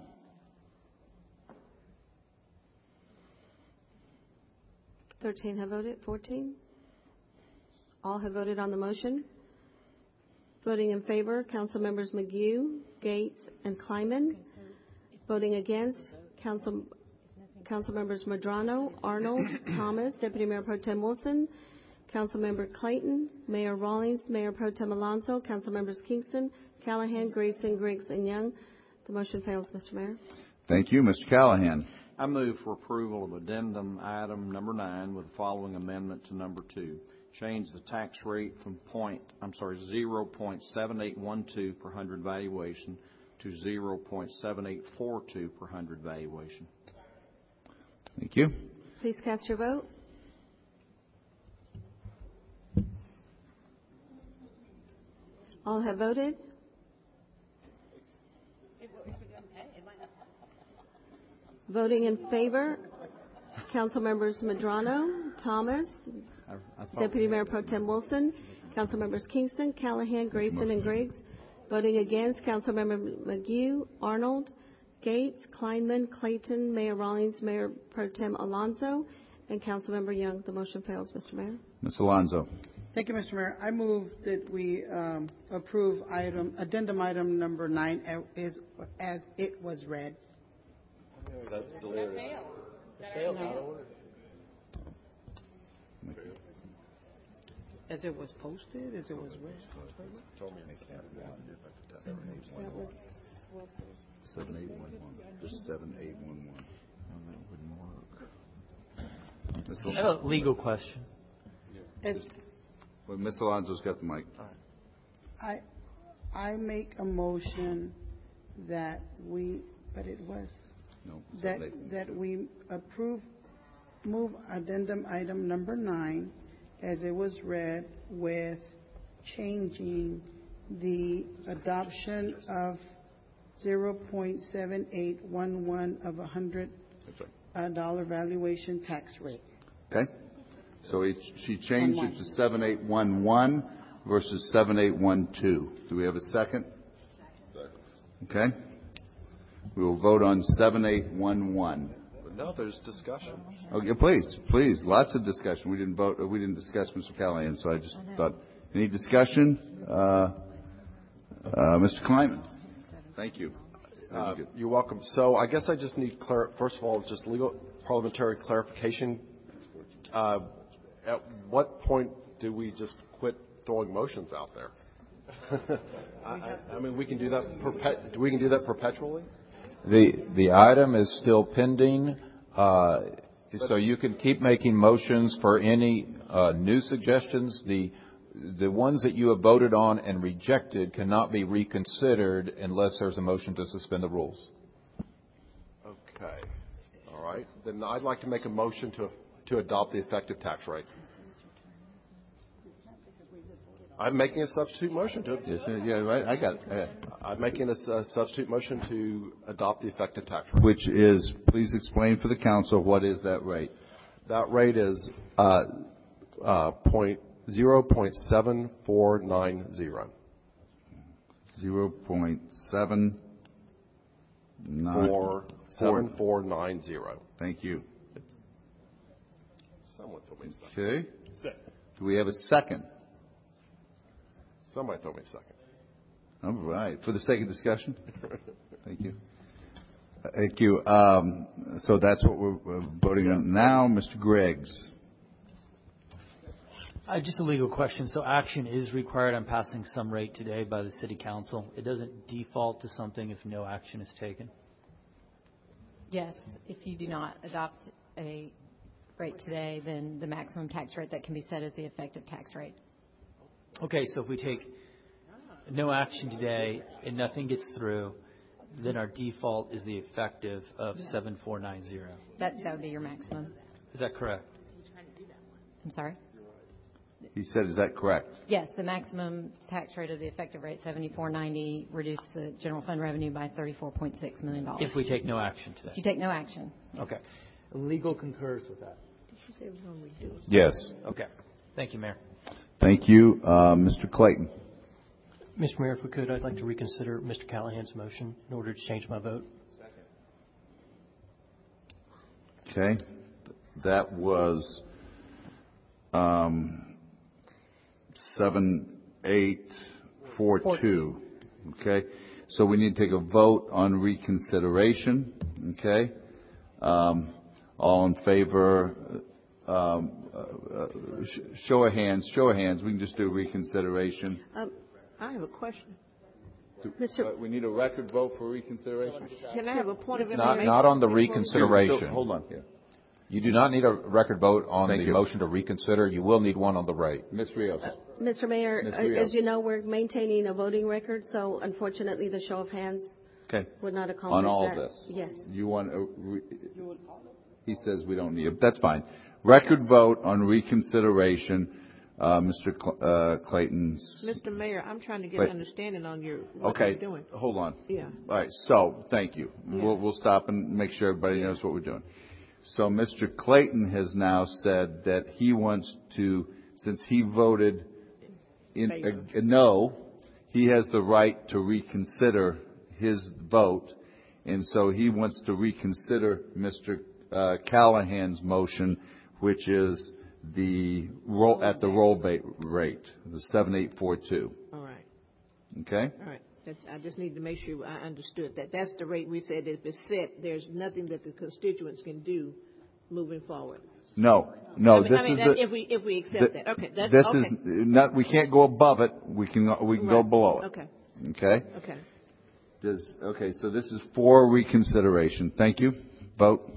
13 have voted. 14. All have voted on the motion. Voting in favor, Council Members McGue, Gates, and Kleinman. Voting against, Council Members Medrano, Arnold, Thomas, Deputy Mayor Pro Tem Wilson, Council Member Clayton, Mayor Rawlings, Mayor Pro Tem Alonso, Council Members Kingston, Callahan, Grayson, Griggs, and Young. The motion fails, Mr. Mayor. Thank you. Mr. Callahan. I move for approval of addendum item number 9 with the following amendment to number 2. Change the tax rate from 0.7812 per hundred valuation to 0.7842 per hundred valuation. Thank you. Please cast your vote. All have voted. Voting in favor, Council Members Medrano, Thomas, Deputy Mayor Pro Tem Wilson, Council Members Kingston, Callahan, Grayson, and Griggs. Voting against, Council Member McGue, Arnold, Gates, Kleinman, Clayton, Mayor Rawlings, Mayor Pro Tem Alonso, and Council Member Young. The motion fails, Mr. Mayor. Ms. Alonso. Thank you, Mr. Mayor. I move that we approve addendum item number 9 as it was read. That's delirious. As it was posted, as it was read? Told me they can't find it. 7811. Just 7811. That wouldn't work. I have a legal question. Well, Ms. Alonso's got the mic. I make a motion that we, but it was, no, that we move addendum item number 9 as it was read with changing the adoption of 0.7811 of $100 valuation tax rate. Okay. So she changed it to 7811 versus 7812. Do we have a second? Okay. We will vote on 7811. But no, there's discussion. Okay, please. Lots of discussion. We didn't vote. We didn't discuss Mr. Callahan, so I just thought. Any discussion? Mr. Kleiman. Thank you. You're welcome. So I guess I just need, first of all, just legal parliamentary clarification. At what point do we just quit throwing motions out there? I mean, we can do that. We can do that perpetually. The item is still pending, so you can keep making motions for any new suggestions. The ones that you have voted on and rejected cannot be reconsidered unless there's a motion to suspend the rules. Okay. All right. Then I'd like to make a motion to adopt the effective tax rate. I'm making a substitute motion to. Yeah, right. I got it. I'm making a substitute motion to adopt the effective tax rate. Which is, please explain for the council, what is that rate? That rate is 0.7490. 0.7490. Thank you. Someone told me a second. Okay. Do we have a second? Somebody told me a second. All right. For the sake of discussion? Thank you. Thank you. So that's what we're voting on now. Mr. Greggs. Just a legal question. So action is required on passing some rate today by the City Council. It doesn't default to something if no action is taken? Yes. If you do not adopt a rate today, then the maximum tax rate that can be set is the effective tax rate. Okay, so if we take no action today and nothing gets through, then our default is the effective of 7490. That would be your maximum. Is that correct? I'm sorry? He said, is that correct? Yes, the maximum tax rate of the effective rate, 7490, reduced the general fund revenue by $34.6 million. If we take no action today? If you take no action. Okay. Legal concurs with that? Did you say it was going to reduce? Yes. Okay. Thank you, Mayor. Thank you. Mr. Clayton. Mr. Mayor, if we could, I'd like to reconsider Mr. Callahan's motion in order to change my vote. Okay. That was 7842. Okay. So we need to take a vote on reconsideration. Okay. All in favor? Show of hands. Show of hands. We can just do reconsideration. I have a question. We need a record vote for reconsideration. Can I have a point of information? Not on the reconsideration. Hold on here. You do not need a record vote on the motion to reconsider. You will need one on the rate. Ms. Rios. Mr. Mayor, as you know, we're maintaining a voting record, so unfortunately the show of hands would not accomplish on all that. this. Yes. You want he says we don't need it. That's fine. Record vote on reconsideration. Mr. Clayton's. Mr. Mayor, I'm trying to get an understanding on what you're doing. Hold on. Yeah. All right. So thank you. Yeah. We'll stop and make sure everybody knows what we're doing. So Mr. Clayton has now said that he wants to, since he voted no, he has the right to reconsider his vote, and so he wants to reconsider Mr. Callahan's motion, which is the roll at the roll rate, the 7842. All right. Okay. All right. I just need to make sure I understood that. That's the rate we said. If it's set, there's nothing that the constituents can do moving forward. No. If we accept that. Okay. This is not, we can't go above it. We can go below it. Okay. Okay? Okay. So this is for reconsideration. Thank you. Vote.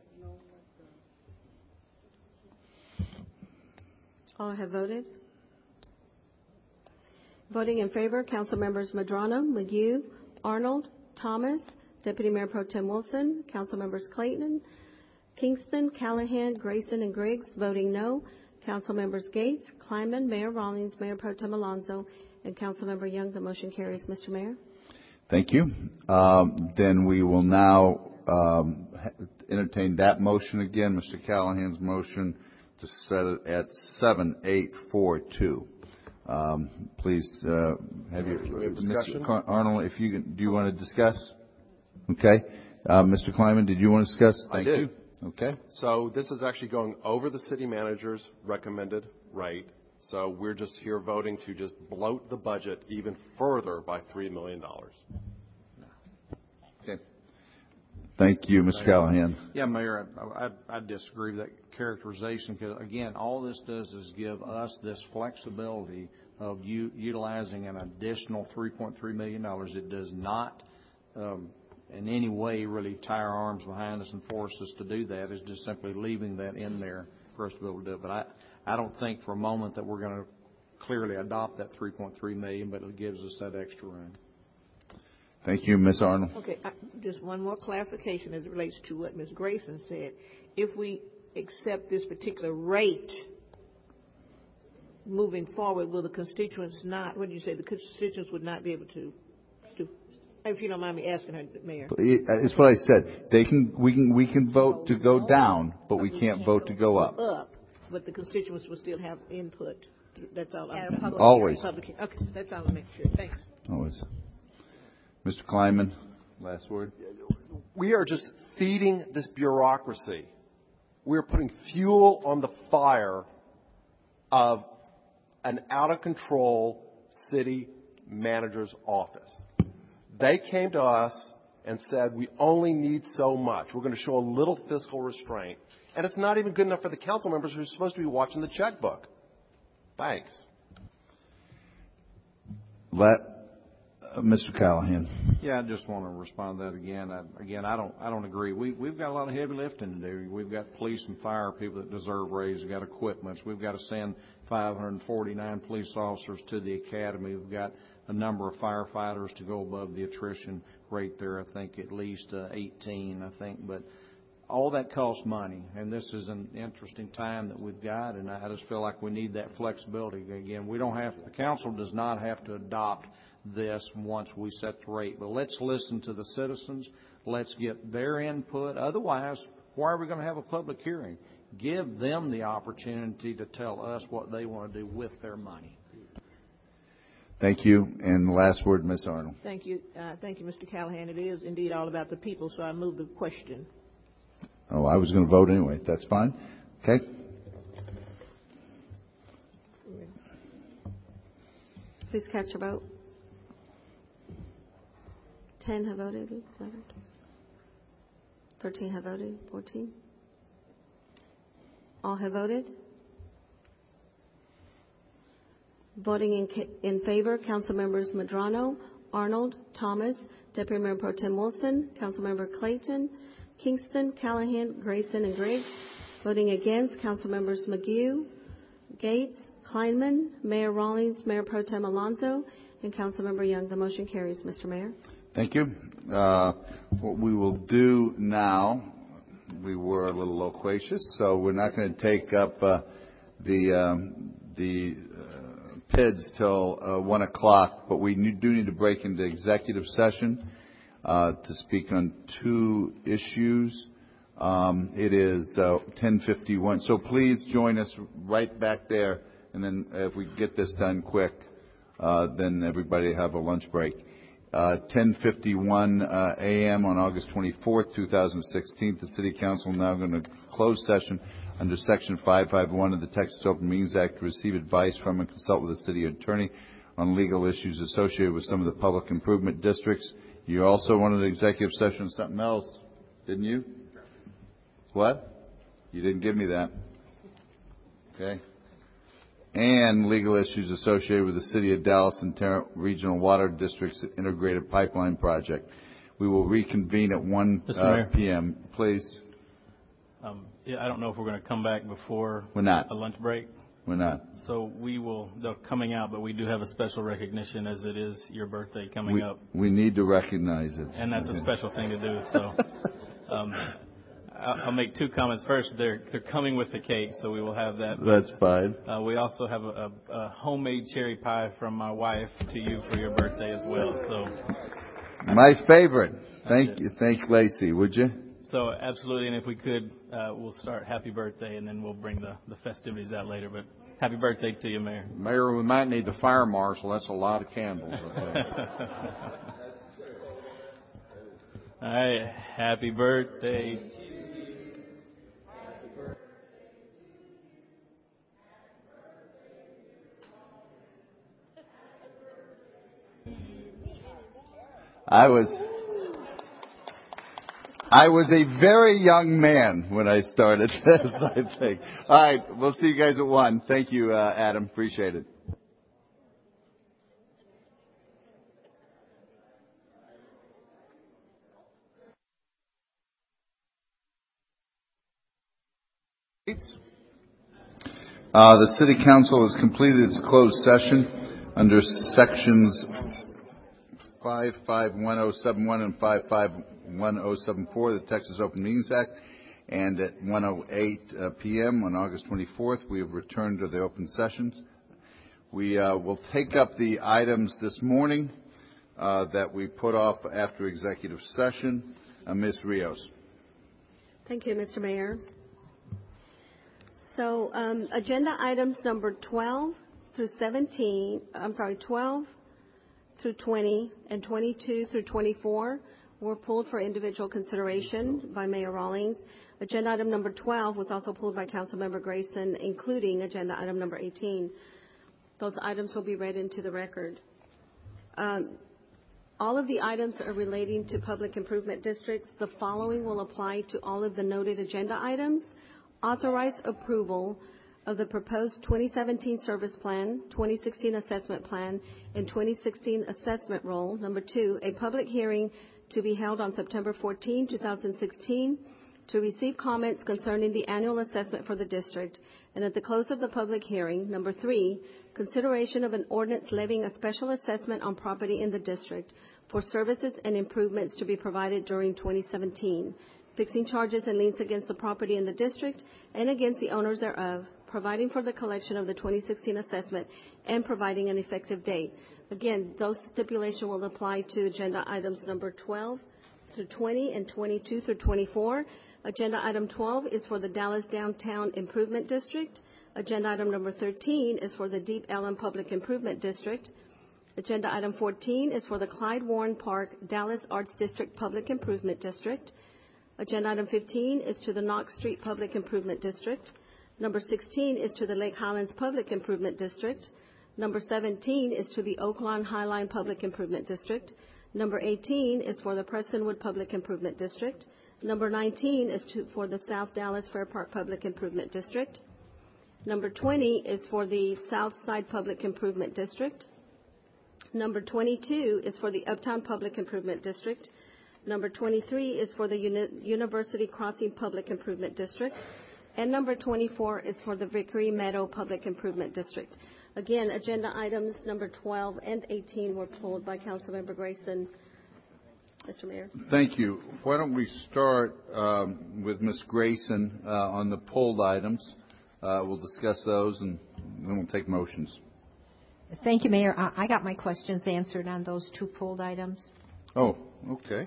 All have voted. Voting in favor, Council Members Medrano, McGue, Arnold, Thomas, Deputy Mayor Pro Tem Wilson, Council Members Clayton, Kingston, Callahan, Grayson, and Griggs. Voting no, Council Members Gates, Kleinman, Mayor Rawlings, Mayor Pro Tem Alonso, and Council Member Young. The motion carries, Mr. Mayor. Thank you. Then we will now entertain that motion again, Mr. Callahan's motion to set it at 7842. Please have your discussion. Mr. Arnold, if you can, do you want to discuss? Okay. Mr. Kleinman, did you want to discuss? I did. You. Okay. So this is actually going over the city manager's recommended rate. So we're just here voting to just bloat the budget even further by $3 million. Okay. Thank you, Mr. Callahan. Yeah, Mayor, I disagree with that characterization because, again, all this does is give us this flexibility of utilizing an additional $3.3 million. It does not in any way really tie our arms behind us and force us to do that. It's just simply leaving that in there for us to be able to do it. But I don't think for a moment that we're going to clearly adopt that $3.3 million, but it gives us that extra room. Thank you, Ms. Arnold. Okay, just one more clarification as it relates to what Ms. Grayson said. If we accept this particular rate moving forward, will the constituents not, what did you say, the constituents would not be able to do, if you don't mind me asking her, Mayor? It's what I said. We can vote to go down, but we can't vote to go up. But the constituents will still have input. That's all. Always. Okay, that's all I'm making sure. Thanks. Always. Mr. Kleinman, last word. We are just feeding this bureaucracy. We're putting fuel on the fire of an out-of-control city manager's office. They came to us and said, we only need so much. We're going to show a little fiscal restraint. And it's not even good enough for the council members who are supposed to be watching the checkbook. Thanks. Mr. Callahan. Yeah, I just want to respond to that again. I don't agree. We've got a lot of heavy lifting to do. We've got police and fire people that deserve raises. We've got equipment. We've got to send 549 police officers to the academy. We've got a number of firefighters to go above the attrition rate there. I think at least 18. I think, but all that costs money, and this is an interesting time that we've got, and I just feel like we need that flexibility. Again, the council does not have to adopt this once we set the rate, but let's listen to the citizens. Let's get their input. Otherwise, why are we going to have a public hearing? Give them the opportunity to tell us what they want to do with their money. Thank you. And the last word, Ms. Arnold. Thank you. Thank you, Mr. Callahan. It is indeed all about the people, so I move the question. Oh, I was going to vote anyway. That's fine. Okay. Please cast your vote. 10 have voted. 11. 13 have voted. 14. All have voted. Voting in favor, Council Members Medrano, Arnold, Thomas, Deputy Mayor Pro Tem Wilson, Council Member Clayton, Kingston, Callahan, Grayson, and Griggs. Voting against, Council Members McGue, Gates, Kleinman, Mayor Rawlings, Mayor Pro Tem Alonso, and Council Member Young. The motion carries, Mr. Mayor. Thank you. What we will do now, we were a little loquacious, so we're not going to take up the PIDs till 1 o'clock, but we do need to break into executive session to speak on two issues. It is 10:51, so please join us right back there, and then if we get this done quick, then everybody have a lunch break. 10:51 a.m. on August 24th, 2016. The City Council now going to close session under Section 551 of the Texas Open Meetings Act to receive advice from and consult with the City Attorney on legal issues associated with some of the public improvement districts. You also wanted an executive session on something else, didn't you? What? You didn't give me that. Okay. And legal issues associated with the City of Dallas and Tarrant Regional Water District's Integrated Pipeline Project. We will reconvene at 1 p.m. Please. I don't know if we're going to come back before We're not. a lunch break. We're not. So they're coming out, but we do have a special recognition as it is your birthday coming up. We need to recognize it. And that's a special thing to do. So I'll make two comments. First, they're coming with the cake, so we will have that. That's fine. We also have a homemade cherry pie from my wife to you for your birthday as well. So my favorite. Thank you. Thank Lacey, would you? So absolutely, and if we could, we'll start happy birthday, and then we'll bring the festivities out later. But happy birthday to you, Mayor. Mayor, we might need the fire marshal. That's a lot of candles. All right, happy birthday. I was a very young man when I started this, I think. All right, we'll see you guys at 1. Thank you, Adam. Appreciate it. The City Council has completed its closed session under sections 551071 and 551074 of the Texas Open Meetings Act, and at 1:08 p.m. on August 24th, we have returned to the open sessions. We will take up the items this morning that we put off after executive session. Ms. Rios. Thank you, Mr. Mayor. So agenda items number 12 through 20 and 22 through 24 were pulled for individual consideration by Mayor Rawlings. Agenda item number 12 was also pulled by Councilmember Grayson, including agenda item number 18. Those items will be read into the record. All of the items are relating to public improvement districts. The following will apply to all of the noted agenda items. Authorize approval of the proposed 2017 Service Plan, 2016 Assessment Plan, and 2016 Assessment Roll. Number 2, a public hearing to be held on September 14, 2016, to receive comments concerning the annual assessment for the district. And at the close of the public hearing, number 3, consideration of an ordinance levying a special assessment on property in the district for services and improvements to be provided during 2017, fixing charges and liens against the property in the district and against the owners thereof, providing for the collection of the 2016 assessment, and providing an effective date. Again, those stipulations will apply to agenda items number 12 through 20 and 22 through 24. Agenda item 12 is for the Dallas Downtown Improvement District. Agenda item number 13 is for the Deep Ellum Public Improvement District. Agenda item 14 is for the Clyde Warren Park Dallas Arts District Public Improvement District. Agenda item 15 is to the Knox Street Public Improvement District. Number 16 is to the Lake Highlands Public Improvement District. Number 17 is to the Oaklawn Highline Public Improvement District. Number 18 is for the Prestonwood Public Improvement District. Number 19 is for the South Dallas Fair Park Public Improvement District. Number 20 is for the South Side Public Improvement District. Number 22 is for the Uptown Public Improvement District. Number 23 is for the University Crossing Public Improvement District. And number 24 is for the Vickery Meadow Public Improvement District. Again, agenda items number 12 and 18 were pulled by Councilmember Grayson. Mr. Mayor. Thank you. Why don't we start with Ms. Grayson on the pulled items. We'll discuss those and then we'll take motions. Thank you, Mayor. I got my questions answered on those 2 pulled items. Oh, okay.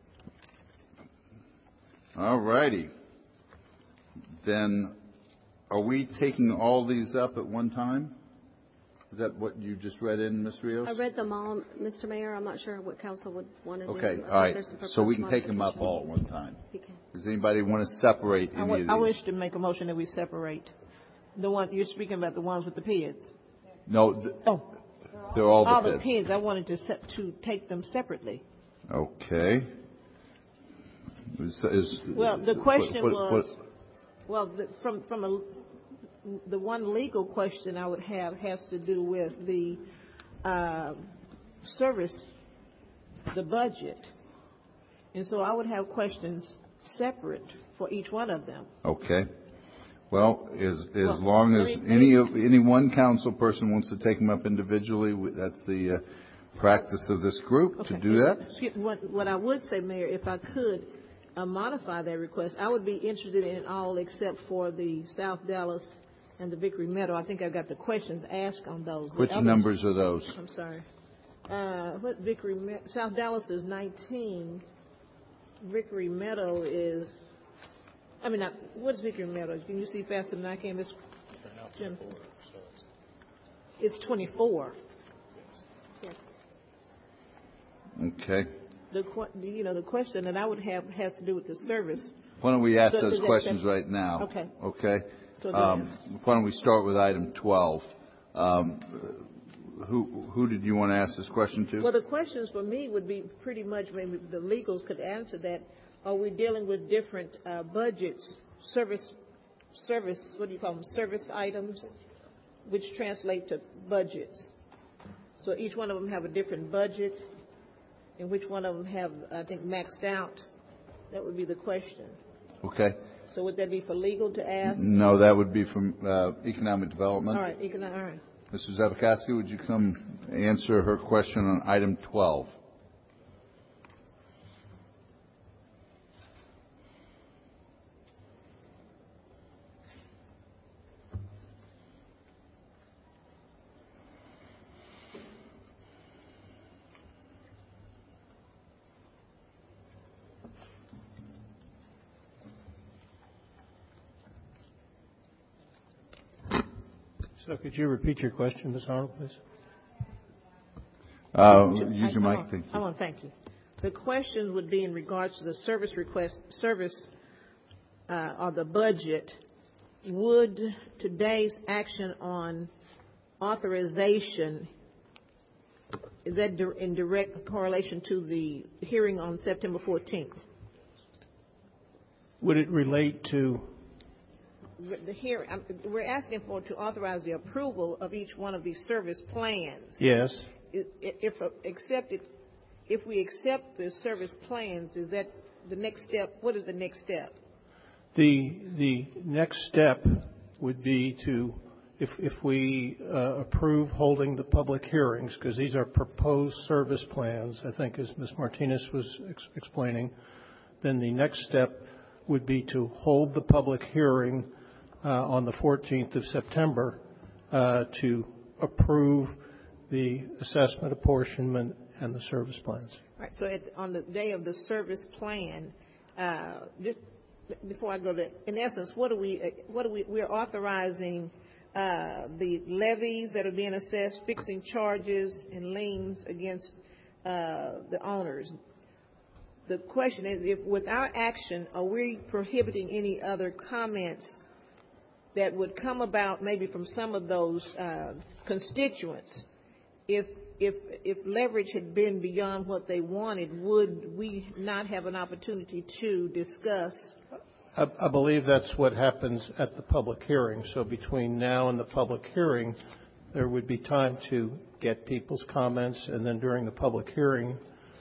All righty. Then are we taking all these up at one time? Is that what you just read in, Ms. Rios? I read them all, Mr. Mayor. I'm not sure what council would want to do. Okay, all right. So we can take them up all at one time. Does anybody want to separate any of these? I wish to make a motion that we separate. The one you're speaking about, the ones with the PIDs. No, they're all all the the PIDs. I wanted to take them separately. Okay. Well, the question was, well, from the one legal question I would have has to do with the service, the budget. And so I would have questions separate for each one of them. Okay. Well, as long as any one council person wants to take them up individually, that's the practice of this group to do that. What I would say, Mayor, if I could modify that request, I would be interested in all except for the South Dallas and the Vickery Meadow. I think I've got the questions asked on those. Which numbers are those? I'm sorry. South Dallas is 19. Vickery Meadow is, what is Vickery Meadow? Can you see faster than I can? It's 24. Okay. The question that I would have has to do with the service. Why don't we ask those questions right now? Okay. Okay. So why don't we start with item 12? Who did you want to ask this question to? Well, the questions for me would be pretty much, maybe the legals could answer that. Are we dealing with different budgets, service, what do you call them, service items, which translate to budgets? So each one of them have a different budget, and which one of them have, I think, maxed out? That would be the question. Okay. So would that be for legal to ask? No, that would be from economic development. All right, all right. Mr. Zebikoski, would you come answer her question on item 12? So could you repeat your question, Ms. Arnold, please? Use your mic. Thank you. I want to thank you. The question would be in regards to the service request, or the budget. Would today's action on authorization, is that in direct correlation to the hearing on September 14th? Would it relate to? The hearing, we're asking to authorize the approval of each one of these service plans. Yes. If we accept the service plans, is that the next step? What is the next step? The next step would be to, if we approve holding the public hearings, because these are proposed service plans, I think, as Ms. Martinez was explaining, then the next step would be to hold the public hearing on the 14th of September to approve the assessment, apportionment, and the service plans. Right. So on the day of the service plan, just before I go to, in essence, we're authorizing the levies that are being assessed, fixing charges and liens against the owners. The question is, if with our action, are we prohibiting any other comments that would come about maybe from some of those constituents? If leverage had been beyond what they wanted, would we not have an opportunity to discuss? I believe that's what happens at the public hearing. So between now and the public hearing, there would be time to get people's comments, and then during the public hearing,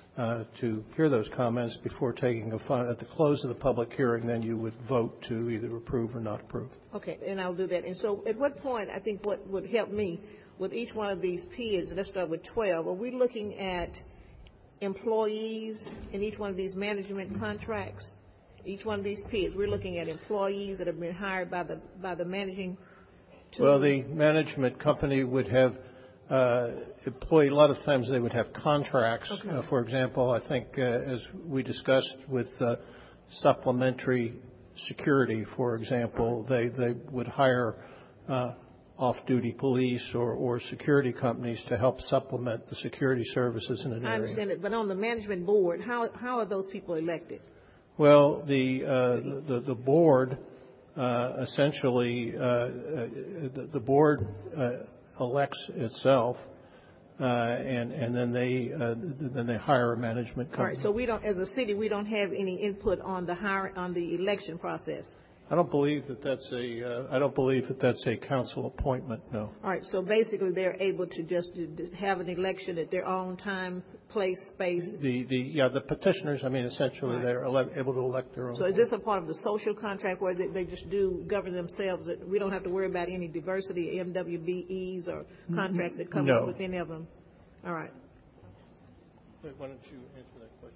to hear those comments before taking at the close of the public hearing, then you would vote to either approve or not approve. Okay, and I'll do that. And so at what point, I think what would help me with each one of these PIDs, let's start with 12, are we looking at employees in each one of these management contracts? Each one of these PIDs, we're looking at employees that have been hired by the managing. Well, the management company would have employee. A lot of times they would have contracts. Okay. For example, I think as we discussed with supplementary security, for example, they would hire off-duty police or security companies to help supplement the security services in an area. I understand it, but on the management board, how are those people elected? Well, the board essentially the board elects itself, and then they hire a management company. All right. So we don't, as a city, we don't have any input on the election process. I don't believe that that's a council appointment, no. All right, so basically they're able to just have an election at their own time, place, space. The petitioners, essentially, Right. they're able to elect their own. So is this a part of the social contract where they just do govern themselves? That we don't have to worry about any diversity, MWBEs or contracts that come up with any of them? All right. Why don't you answer that question?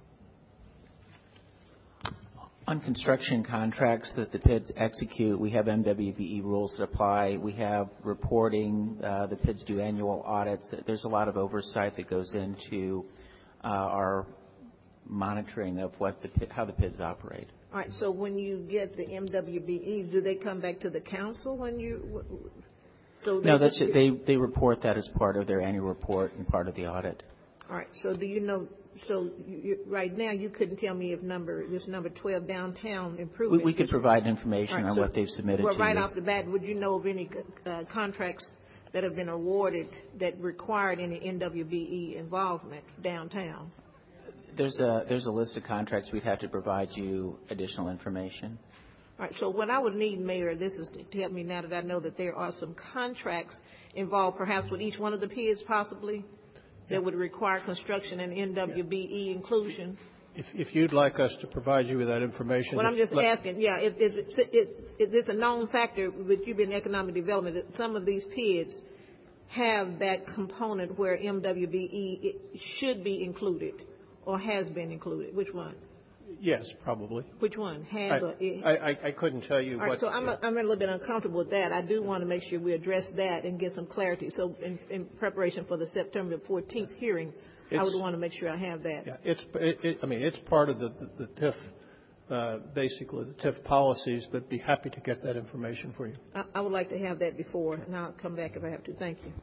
On construction contracts that the PIDs execute, we have MWBE rules that apply. We have reporting. The PIDs do annual audits. There's a lot of oversight that goes into our monitoring of how the PIDs operate. All right, so when you get the MWBEs, do they come back to the council when you? No, they report that as part of their annual report and part of the audit. All right, so do you know? So right now, you couldn't tell me if this number 12 downtown improvement. We could provide information on what they've submitted to you. Well, right off the bat, would you know of any contracts that have been awarded that required any NWBE involvement downtown? There's a list of contracts. We'd have to provide you additional information. All right, so what I would need, Mayor, this is to help me now that I know that there are some contracts involved perhaps with each one of the PIDs possibly, that would require construction and NWBE inclusion. If you'd like us to provide you with that information. Well, I'm just asking, is this a known factor with you being economic development that some of these PIDs have that component where MWBE should be included or has been included? Which one? Yes, probably. Which one? Has or it? I couldn't tell you. All right, so I'm a little bit uncomfortable with that. I do want to make sure we address that and get some clarity. So in preparation for the September 14th hearing, I would want to make sure I have that. Yeah, it's part of the TIF, basically the TIF policies, but be happy to get that information for you. I would like to have that before, and I'll come back if I have to. Thank you.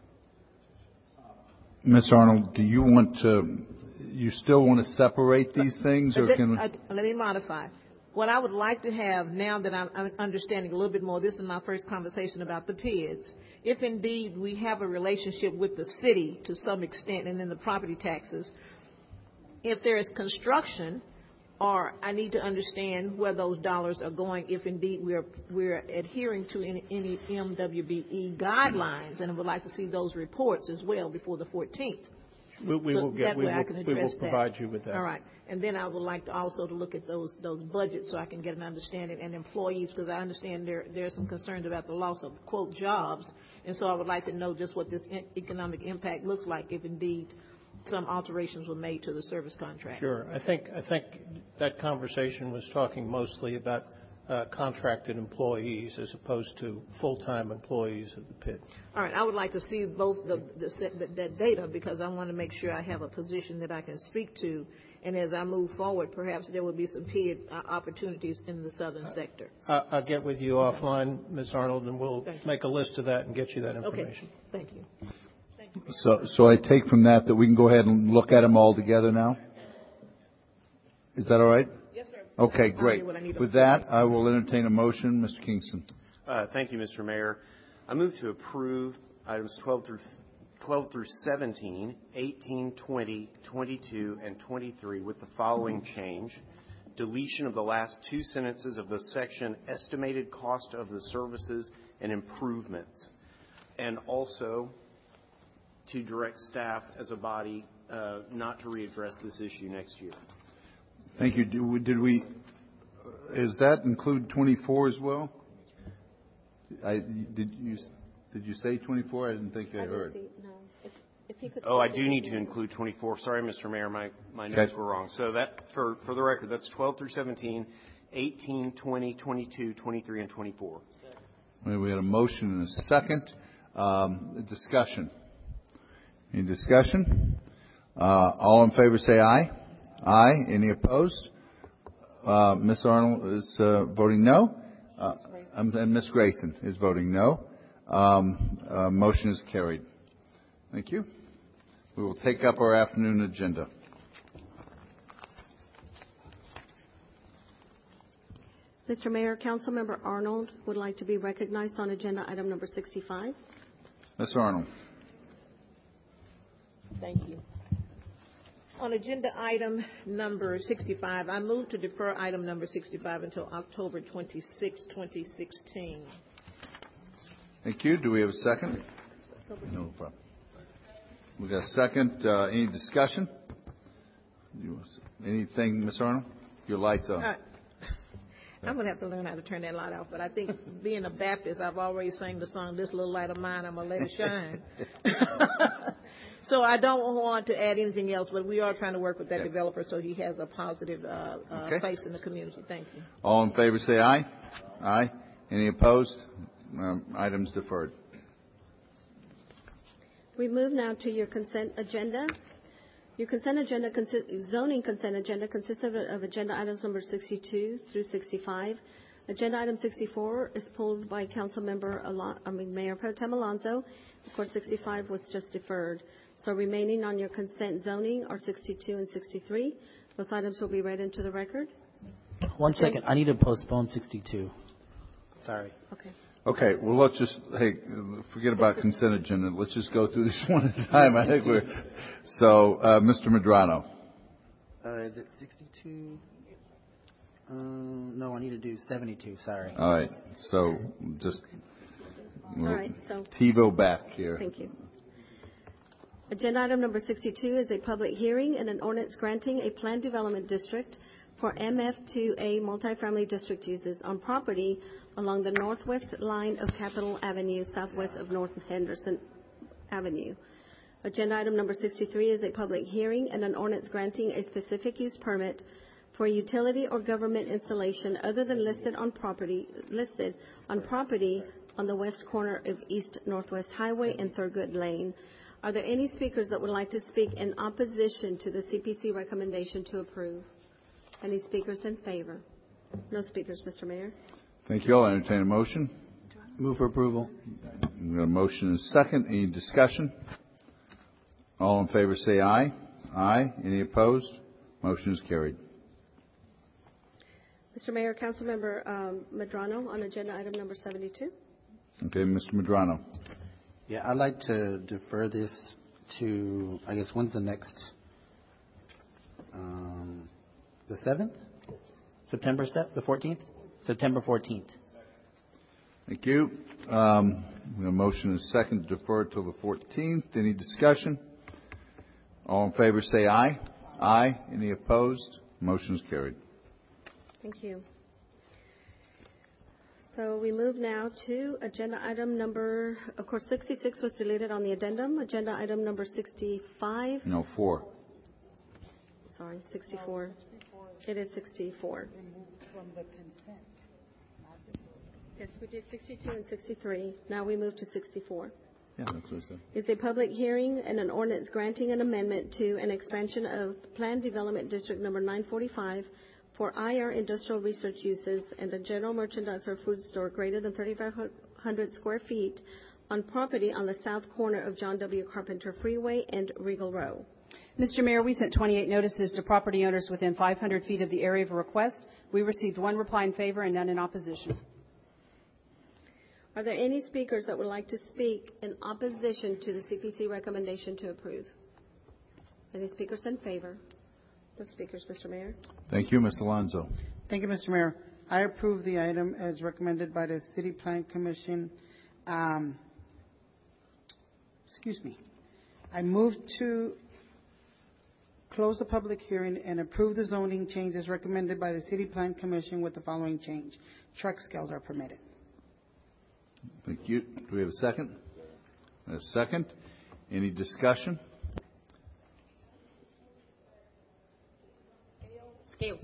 Ms. Arnold, do you want to? You still want to separate these things, or can? Let me modify. What I would like to have now that I'm understanding a little bit more, this is my first conversation about the PIDs. If indeed we have a relationship with the city to some extent, and then the property taxes, if there is construction, or I need to understand where those dollars are going, if indeed we're adhering to any MWBE guidelines, and I would like to see those reports as well before the 14th. We will provide you with that. All right. And then I would like to also to look at those budgets so I can get an understanding, and employees, because I understand there are some concerns about the loss of, quote, jobs. And so I would like to know just what this economic impact looks like if indeed some alterations were made to the service contract. Sure. I think that conversation was talking mostly about contracted employees as opposed to full-time employees of the PID. All right. I would like to see both that data, because I want to make sure I have a position that I can speak to. And as I move forward, perhaps there will be some PID opportunities in the southern sector. I'll get with you offline, Ms. Arnold, and we'll make a list of that and get you that information. Okay. Thank you. So I take from that we can go ahead and look at them all together now? Is that all right? Yes, sir. Okay, great. With that, I will entertain a motion. Mr. Kingston. Thank you, Mr. Mayor. I move to approve items 12 through 17, 18, 20, 22, and 23 with the following change. Deletion of the last two sentences of the section estimated cost of the services and improvements. And also to direct staff as a body not to readdress this issue next year. Thank you. Does that include 24 as well? Did you say 24? I didn't think I heard. I do need to include 24. Sorry, Mr. Mayor, my notes were wrong. So that, for the record, that's 12 through 17, 18, 20, 22, 23, and 24. We had a motion and a second. Discussion. Any discussion? All in favor say aye. Aye. Any opposed? Ms. Arnold is voting no. And Ms. Grayson is voting no. Motion is carried. Thank you. We will take up our afternoon agenda. Mr. Mayor, Councilmember Arnold would like to be recognized on agenda item number 65. Ms. Arnold. Thank you. On agenda item number 65, I move to defer item number 65 until October 26, 2016. Thank you. Do we have a second? No problem. We got a second. Any discussion? Anything, Ms. Arnold? Your light's on. I'm going to have to learn how to turn that light off, but I think being a Baptist, I've already sang the song, "This Little Light of Mine, I'm going to let it shine." So I don't want to add anything else, but we are trying to work with that developer so he has a positive place in the community. Thank you. All in favor say aye. Aye. Any opposed? Items deferred. We move now to your consent agenda. Your zoning consent agenda consists of agenda items number 62 through 65. Agenda item 64 is pulled by Mayor Pro Tem Alonso. Of course, 65 was just deferred. So remaining on your consent zoning are 62 and 63. Those items will be read into the record. 1 second. I need to postpone 62. Sorry. Okay. Okay, well, let's just, forget about consent agenda. Let's just go through this one at a time. I think Mr. Medrano. Is it 62? No, I need to do 72, sorry. All right, so just TiVo back here. Thank you. Agenda item number 62 is a public hearing and an ordinance granting a planned development district for MF2A multifamily district uses on property along the northwest line of Capitol Avenue, southwest of North Henderson Avenue. Agenda item number 63 is a public hearing and an ordinance granting a specific use permit for a utility or government installation other than listed on property on the west corner of East Northwest Highway and Thurgood Lane. Are there any speakers that would like to speak in opposition to the CPC recommendation to approve? Any speakers in favor? No speakers, Mr. Mayor. Thank you all. I entertain a motion. Move for approval. We got a motion and a second. Any discussion? All in favor say aye. Aye. Any opposed? Motion is carried. Mr. Mayor, Councilmember Medrano on agenda item number 72. Okay, Mr. Medrano. Yeah, I'd like to defer this to, I guess, when's the next? The 7th? The 14th? September 14th. Thank you. We have a motion and a second to defer till the 14th. Any discussion? All in favor say aye. Aye. Any opposed? Motion is carried. Thank you. So we move now to agenda item number, of course, 66 was deleted on the addendum. Agenda item number 65. No, 4. Sorry, 64. It is 64. From the consent. Yes, we did 62 and 63. Now we move to 64. Yeah, that's what I said. It's a public hearing and an ordinance granting an amendment to an expansion of Planned Development District number 945 for IR industrial research uses and a general merchandise or food store greater than 3,500 square feet on property on the south corner of John W. Carpenter Freeway and Regal Row. Mr. Mayor, we sent 28 notices to property owners within 500 feet of the area of request. We received 1 reply in favor and none in opposition. Are there any speakers that would like to speak in opposition to the CPC recommendation to approve? Any speakers in favor? No speakers, Mr. Mayor. Thank you, Ms. Alonso. Thank you, Mr. Mayor. I approve the item as recommended by the City Plan Commission. I move to close the public hearing and approve the zoning changes recommended by the City Plan Commission with the following change. Truck scales are permitted. Thank you. Do we have a second? A second. Any discussion? Scales.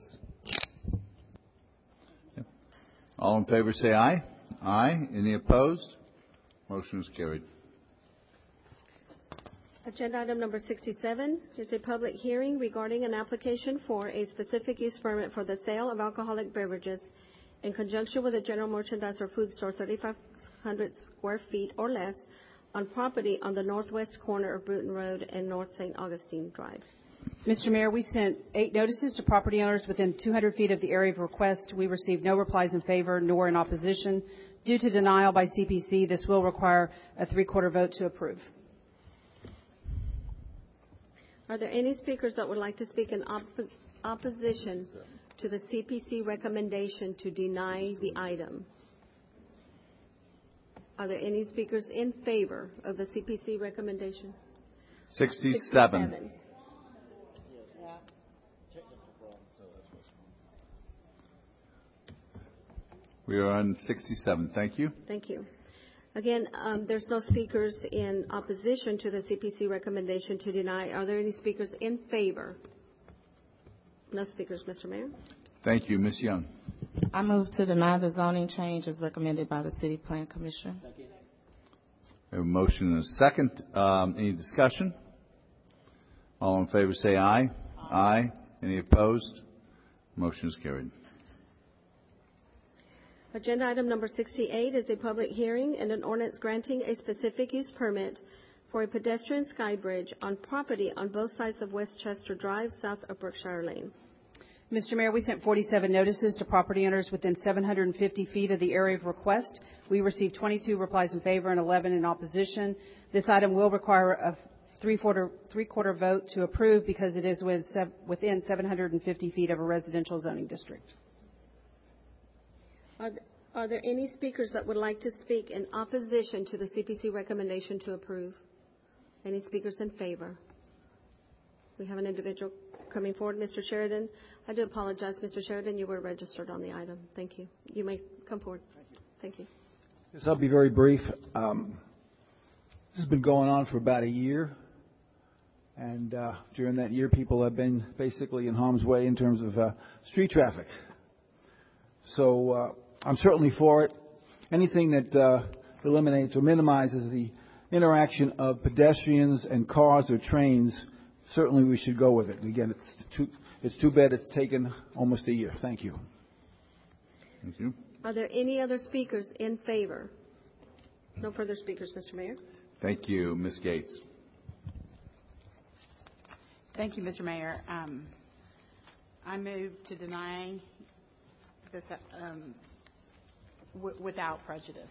All in favor say aye. Aye. Any opposed? Motion is carried. Agenda item number 67 is a public hearing regarding an application for a specific use permit for the sale of alcoholic beverages in conjunction with a general merchandise or food store 3,500 square feet or less on property on the northwest corner of Bruton Road and North St. Augustine Drive. Mr. Mayor, we sent 8 notices to property owners within 200 feet of the area of request. We received no replies in favor nor in opposition. Due to denial by CPC, this will require a 3/4 vote to approve. Are there any speakers that would like to speak in opposition to the CPC recommendation to deny the item? Are there any speakers in favor of the CPC recommendation? 67. We are on 67. Thank you. Thank you. Again, there's no speakers in opposition to the CPC recommendation to deny. Are there any speakers in favor? No speakers, Mr. Mayor. Thank you. Ms. Young. I move to deny the zoning change as recommended by the City Plan Commission. We have a motion and a second. Any discussion? All in favor say aye. Aye. Any opposed? Motion is carried. Agenda item number 68 is a public hearing and an ordinance granting a specific use permit for a pedestrian sky bridge on property on both sides of Westchester Drive, south of Berkshire Lane. Mr. Mayor, we sent 47 notices to property owners within 750 feet of the area of request. We received 22 replies in favor and 11 in opposition. This item will require a three-quarter vote to approve because it is within 750 feet of a residential zoning district. Are there any speakers that would like to speak in opposition to the CPC recommendation to approve? Any speakers in favor? We have an individual coming forward. Mr. Sheridan, I do apologize. Mr. Sheridan, you were registered on the item. Thank you. You may come forward. Thank you. Yes, I'll be very brief. This has been going on for about a year. And during that year, people have been basically in harm's way in terms of street traffic. So I'm certainly for it. Anything that eliminates or minimizes the interaction of pedestrians and cars or trains, certainly we should go with it. Again, it's too bad it's taken almost a year. Thank you. Thank you. Are there any other speakers in favor? No further speakers, Mr. Mayor. Thank you. Ms. Gates. Thank you, Mr. Mayor. I move to deny this without prejudice.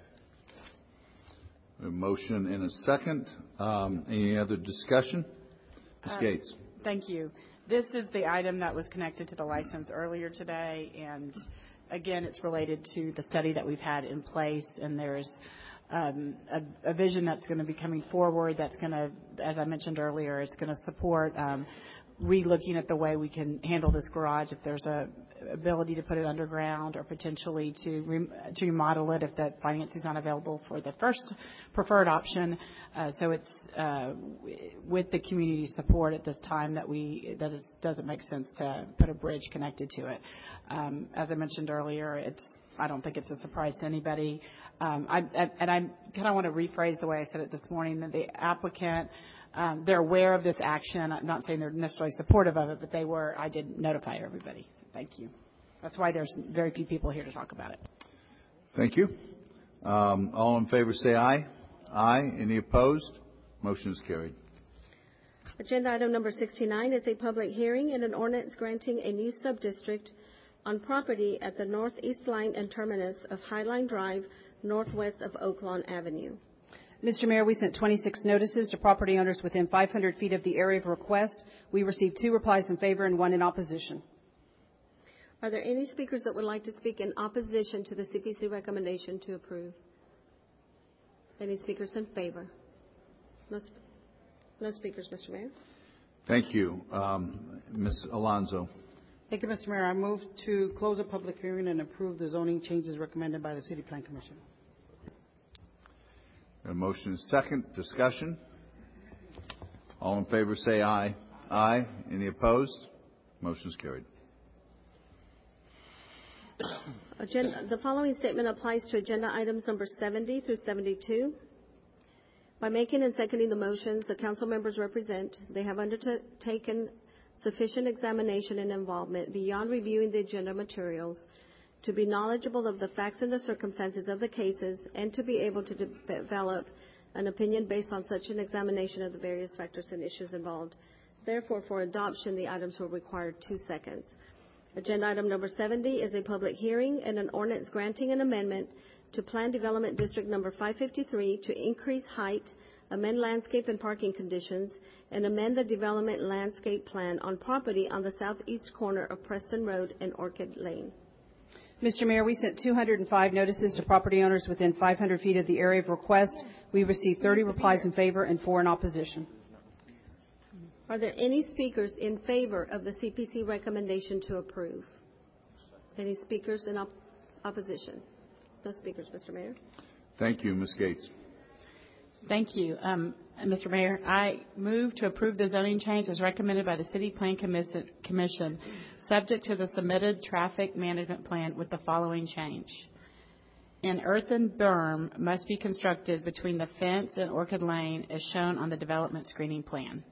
A motion and a second. Any other discussion? Ms. Gates. Thank you. This is the item that was connected to the license earlier today, and again, it's related to the study that we've had in place, and there's a vision that's going to be coming forward that's going to, as I mentioned earlier, it's going to support re-looking at the way we can handle this garage if there's a ability to put it underground or potentially to remodel it if that financing is not available for the first preferred option. So it's with the community support at this time that it doesn't make sense to put a bridge connected to it. As I mentioned earlier, I don't think it's a surprise to anybody. I kind of want to rephrase the way I said it this morning, that the applicant, they're aware of this action. I'm not saying they're necessarily supportive of it, but I did notify everybody. So thank you. That's why there's very few people here to talk about it. Thank you. All in favor say aye. Aye. Any opposed? Motion is carried. Agenda item number 69 is a public hearing and an ordinance granting a new subdistrict on property at the northeast line and terminus of Highline Drive, northwest of Oaklawn Avenue. Mr. Mayor, we sent 26 notices to property owners within 500 feet of the area of request. We received 2 replies in favor and 1 in opposition. Are there any speakers that would like to speak in opposition to the CPC recommendation to approve? Any speakers in favor? No speakers, Mr. Mayor. Thank you. Ms. Alonzo. Thank you, Mr. Mayor. I move to close the public hearing and approve the zoning changes recommended by the City Plan Commission. A motion is second. Discussion. All in favor say aye. Aye. Any opposed? Motion is carried. The following statement applies to agenda items number 70 through 72. By making and seconding the motions the council members represent, they have undertaken sufficient examination and involvement beyond reviewing the agenda materials to be knowledgeable of the facts and the circumstances of the cases and to be able to develop an opinion based on such an examination of the various factors and issues involved. Therefore, for adoption, the items will require 2 seconds. Agenda item number 70 is a public hearing and an ordinance granting an amendment to Plan Development District number 553 to increase height amend landscape and parking conditions, and amend the development landscape plan on property on the southeast corner of Preston Road and Orchid Lane. Mr. Mayor, we sent 205 notices to property owners within 500 feet of the area of request. We received 30 replies in favor and 4 in opposition. Are there any speakers in favor of the CPC recommendation to approve? Any speakers in opposition? No speakers, Mr. Mayor. Thank you. Ms. Gates. Thank you. Mr. Mayor, I move to approve the zoning change as recommended by the City Plan Commission, subject to the submitted traffic management plan with the following change. An earthen berm must be constructed between the fence and Orchid Lane as shown on the development screening plan.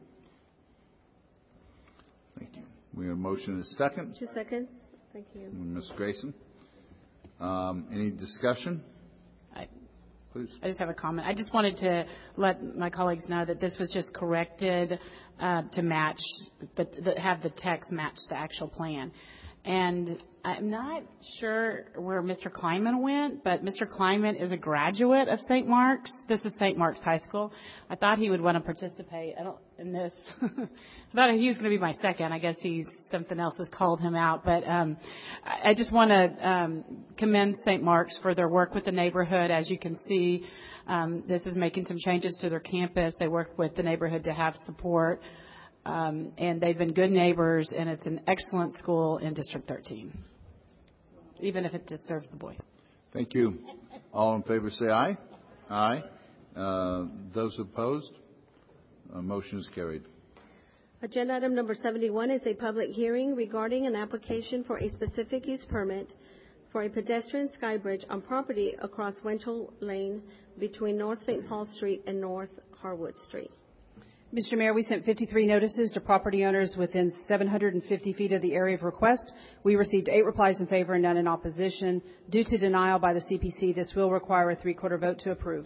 Thank you. We have a motion and a second. 2 seconds. Thank you. Ms. Grayson. Any discussion? Please. I just have a comment. I just wanted to let my colleagues know that this was just corrected to match, have the text match the actual plan. And I'm not sure where Mr. Kleinman went, but Mr. Kleinman is a graduate of St. Mark's. This is St. Mark's High School. I thought he would want to participate in this. I thought he was going to be my second. I guess something else has called him out. But I just want to commend St. Mark's for their work with the neighborhood. As you can see, this is making some changes to their campus. They worked with the neighborhood to have support. And they've been good neighbors, and it's an excellent school in District 13, even if it just serves the boy. Thank you. All in favor say aye. Aye. Those opposed? Motion is carried. Agenda item number 71 is a public hearing regarding an application for a specific use permit for a pedestrian sky bridge on property across Winchell Lane between North St. Paul Street and North Harwood Street. Mr. Mayor, we sent 53 notices to property owners within 750 feet of the area of request. We received 8 replies in favor and none in opposition. Due to denial by the CPC, this will require a 3/4 vote to approve.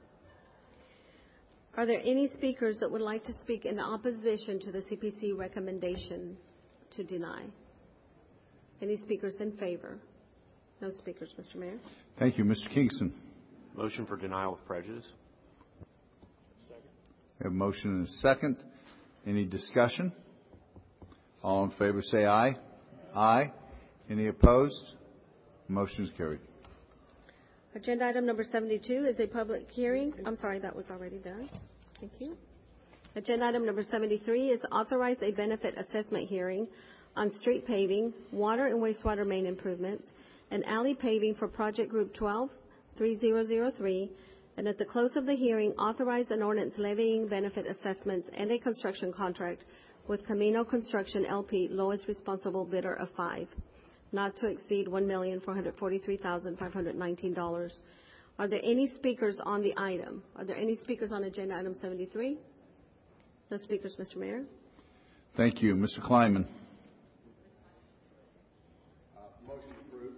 Are there any speakers that would like to speak in opposition to the CPC recommendation to deny? Any speakers in favor? No speakers, Mr. Mayor. Thank you. Mr. Kingston. Motion for denial of prejudice. We have a motion and a second. Any discussion? All in favor say aye. Aye. Any opposed? Motion is carried. Agenda item number 72 is a public hearing. I'm sorry, that was already done. Thank you. Agenda item number 73 is authorize a benefit assessment hearing on street paving, water and wastewater main improvements, and alley paving for Project Group 12-3003, and at the close of the hearing, authorize an ordinance levying benefit assessments and a construction contract with Camino Construction LP, lowest responsible bidder of 5, not to exceed $1,443,519. Are there any speakers on the item? Are there any speakers on agenda item 73? No speakers, Mr. Mayor. Thank you. Mr. Kleinman. Motion approved.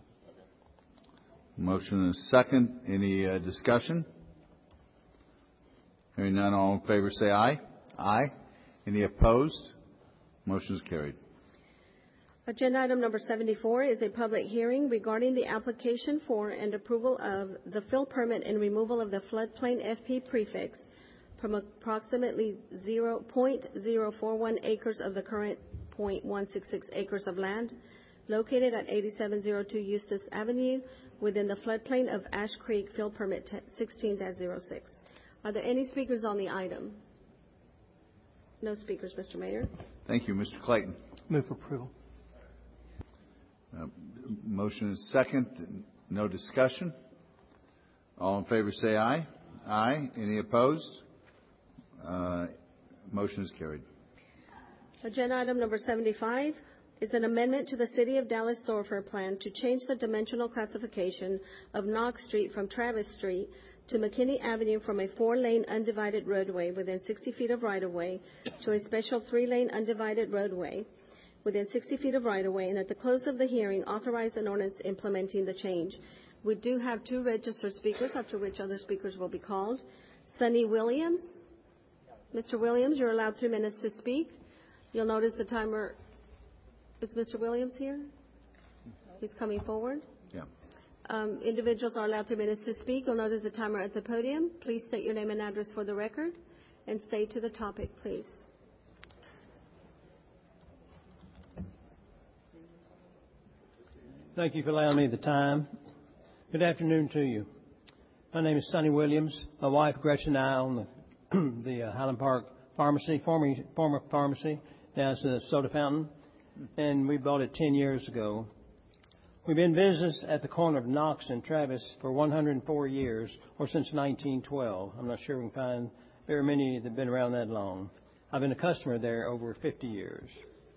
Motion and a second. Any discussion? Hearing none, all in favor say aye. Aye. Any opposed? Motion is carried. Agenda item number 74 is a public hearing regarding the application for and approval of the fill permit and removal of the floodplain FP prefix from approximately 0.041 acres of the current 0.166 acres of land located at 8702 Eustis Avenue within the floodplain of Ash Creek fill permit 16-06. Are there any speakers on the item? No speakers, Mr. Mayor. Thank you. Mr. Clayton. Move for approval. Motion is second. No discussion. All in favor say aye. Aye. Any opposed? Motion is carried. Agenda item number 75 is an amendment to the City of Dallas thoroughfare plan to change the dimensional classification of Knox Street from Travis Street to McKinney Avenue from a 4-lane undivided roadway within 60 feet of right-of-way to a special 3-lane undivided roadway within 60 feet of right-of-way, and at the close of the hearing, authorize an ordinance implementing the change. We do have 2 registered speakers, after which other speakers will be called. Sonny Williams. Mr. Williams, you're allowed 2 minutes to speak. You'll notice the timer. Is Mr. Williams here? He's coming forward. Yeah. Individuals are allowed 2 minutes to speak. You'll notice the timer at the podium. Please state your name and address for the record, and stay to the topic, please. Thank you for allowing me the time. Good afternoon to you. My name is Sonny Williams. My wife Gretchen and I own the Highland Park Pharmacy, former pharmacy. Now it's a soda fountain, and we bought it 10 years ago. We've been in business at the corner of Knox and Travis for 104 years, or since 1912. I'm not sure we can find very many that have been around that long. I've been a customer there over 50 years.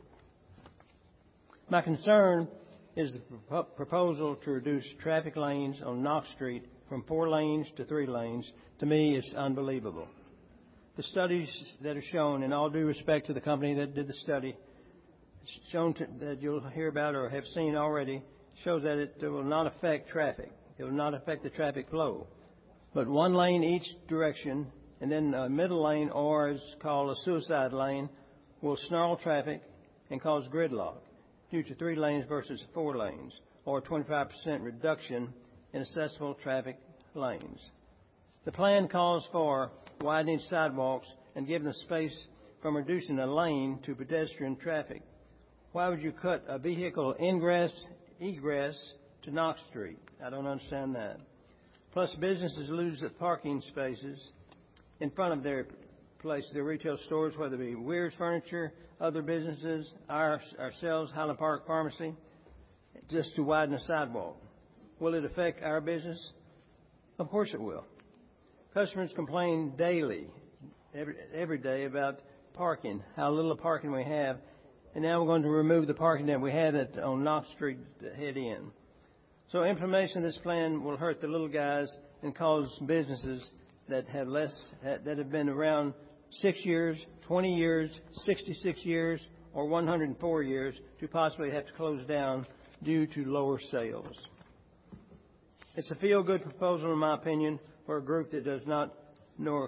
My concern is the proposal to reduce traffic lanes on Knox Street from 4 lanes to 3 lanes. To me, is unbelievable. The studies that are shown, in all due respect to the company that did the study, shown that you'll hear about or have seen already, shows that it will not affect traffic. It will not affect the traffic flow. But 1 lane each direction, and then a middle lane, or is called a suicide lane, will snarl traffic and cause gridlock due to 3 lanes versus 4 lanes, or a 25% reduction in accessible traffic lanes. The plan calls for widening sidewalks and giving the space from reducing a lane to pedestrian traffic. Why would you cut a vehicle egress to Knox Street? I don't understand that. Plus, businesses lose the parking spaces in front of their places, their retail stores, whether it be Weir's Furniture, other businesses, ourselves, Highland Park Pharmacy, just to widen the sidewalk. Will it affect our business? Of course it will. Customers complain daily, every day, about parking, how little parking we have, and now we're going to remove the parking that we had on Knox Street to head in. So implementation of this plan will hurt the little guys and cause businesses that have been around 6 years, 20 years, 66 years, or 104 years to possibly have to close down due to lower sales. It's a feel-good proposal, in my opinion, for a group that does not know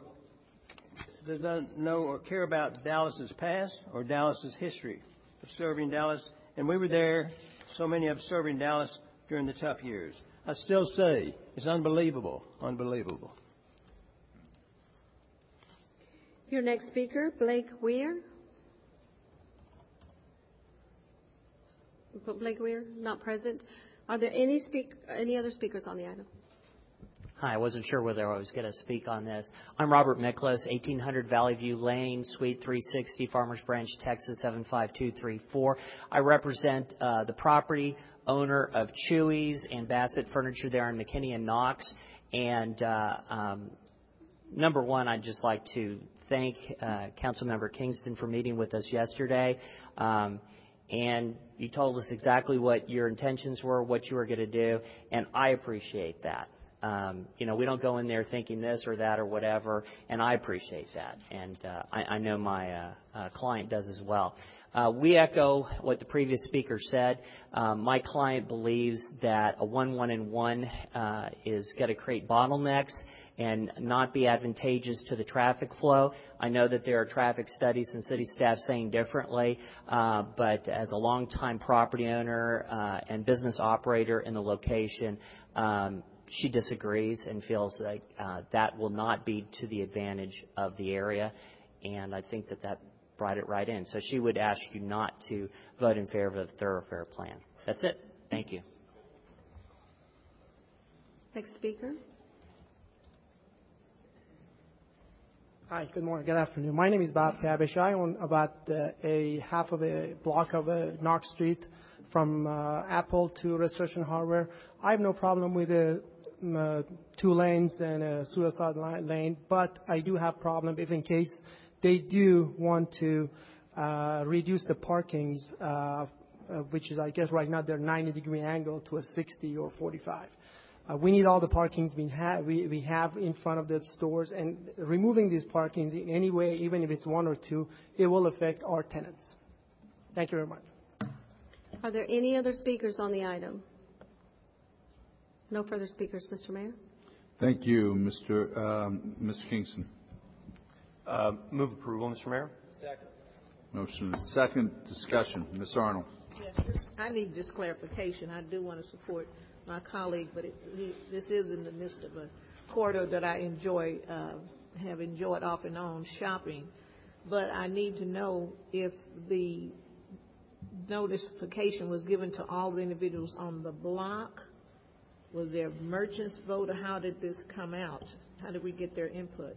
or care about Dallas's past or Dallas's history of serving Dallas. And we were there, so many of us serving Dallas during the tough years. I still say it's unbelievable, unbelievable. Your next speaker, Blake Weir. Blake Weir, not present. Are there any other speakers on the item? Hi, I wasn't sure whether I was going to speak on this. I'm Robert Miklas, 1800 Valley View Lane, Suite 360, Farmers Branch, Texas 75234. I represent the property owner of Chewy's and Bassett Furniture there in McKinney and Knox. And number one, I'd just like to thank Councilmember Kingston for meeting with us yesterday. And you told us exactly what your intentions were, what you were going to do, and I appreciate that. We don't go in there thinking this or that or whatever, and I appreciate that. And I know my client does as well. We echo what the previous speaker said. My client believes that a 1-1-1 is going to create bottlenecks and not be advantageous to the traffic flow. I know that there are traffic studies and city staff saying differently, but as a longtime property owner and business operator in the location, she disagrees and feels like that will not be to the advantage of the area, and I think that brought it right in. So she would ask you not to vote in favor of the thoroughfare plan. That's it. Thank you. Next speaker. Hi, good morning, good afternoon. My name is Bob Tabish. I own about a half of a block of Knox Street from Apple to Restoration Hardware. I have no problem with 2 lanes and a suicide lane, but I do have problem if in case they do want to reduce the parkings, which is, I guess, right now they're 90-degree angle to a 60 or 45. We need all the parkings we have in front of the stores, and removing these parkings in any way, even if it's 1 or 2, it will affect our tenants. Thank you very much. Are there any other speakers on the item? No further speakers, Mr. Mayor. Thank you, Mr. Kingston. Move approval, Mr. Mayor. Second. Motion is second. Discussion. Ms. Arnold. Yes, I need just clarification. I do want to support my colleague, but this is in the midst of a corridor that I enjoy, have enjoyed off and on shopping. But I need to know if the notification was given to all the individuals on the block. Was there merchants vote, or how did this come out? How did we get their input?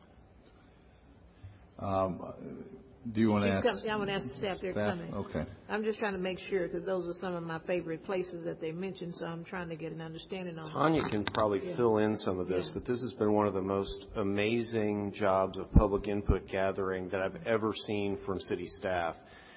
Do you want to ask? I want to ask the staff. They're coming. Okay. I'm just trying to make sure, because those are some of my favorite places that they mentioned, so I'm trying to get an understanding on Tanya can probably fill in some of this, but this has been one of the most amazing jobs of public input gathering that I've ever seen from city staff.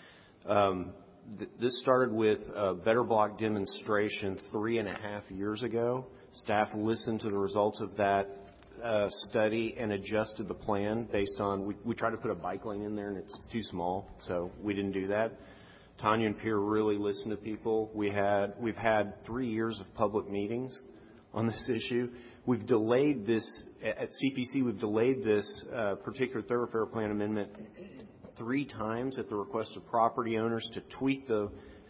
This started with a Better Block demonstration 3.5 years ago. Staff listened to the results of that study and adjusted the plan based on, we tried to put a bike lane in there and it's too small, so we didn't do that. Tanya and Pierre really listened to people. We've had 3 years of public meetings on this issue. We've delayed this, at CPC, we've delayed this particular thoroughfare plan amendment 3 times at the request of property owners to tweak the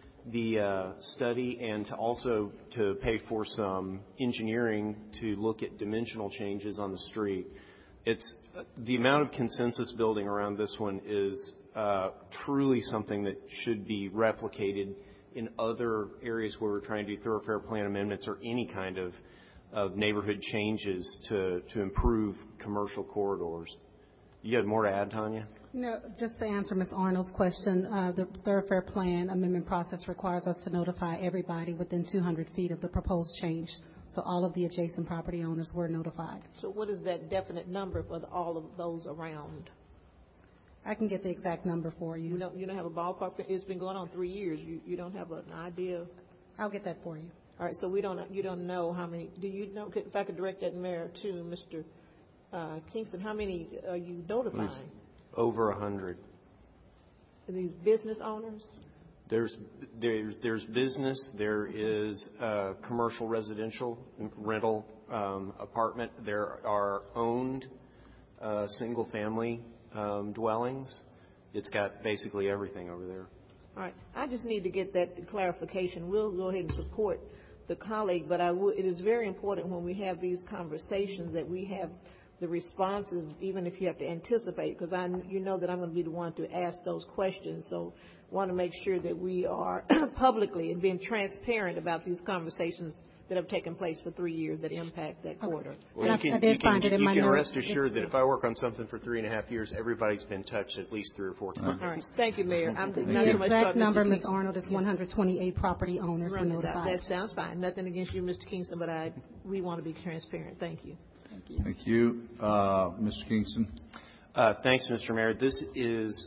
study and to also to pay for some engineering to look at dimensional changes on the street. It's the amount of consensus building around this one is truly something that should be replicated in other areas where we're trying to do thoroughfare plan amendments or any kind of neighborhood changes to improve commercial corridors. You had more to add, Tanya? No, just to answer Ms. Arnold's question, the thoroughfare plan amendment process requires us to notify everybody within 200 feet of the proposed change. So all of the adjacent property owners were notified. So what is that definite number for all of those around? I can get the exact number for you. You don't have a ballpark? It's been going on 3 years. You don't have an idea? I'll get that for you. All right, so you don't know how many. Do you know, if I could direct that, Mayor, to Mr. Kingston, how many are you notifying? Over 100. Are these business owners? There's business. There is commercial residential rental apartment. There are owned single family dwellings. It's got basically everything over there. All right. I just need to get that clarification. We'll go ahead and support the colleague, but it is very important when we have these conversations that we have the responses, even if you have to anticipate, because you know that I'm going to be the one to ask those questions. So I want to make sure that we are publicly and being transparent about these conversations that have taken place for 3 years that impact that quarter. Well, you can rest assured that if I work on something for 3.5 years, everybody's been touched at least 3 or 4 times. All right. Thank you, Mayor. The exact number, Ms. Arnold, is 128 property owners were notified. That sounds fine. Nothing against you, Mr. Kingston, but we want to be transparent. Thank you. Thank you. Mr. Kingston. Thanks, Mr. Mayor. This is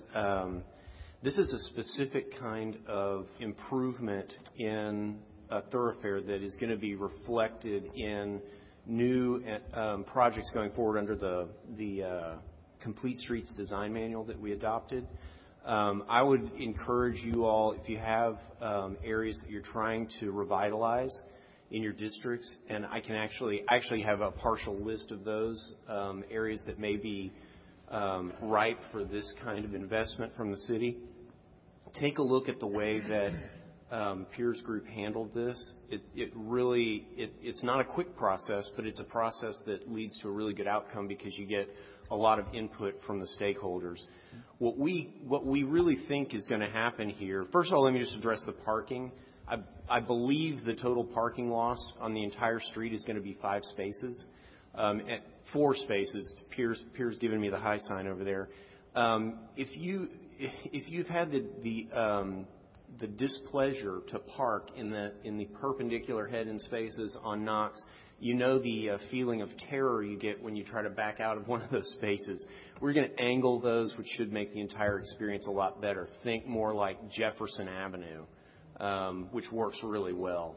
a specific kind of improvement in a thoroughfare that is going to be reflected in new projects going forward under the Complete Streets Design Manual that we adopted. I would encourage you all, if you have areas that you're trying to revitalize in your districts, and I can actually have a partial list of those areas that may be ripe for this kind of investment from the city. Take a look at the way that Pierre's group handled this. It's not a quick process, but it's a process that leads to a really good outcome because you get a lot of input from the stakeholders. What we really think is going to happen here, first of all, let me just address the parking. I believe the total parking loss on the entire street is going to be 5 spaces, at 4 spaces. Pierre's giving me the high sign over there. If you've had the displeasure to park in the perpendicular head-in spaces on Knox, you know the feeling of terror you get when you try to back out of one of those spaces. We're going to angle those, which should make the entire experience a lot better. Think more like Jefferson Avenue. Which works really well.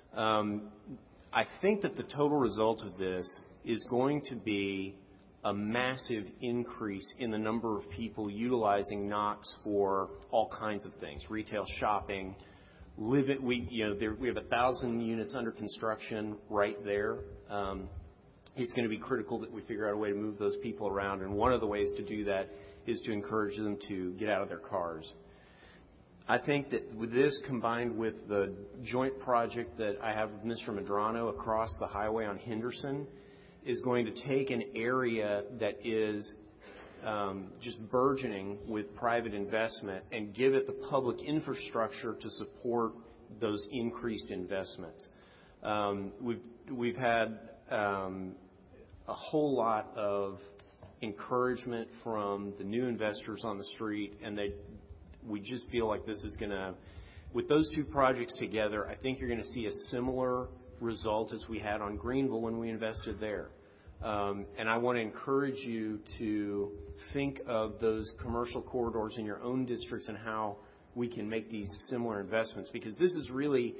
I think that the total result of this is going to be a massive increase in the number of people utilizing Knox for all kinds of things, retail, shopping, we have 1,000 units under construction right there. It's going to be critical that we figure out a way to move those people around, and one of the ways to do that is to encourage them to get out of their cars. I think that with this combined with the joint project that I have with Mr. Medrano across the highway on Henderson is going to take an area that is just burgeoning with private investment and give it the public infrastructure to support those increased investments. We've had a whole lot of encouragement from the new investors on the street, and we just feel like this is going to, with those two projects together, I think you're going to see a similar result as we had on Greenville when we invested there. And I want to encourage you to think of those commercial corridors in your own districts and how we can make these similar investments, because this is really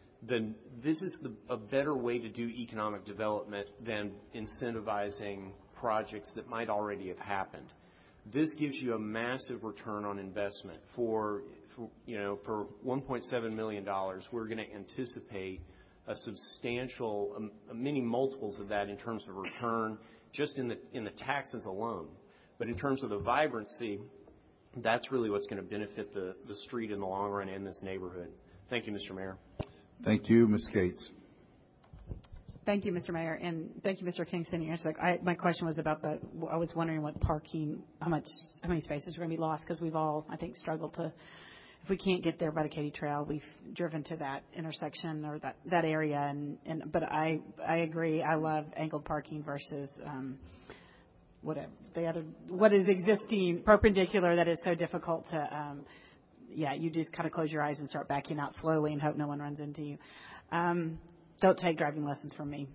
a better way to do economic development than incentivizing projects that might already have happened. This gives you a massive return on investment. For $1.7 million, we're going to anticipate a substantial, many multiples of that in terms of return, just in the taxes alone. But in terms of the vibrancy, that's really what's going to benefit the street in the long run and this neighborhood. Thank you, Mr. Mayor. Thank you, Ms. Gates. Thank you, Mr. Mayor, and thank you, Mr. Kingston. My question was about I was wondering what parking, how many spaces are going to be lost, because we've all, I think, struggled to, if we can't get there by the Katy Trail, we've driven to that intersection or that area, but I agree. I love angled parking versus what is existing perpendicular that is so difficult to. You just kind of close your eyes and start backing out slowly and hope no one runs into you. Don't take driving lessons from me.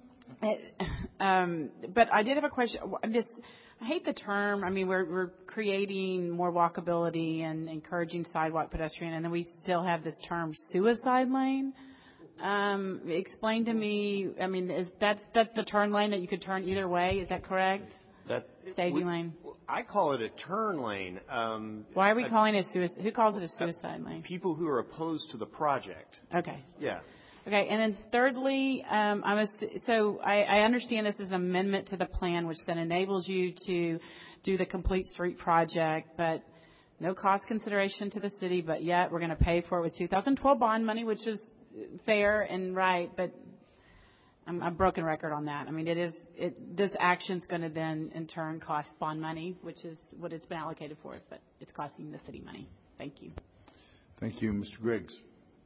But I did have a question. I hate the term. I mean, we're creating more walkability and encouraging sidewalk pedestrian, and then we still have this term suicide lane. Explain to me, I mean, is that's the turn lane that you could turn either way? Is that correct? Staging lane. I call it a turn lane. Why are we calling it suicide? Who calls it a suicide lane? People who are opposed to the project. Okay. Yeah. Okay, and then thirdly, I understand this is an amendment to the plan, which then enables you to do the complete street project, but no cost consideration to the city, but yet we're going to pay for it with 2012 bond money, which is fair and right, but I'm a broken record on that. I mean, this action's going to then in turn cost bond money, which is what it's been allocated for, but it's costing the city money. Thank you. Thank you, Mr. Griggs.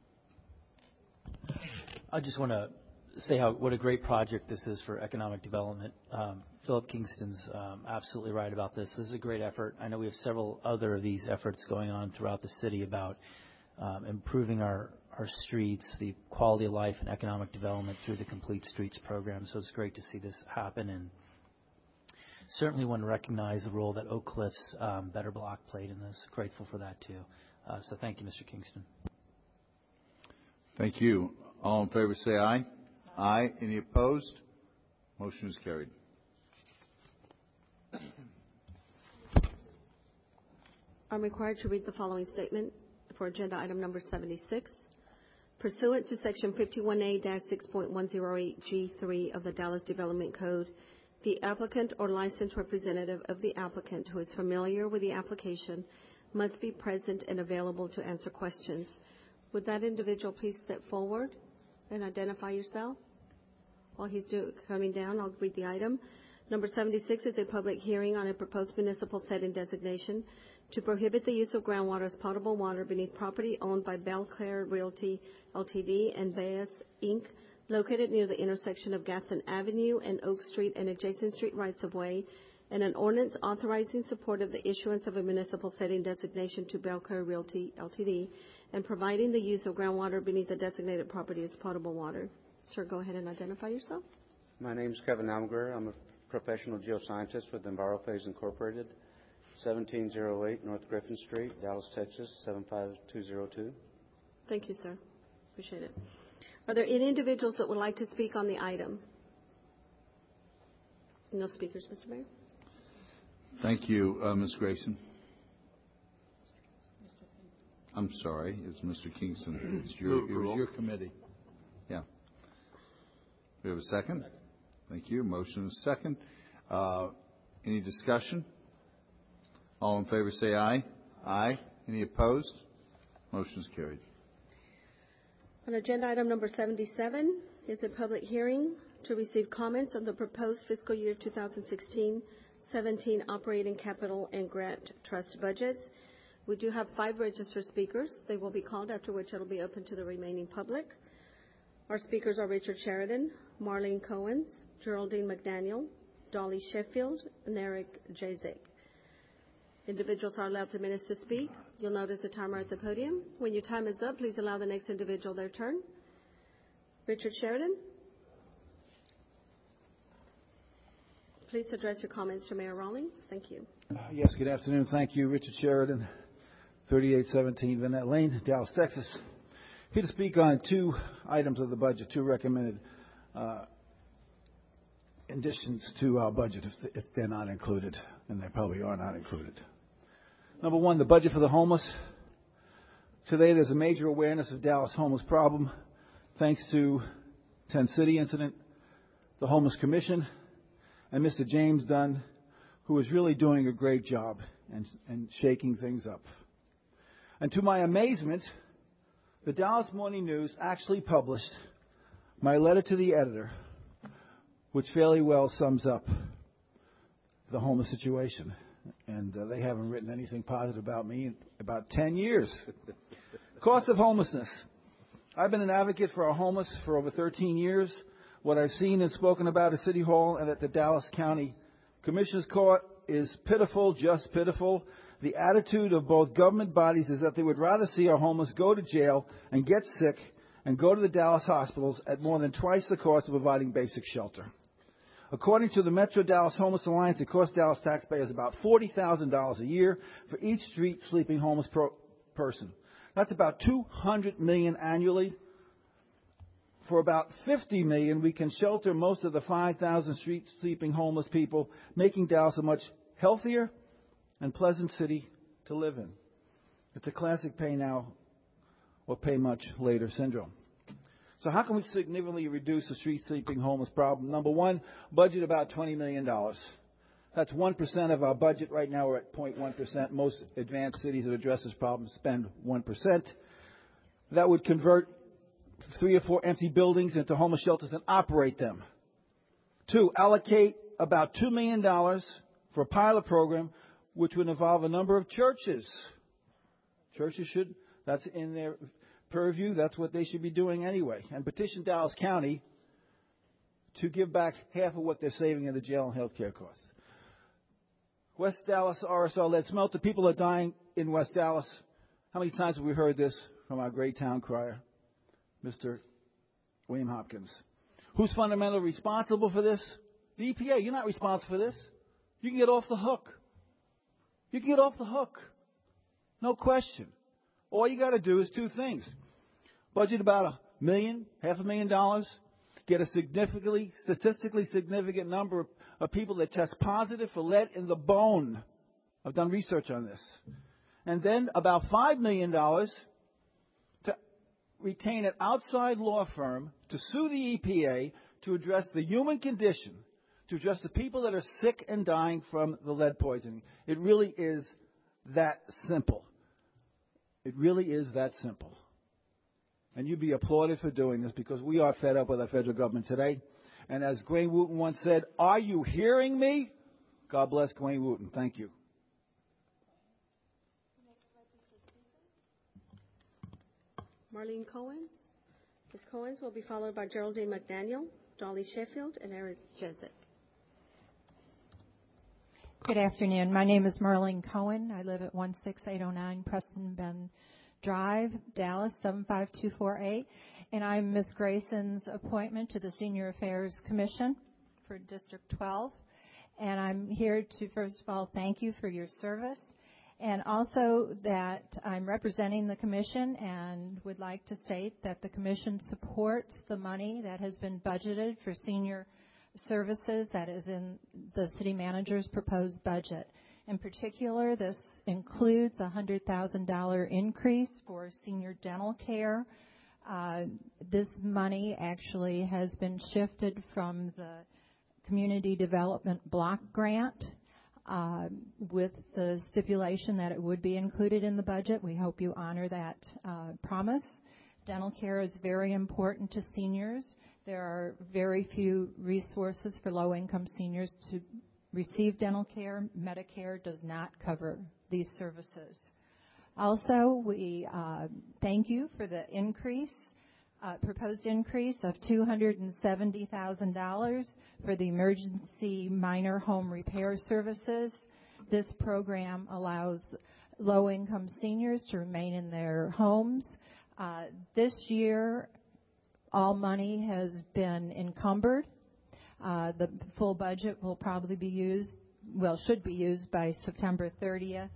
I just want to say what a great project this is for economic development. Philip Kingston's absolutely right about this. This is a great effort. I know we have several other of these efforts going on throughout the city about improving our streets, the quality of life and economic development through the Complete Streets program. So it's great to see this happen, and certainly want to recognize the role that Oak Cliff's Better Block played in this. Grateful for that too. So thank you, Mr. Kingston. Thank you. All in favor say aye. Aye. Any opposed? Motion is carried. I'm required to read the following statement for agenda item number 76. Pursuant to Section 51A-6.108G3 of the Dallas Development Code, the applicant or licensed representative of the applicant who is familiar with the application must be present and available to answer questions. Would that individual please step forward and identify yourself? While he's coming down, I'll read the item. Number 76 is a public hearing on a proposed municipal setting designation to prohibit the use of groundwater as potable water beneath property owned by Belclair Realty Ltd. and Baez Inc., located near the intersection of Gaston Avenue and Oak Street and adjacent street rights-of-way, and an ordinance authorizing support of the issuance of a municipal setting designation to Belclair Realty Ltd. and providing the use of groundwater beneath the designated property as potable water. Sir, go ahead and identify yourself. My name is Kevin Almaguer. I'm a professional geoscientist with EnviroPhase Incorporated, 1708 North Griffin Street, Dallas, Texas, 75202. Thank you, sir. Appreciate it. Are there any individuals that would like to speak on the item? No speakers, Mr. Mayor. Thank you, Ms. Grayson. I'm sorry, it's Mr. Kingston. It was your committee. Yeah. We have a second? Thank you. Motion is second. Any discussion? All in favor say aye. Aye. Any opposed? Motion is carried. On agenda item number 77 is a public hearing to receive comments on the proposed fiscal year 2016-17 operating capital and grant trust budgets. We do have 5 registered speakers. They will be called, after which it will be open to the remaining public. Our speakers are Richard Sheridan, Marlene Cohen, Geraldine McDaniel, Dolly Sheffield, and Eric Jazik. Individuals are allowed 2 minutes to speak. You'll notice the timer at the podium. When your time is up, please allow the next individual their turn. Richard Sheridan, please address your comments to Mayor Rawlings. Thank you. Yes, good afternoon. Thank you. Richard Sheridan, 3817 Van Ness Lane, Dallas, Texas. Here to speak on 2 items of the budget, 2 recommended additions to our budget if they're not included, and they probably are not included. Number 1, the budget for the homeless. Today there's a major awareness of Dallas' homeless problem thanks to 10 City incident, the Homeless Commission, and Mr. James Dunn, who is really doing a great job and shaking things up. And to my amazement, the Dallas Morning News actually published my letter to the editor, which fairly well sums up the homeless situation. And they haven't written anything positive about me in about 10 years. Cost of homelessness. I've been an advocate for our homeless for over 13 years. What I've seen and spoken about at City Hall and at the Dallas County Commissioner's Court is pitiful, just pitiful. The attitude of both government bodies is that they would rather see our homeless go to jail and get sick and go to the Dallas hospitals at more than twice the cost of providing basic shelter. According to the Metro Dallas Homeless Alliance, it costs Dallas taxpayers about $40,000 a year for each street sleeping homeless person. That's about $200 million annually. For about $50 million, we can shelter most of the 5,000 street sleeping homeless people, making Dallas a much healthier and pleasant city to live in. It's a classic pay now or pay much later syndrome. So how can we significantly reduce the street sleeping homeless problem? Number 1, budget about $20 million. That's 1% of our budget. Right now we're at 0.1%. Most advanced cities that address this problem spend 1%. That would convert 3 or 4 empty buildings into homeless shelters and operate them. 2, allocate about $2 million for a pilot program which would involve a number of churches. Churches that's in their purview, that's what they should be doing anyway. And petition Dallas County to give back half of what they're saving in the jail and health care costs. West Dallas RSL-led smelter. People are dying in West Dallas. How many times have we heard this from our great town crier, Mr. William Hopkins? Who's fundamentally responsible for this? The EPA. You're not responsible for this. You can get off the hook. You can get off the hook. No question. All you got to do is 2 things. Budget about $1 million, $500,000. Get a statistically significant number of people that test positive for lead in the bone. I've done research on this. And then about $5 million to retain an outside law firm to sue the EPA to address the human condition, to address the people that are sick and dying from the lead poisoning. It really is that simple. It really is that simple. And you'd be applauded for doing this because we are fed up with our federal government today. And as Dwayne Wooten once said, are you hearing me? God bless Dwayne Wooten. Thank you. Marlene Cohen. Ms. Cohen will be followed by Geraldine McDaniel, Dolly Sheffield, and Eric Jezik. Good afternoon. My name is Marlene Cohen. I live at 16809 Preston Bend Drive, Dallas, 75248. And I'm Ms. Grayson's appointment to the Senior Affairs Commission for District 12. And I'm here to, first of all, thank you for your service. And also that I'm representing the Commission and would like to state that the Commission supports the money that has been budgeted for senior services that is in the City Manager's proposed budget. In particular, this includes a $100,000 increase for senior dental care. This money actually has been shifted from the Community Development Block Grant with the stipulation that it would be included in the budget. We hope you honor that promise. Dental care is very important to seniors. There are very few resources for low-income seniors to receive dental care. Medicare does not cover these services. Also, we thank you for the proposed increase of $270,000 for the emergency minor home repair services. This program allows low-income seniors to remain in their homes. This year, all money has been encumbered. The full budget will probably be should be used by September 30th.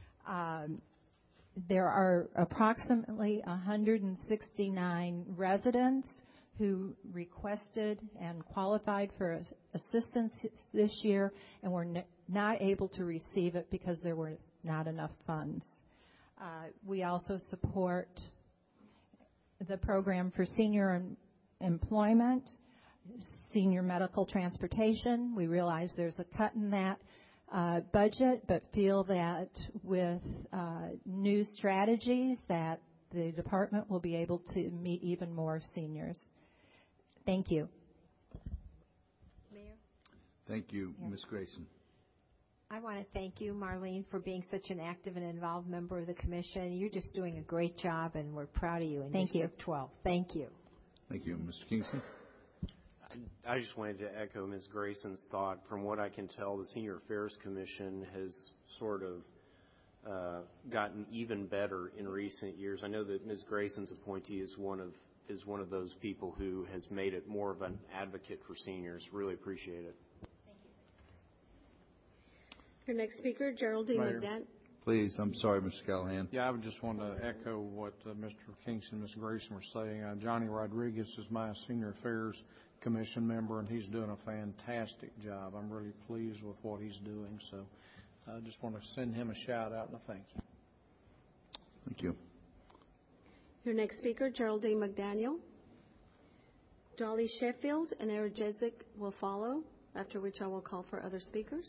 There are approximately 169 residents who requested and qualified for assistance this year and were not able to receive it because there were not enough funds. We also support the program for senior employment, senior medical transportation. We realize there's a cut in that budget, but feel that with new strategies that the department will be able to meet even more seniors. Thank you. Mayor? Thank you, Ms. Grayson. I want to thank you, Marlene, for being such an active and involved member of the commission. You're just doing a great job, and we're proud of you in District 12. Thank you. Thank you. Mr. Kingston? I just wanted to echo Ms. Grayson's thought. From what I can tell, the Senior Affairs Commission has sort of gotten even better in recent years. I know that Ms. Grayson's appointee is one of those people who has made it more of an advocate for seniors. Really appreciate it. Your next speaker, Geraldine McDaniel. Please, I'm sorry, Mr. Callahan. Yeah, I would just want to echo what Mr. Kingston and Ms. Grayson were saying. Johnny Rodriguez is my Senior Affairs Commission member, and he's doing a fantastic job. I'm really pleased with what he's doing, so I just want to send him a shout-out and a thank you. Thank you. Your next speaker, Geraldine McDaniel. Dolly Sheffield and Aaron Jezik will follow, after which I will call for other speakers.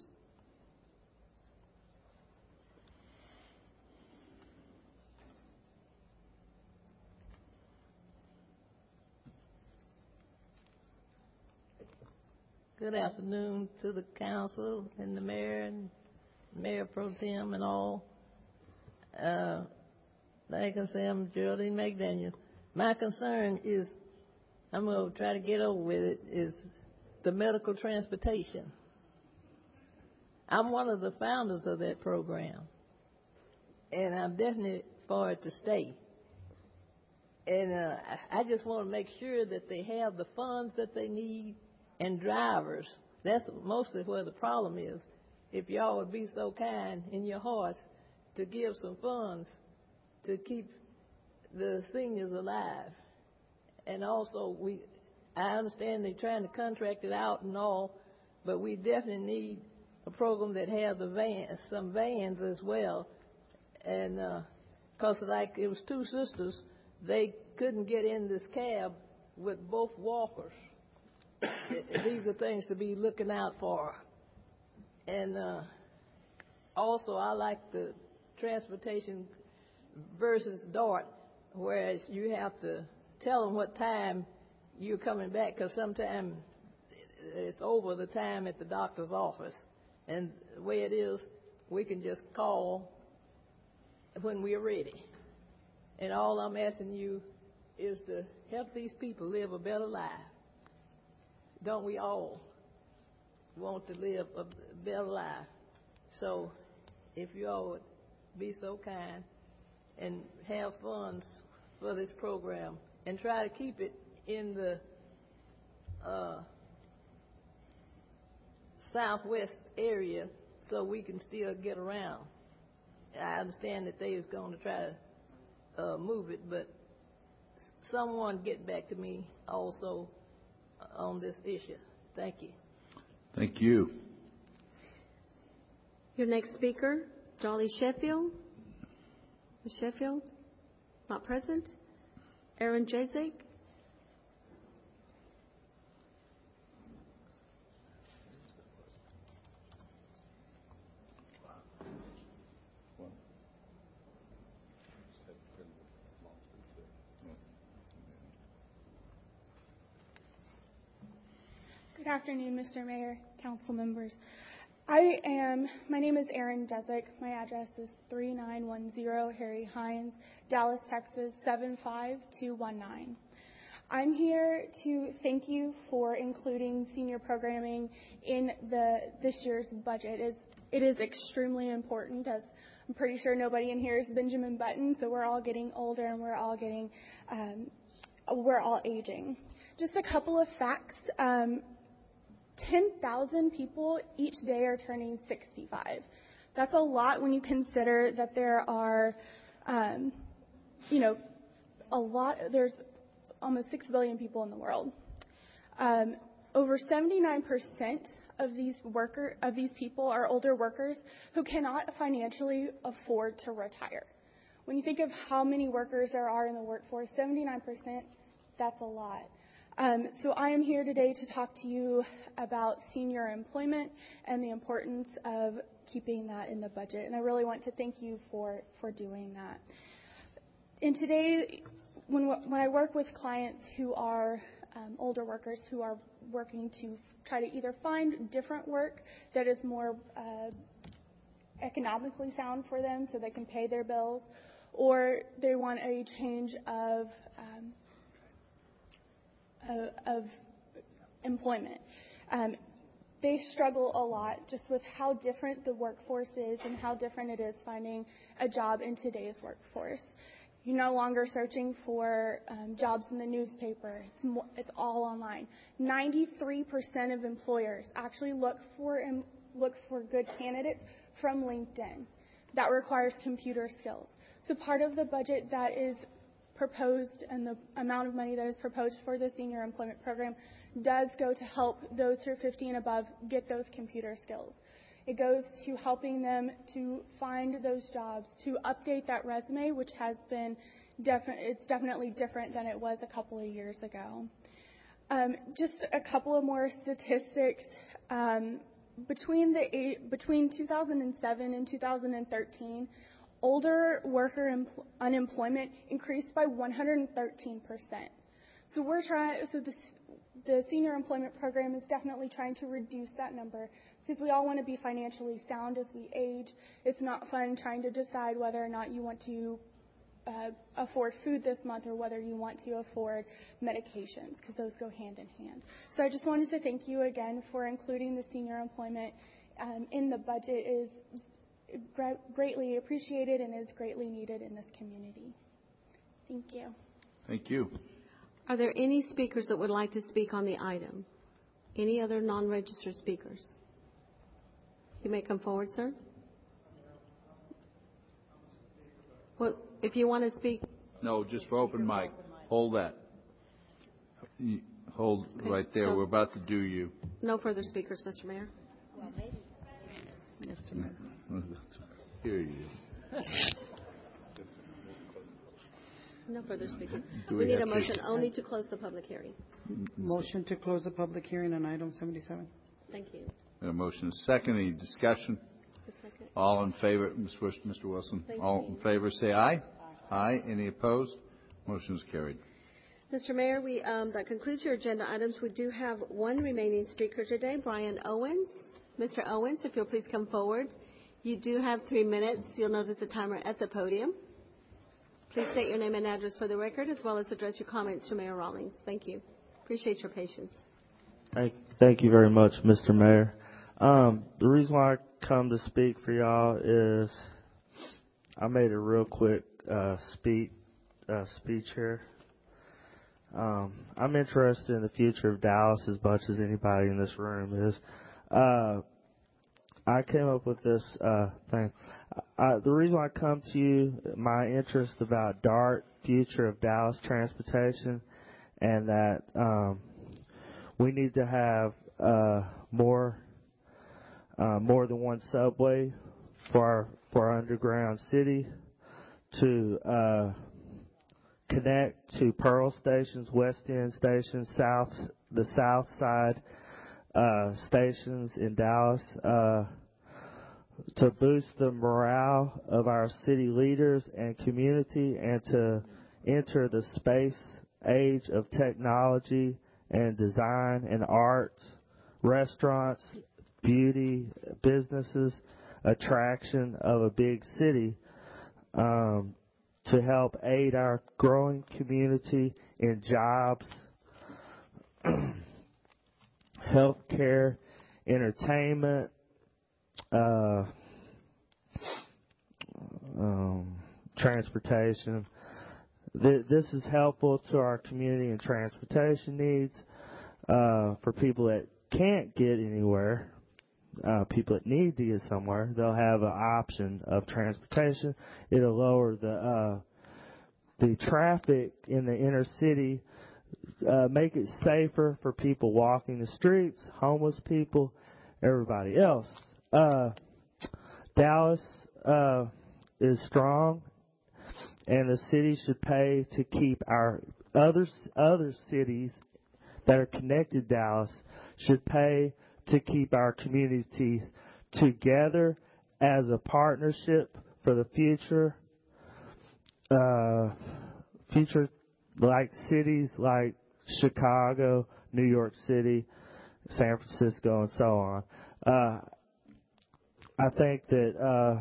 Good afternoon to the council and the mayor and Mayor Pro Tem and all. Like I say, I'm Geraldine McDaniel. My concern is, I'm going to try to get over with it, is the medical transportation. I'm one of the founders of that program, and I'm definitely for it to stay. And I just want to make sure that they have the funds that they need and drivers. That's mostly where the problem is. If y'all would be so kind in your hearts to give some funds to keep the seniors alive. And also, I understand they're trying to contract it out and all, but we definitely need a program that has some vans as well. And because like it was two sisters, they couldn't get in this cab with both walkers. These are things to be looking out for. And also, I like the transportation versus DART, whereas you have to tell them what time you're coming back, because sometimes it's over the time at the doctor's office. And the way it is, we can just call when we're ready. And all I'm asking you is to help these people live a better life. Don't we all want to live a better life? So if you all would be so kind and have funds for this program and try to keep it in the southwest area so we can still get around. I understand that they is going to try to move it, but someone get back to me also on this issue. Thank you. Thank you. Your next speaker, Dolly Sheffield. Ms. Sheffield, not present. Aaron Jezik. afternoon, Mr. Mayor, council members. My name is Erin Desick. My address is 3910 Harry Hines, Dallas, Texas, 75219. I'm here to thank you for including senior programming in this year's budget. It is extremely important, as I'm pretty sure nobody in here is Benjamin Button, so we're all getting older and we're all aging. Just a couple of facts. 10,000 people each day are turning 65. That's a lot when you consider that there are, there's almost 6 billion people in the world. Over 79% of these people are older workers who cannot financially afford to retire. When you think of how many workers there are in the workforce, 79%, that's a lot. So I am here today to talk to you about senior employment and the importance of keeping that in the budget. And I really want to thank you for doing that. And today, when I work with clients who are older workers who are working to try to either find different work that is more economically sound for them so they can pay their bills, or they want a change of employment. They struggle a lot just with how different the workforce is and how different it is finding a job in today's workforce. You're no longer searching for jobs in the newspaper. It's all online. 93% of employers actually look for good candidates from LinkedIn. That requires computer skills. So part of the budget that is proposed and the amount of money that is proposed for the senior employment program does go to help those who are 50 and above get those computer skills. It goes to helping them to find those jobs, to update that resume, which has been it's definitely different than it was a couple of years ago. Just a couple of more statistics. Between 2007 and 2013, older worker unemployment increased by 113%. So the senior employment program is definitely trying to reduce that number because we all want to be financially sound as we age. It's not fun trying to decide whether or not you want to afford food this month or whether you want to afford medications, because those go hand in hand. So I just wanted to thank you again for including the senior employment in the budget. It is greatly appreciated and is greatly needed in this community. Thank you. Thank you. Are there any speakers that would like to speak on the item? Any other non-registered speakers? You may come forward, sir. Well, if you want to speak. No, just for open mic. Hold that. Hold okay. Right there. We're about to do you. No further speakers, Mr. Mayor. Well, maybe. Mr. Mayor. Hear you. No further speakers. We need a motion only to close the public hearing. Motion to close the public hearing on item 77. Thank you. A motion is second. Any discussion? Second. All in favor, Mr. Wilson. Thank all you. In favor, say aye. Aye. Any opposed? Motion is carried. Mr. Mayor, that concludes your agenda items. We do have one remaining speaker today, Brian Owens. Mr. Owens, if you'll please come forward. You do have 3 minutes. You'll notice the timer at the podium. Please state your name and address for the record, as well as address your comments to Mayor Rawlings. Thank you. Appreciate your patience. Thank you very much, Mr. Mayor. The reason why I come to speak for y'all is I made a real quick speech here. I'm interested in the future of Dallas as much as anybody in this room is. I came up with this thing. The reason I come to you, my interest about DART, future of Dallas transportation, and that we need to have more than one subway for our underground city to connect to Pearl stations, West End stations, the South Side stations in Dallas, to boost the morale of our city leaders and community, and to enter the space age of technology and design and art restaurants, beauty, businesses, attraction of a big city, to help aid our growing community in jobs, health care, entertainment, transportation. This is helpful to our community and transportation needs for people that can't get anywhere. People that need to get somewhere, they'll have an option of transportation. It'll lower the traffic in the inner city, make it safer for people walking the streets, homeless people, everybody else. Dallas is strong, and the city should pay to keep our other cities that are connected to Dallas should pay to keep our communities together as a partnership for the future. Future like cities like Chicago, New York City, San Francisco, and so on. I think that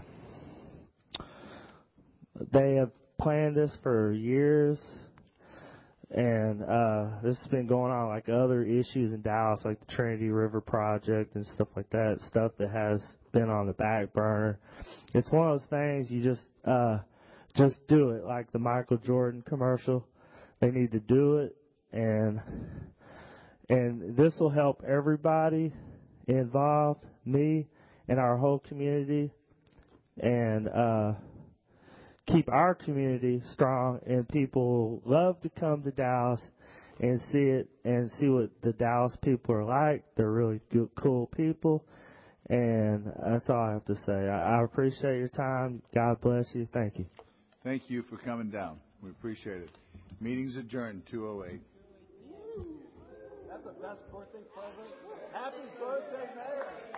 they have planned this for years, and this has been going on like other issues in Dallas, like the Trinity River Project and stuff like that, stuff that has been on the back burner. It's one of those things you just do it, like the Michael Jordan commercial. They need to do it, and this will help everybody involved, me and our whole community, and keep our community strong, and people love to come to Dallas and see it and see what the Dallas people are like. They're really good, cool people, and that's all I have to say. I appreciate your time. God bless you. Thank you. Thank you for coming down. We appreciate it. Meeting's adjourned, 2:08. That's the best birthday present. Happy birthday, Mayor.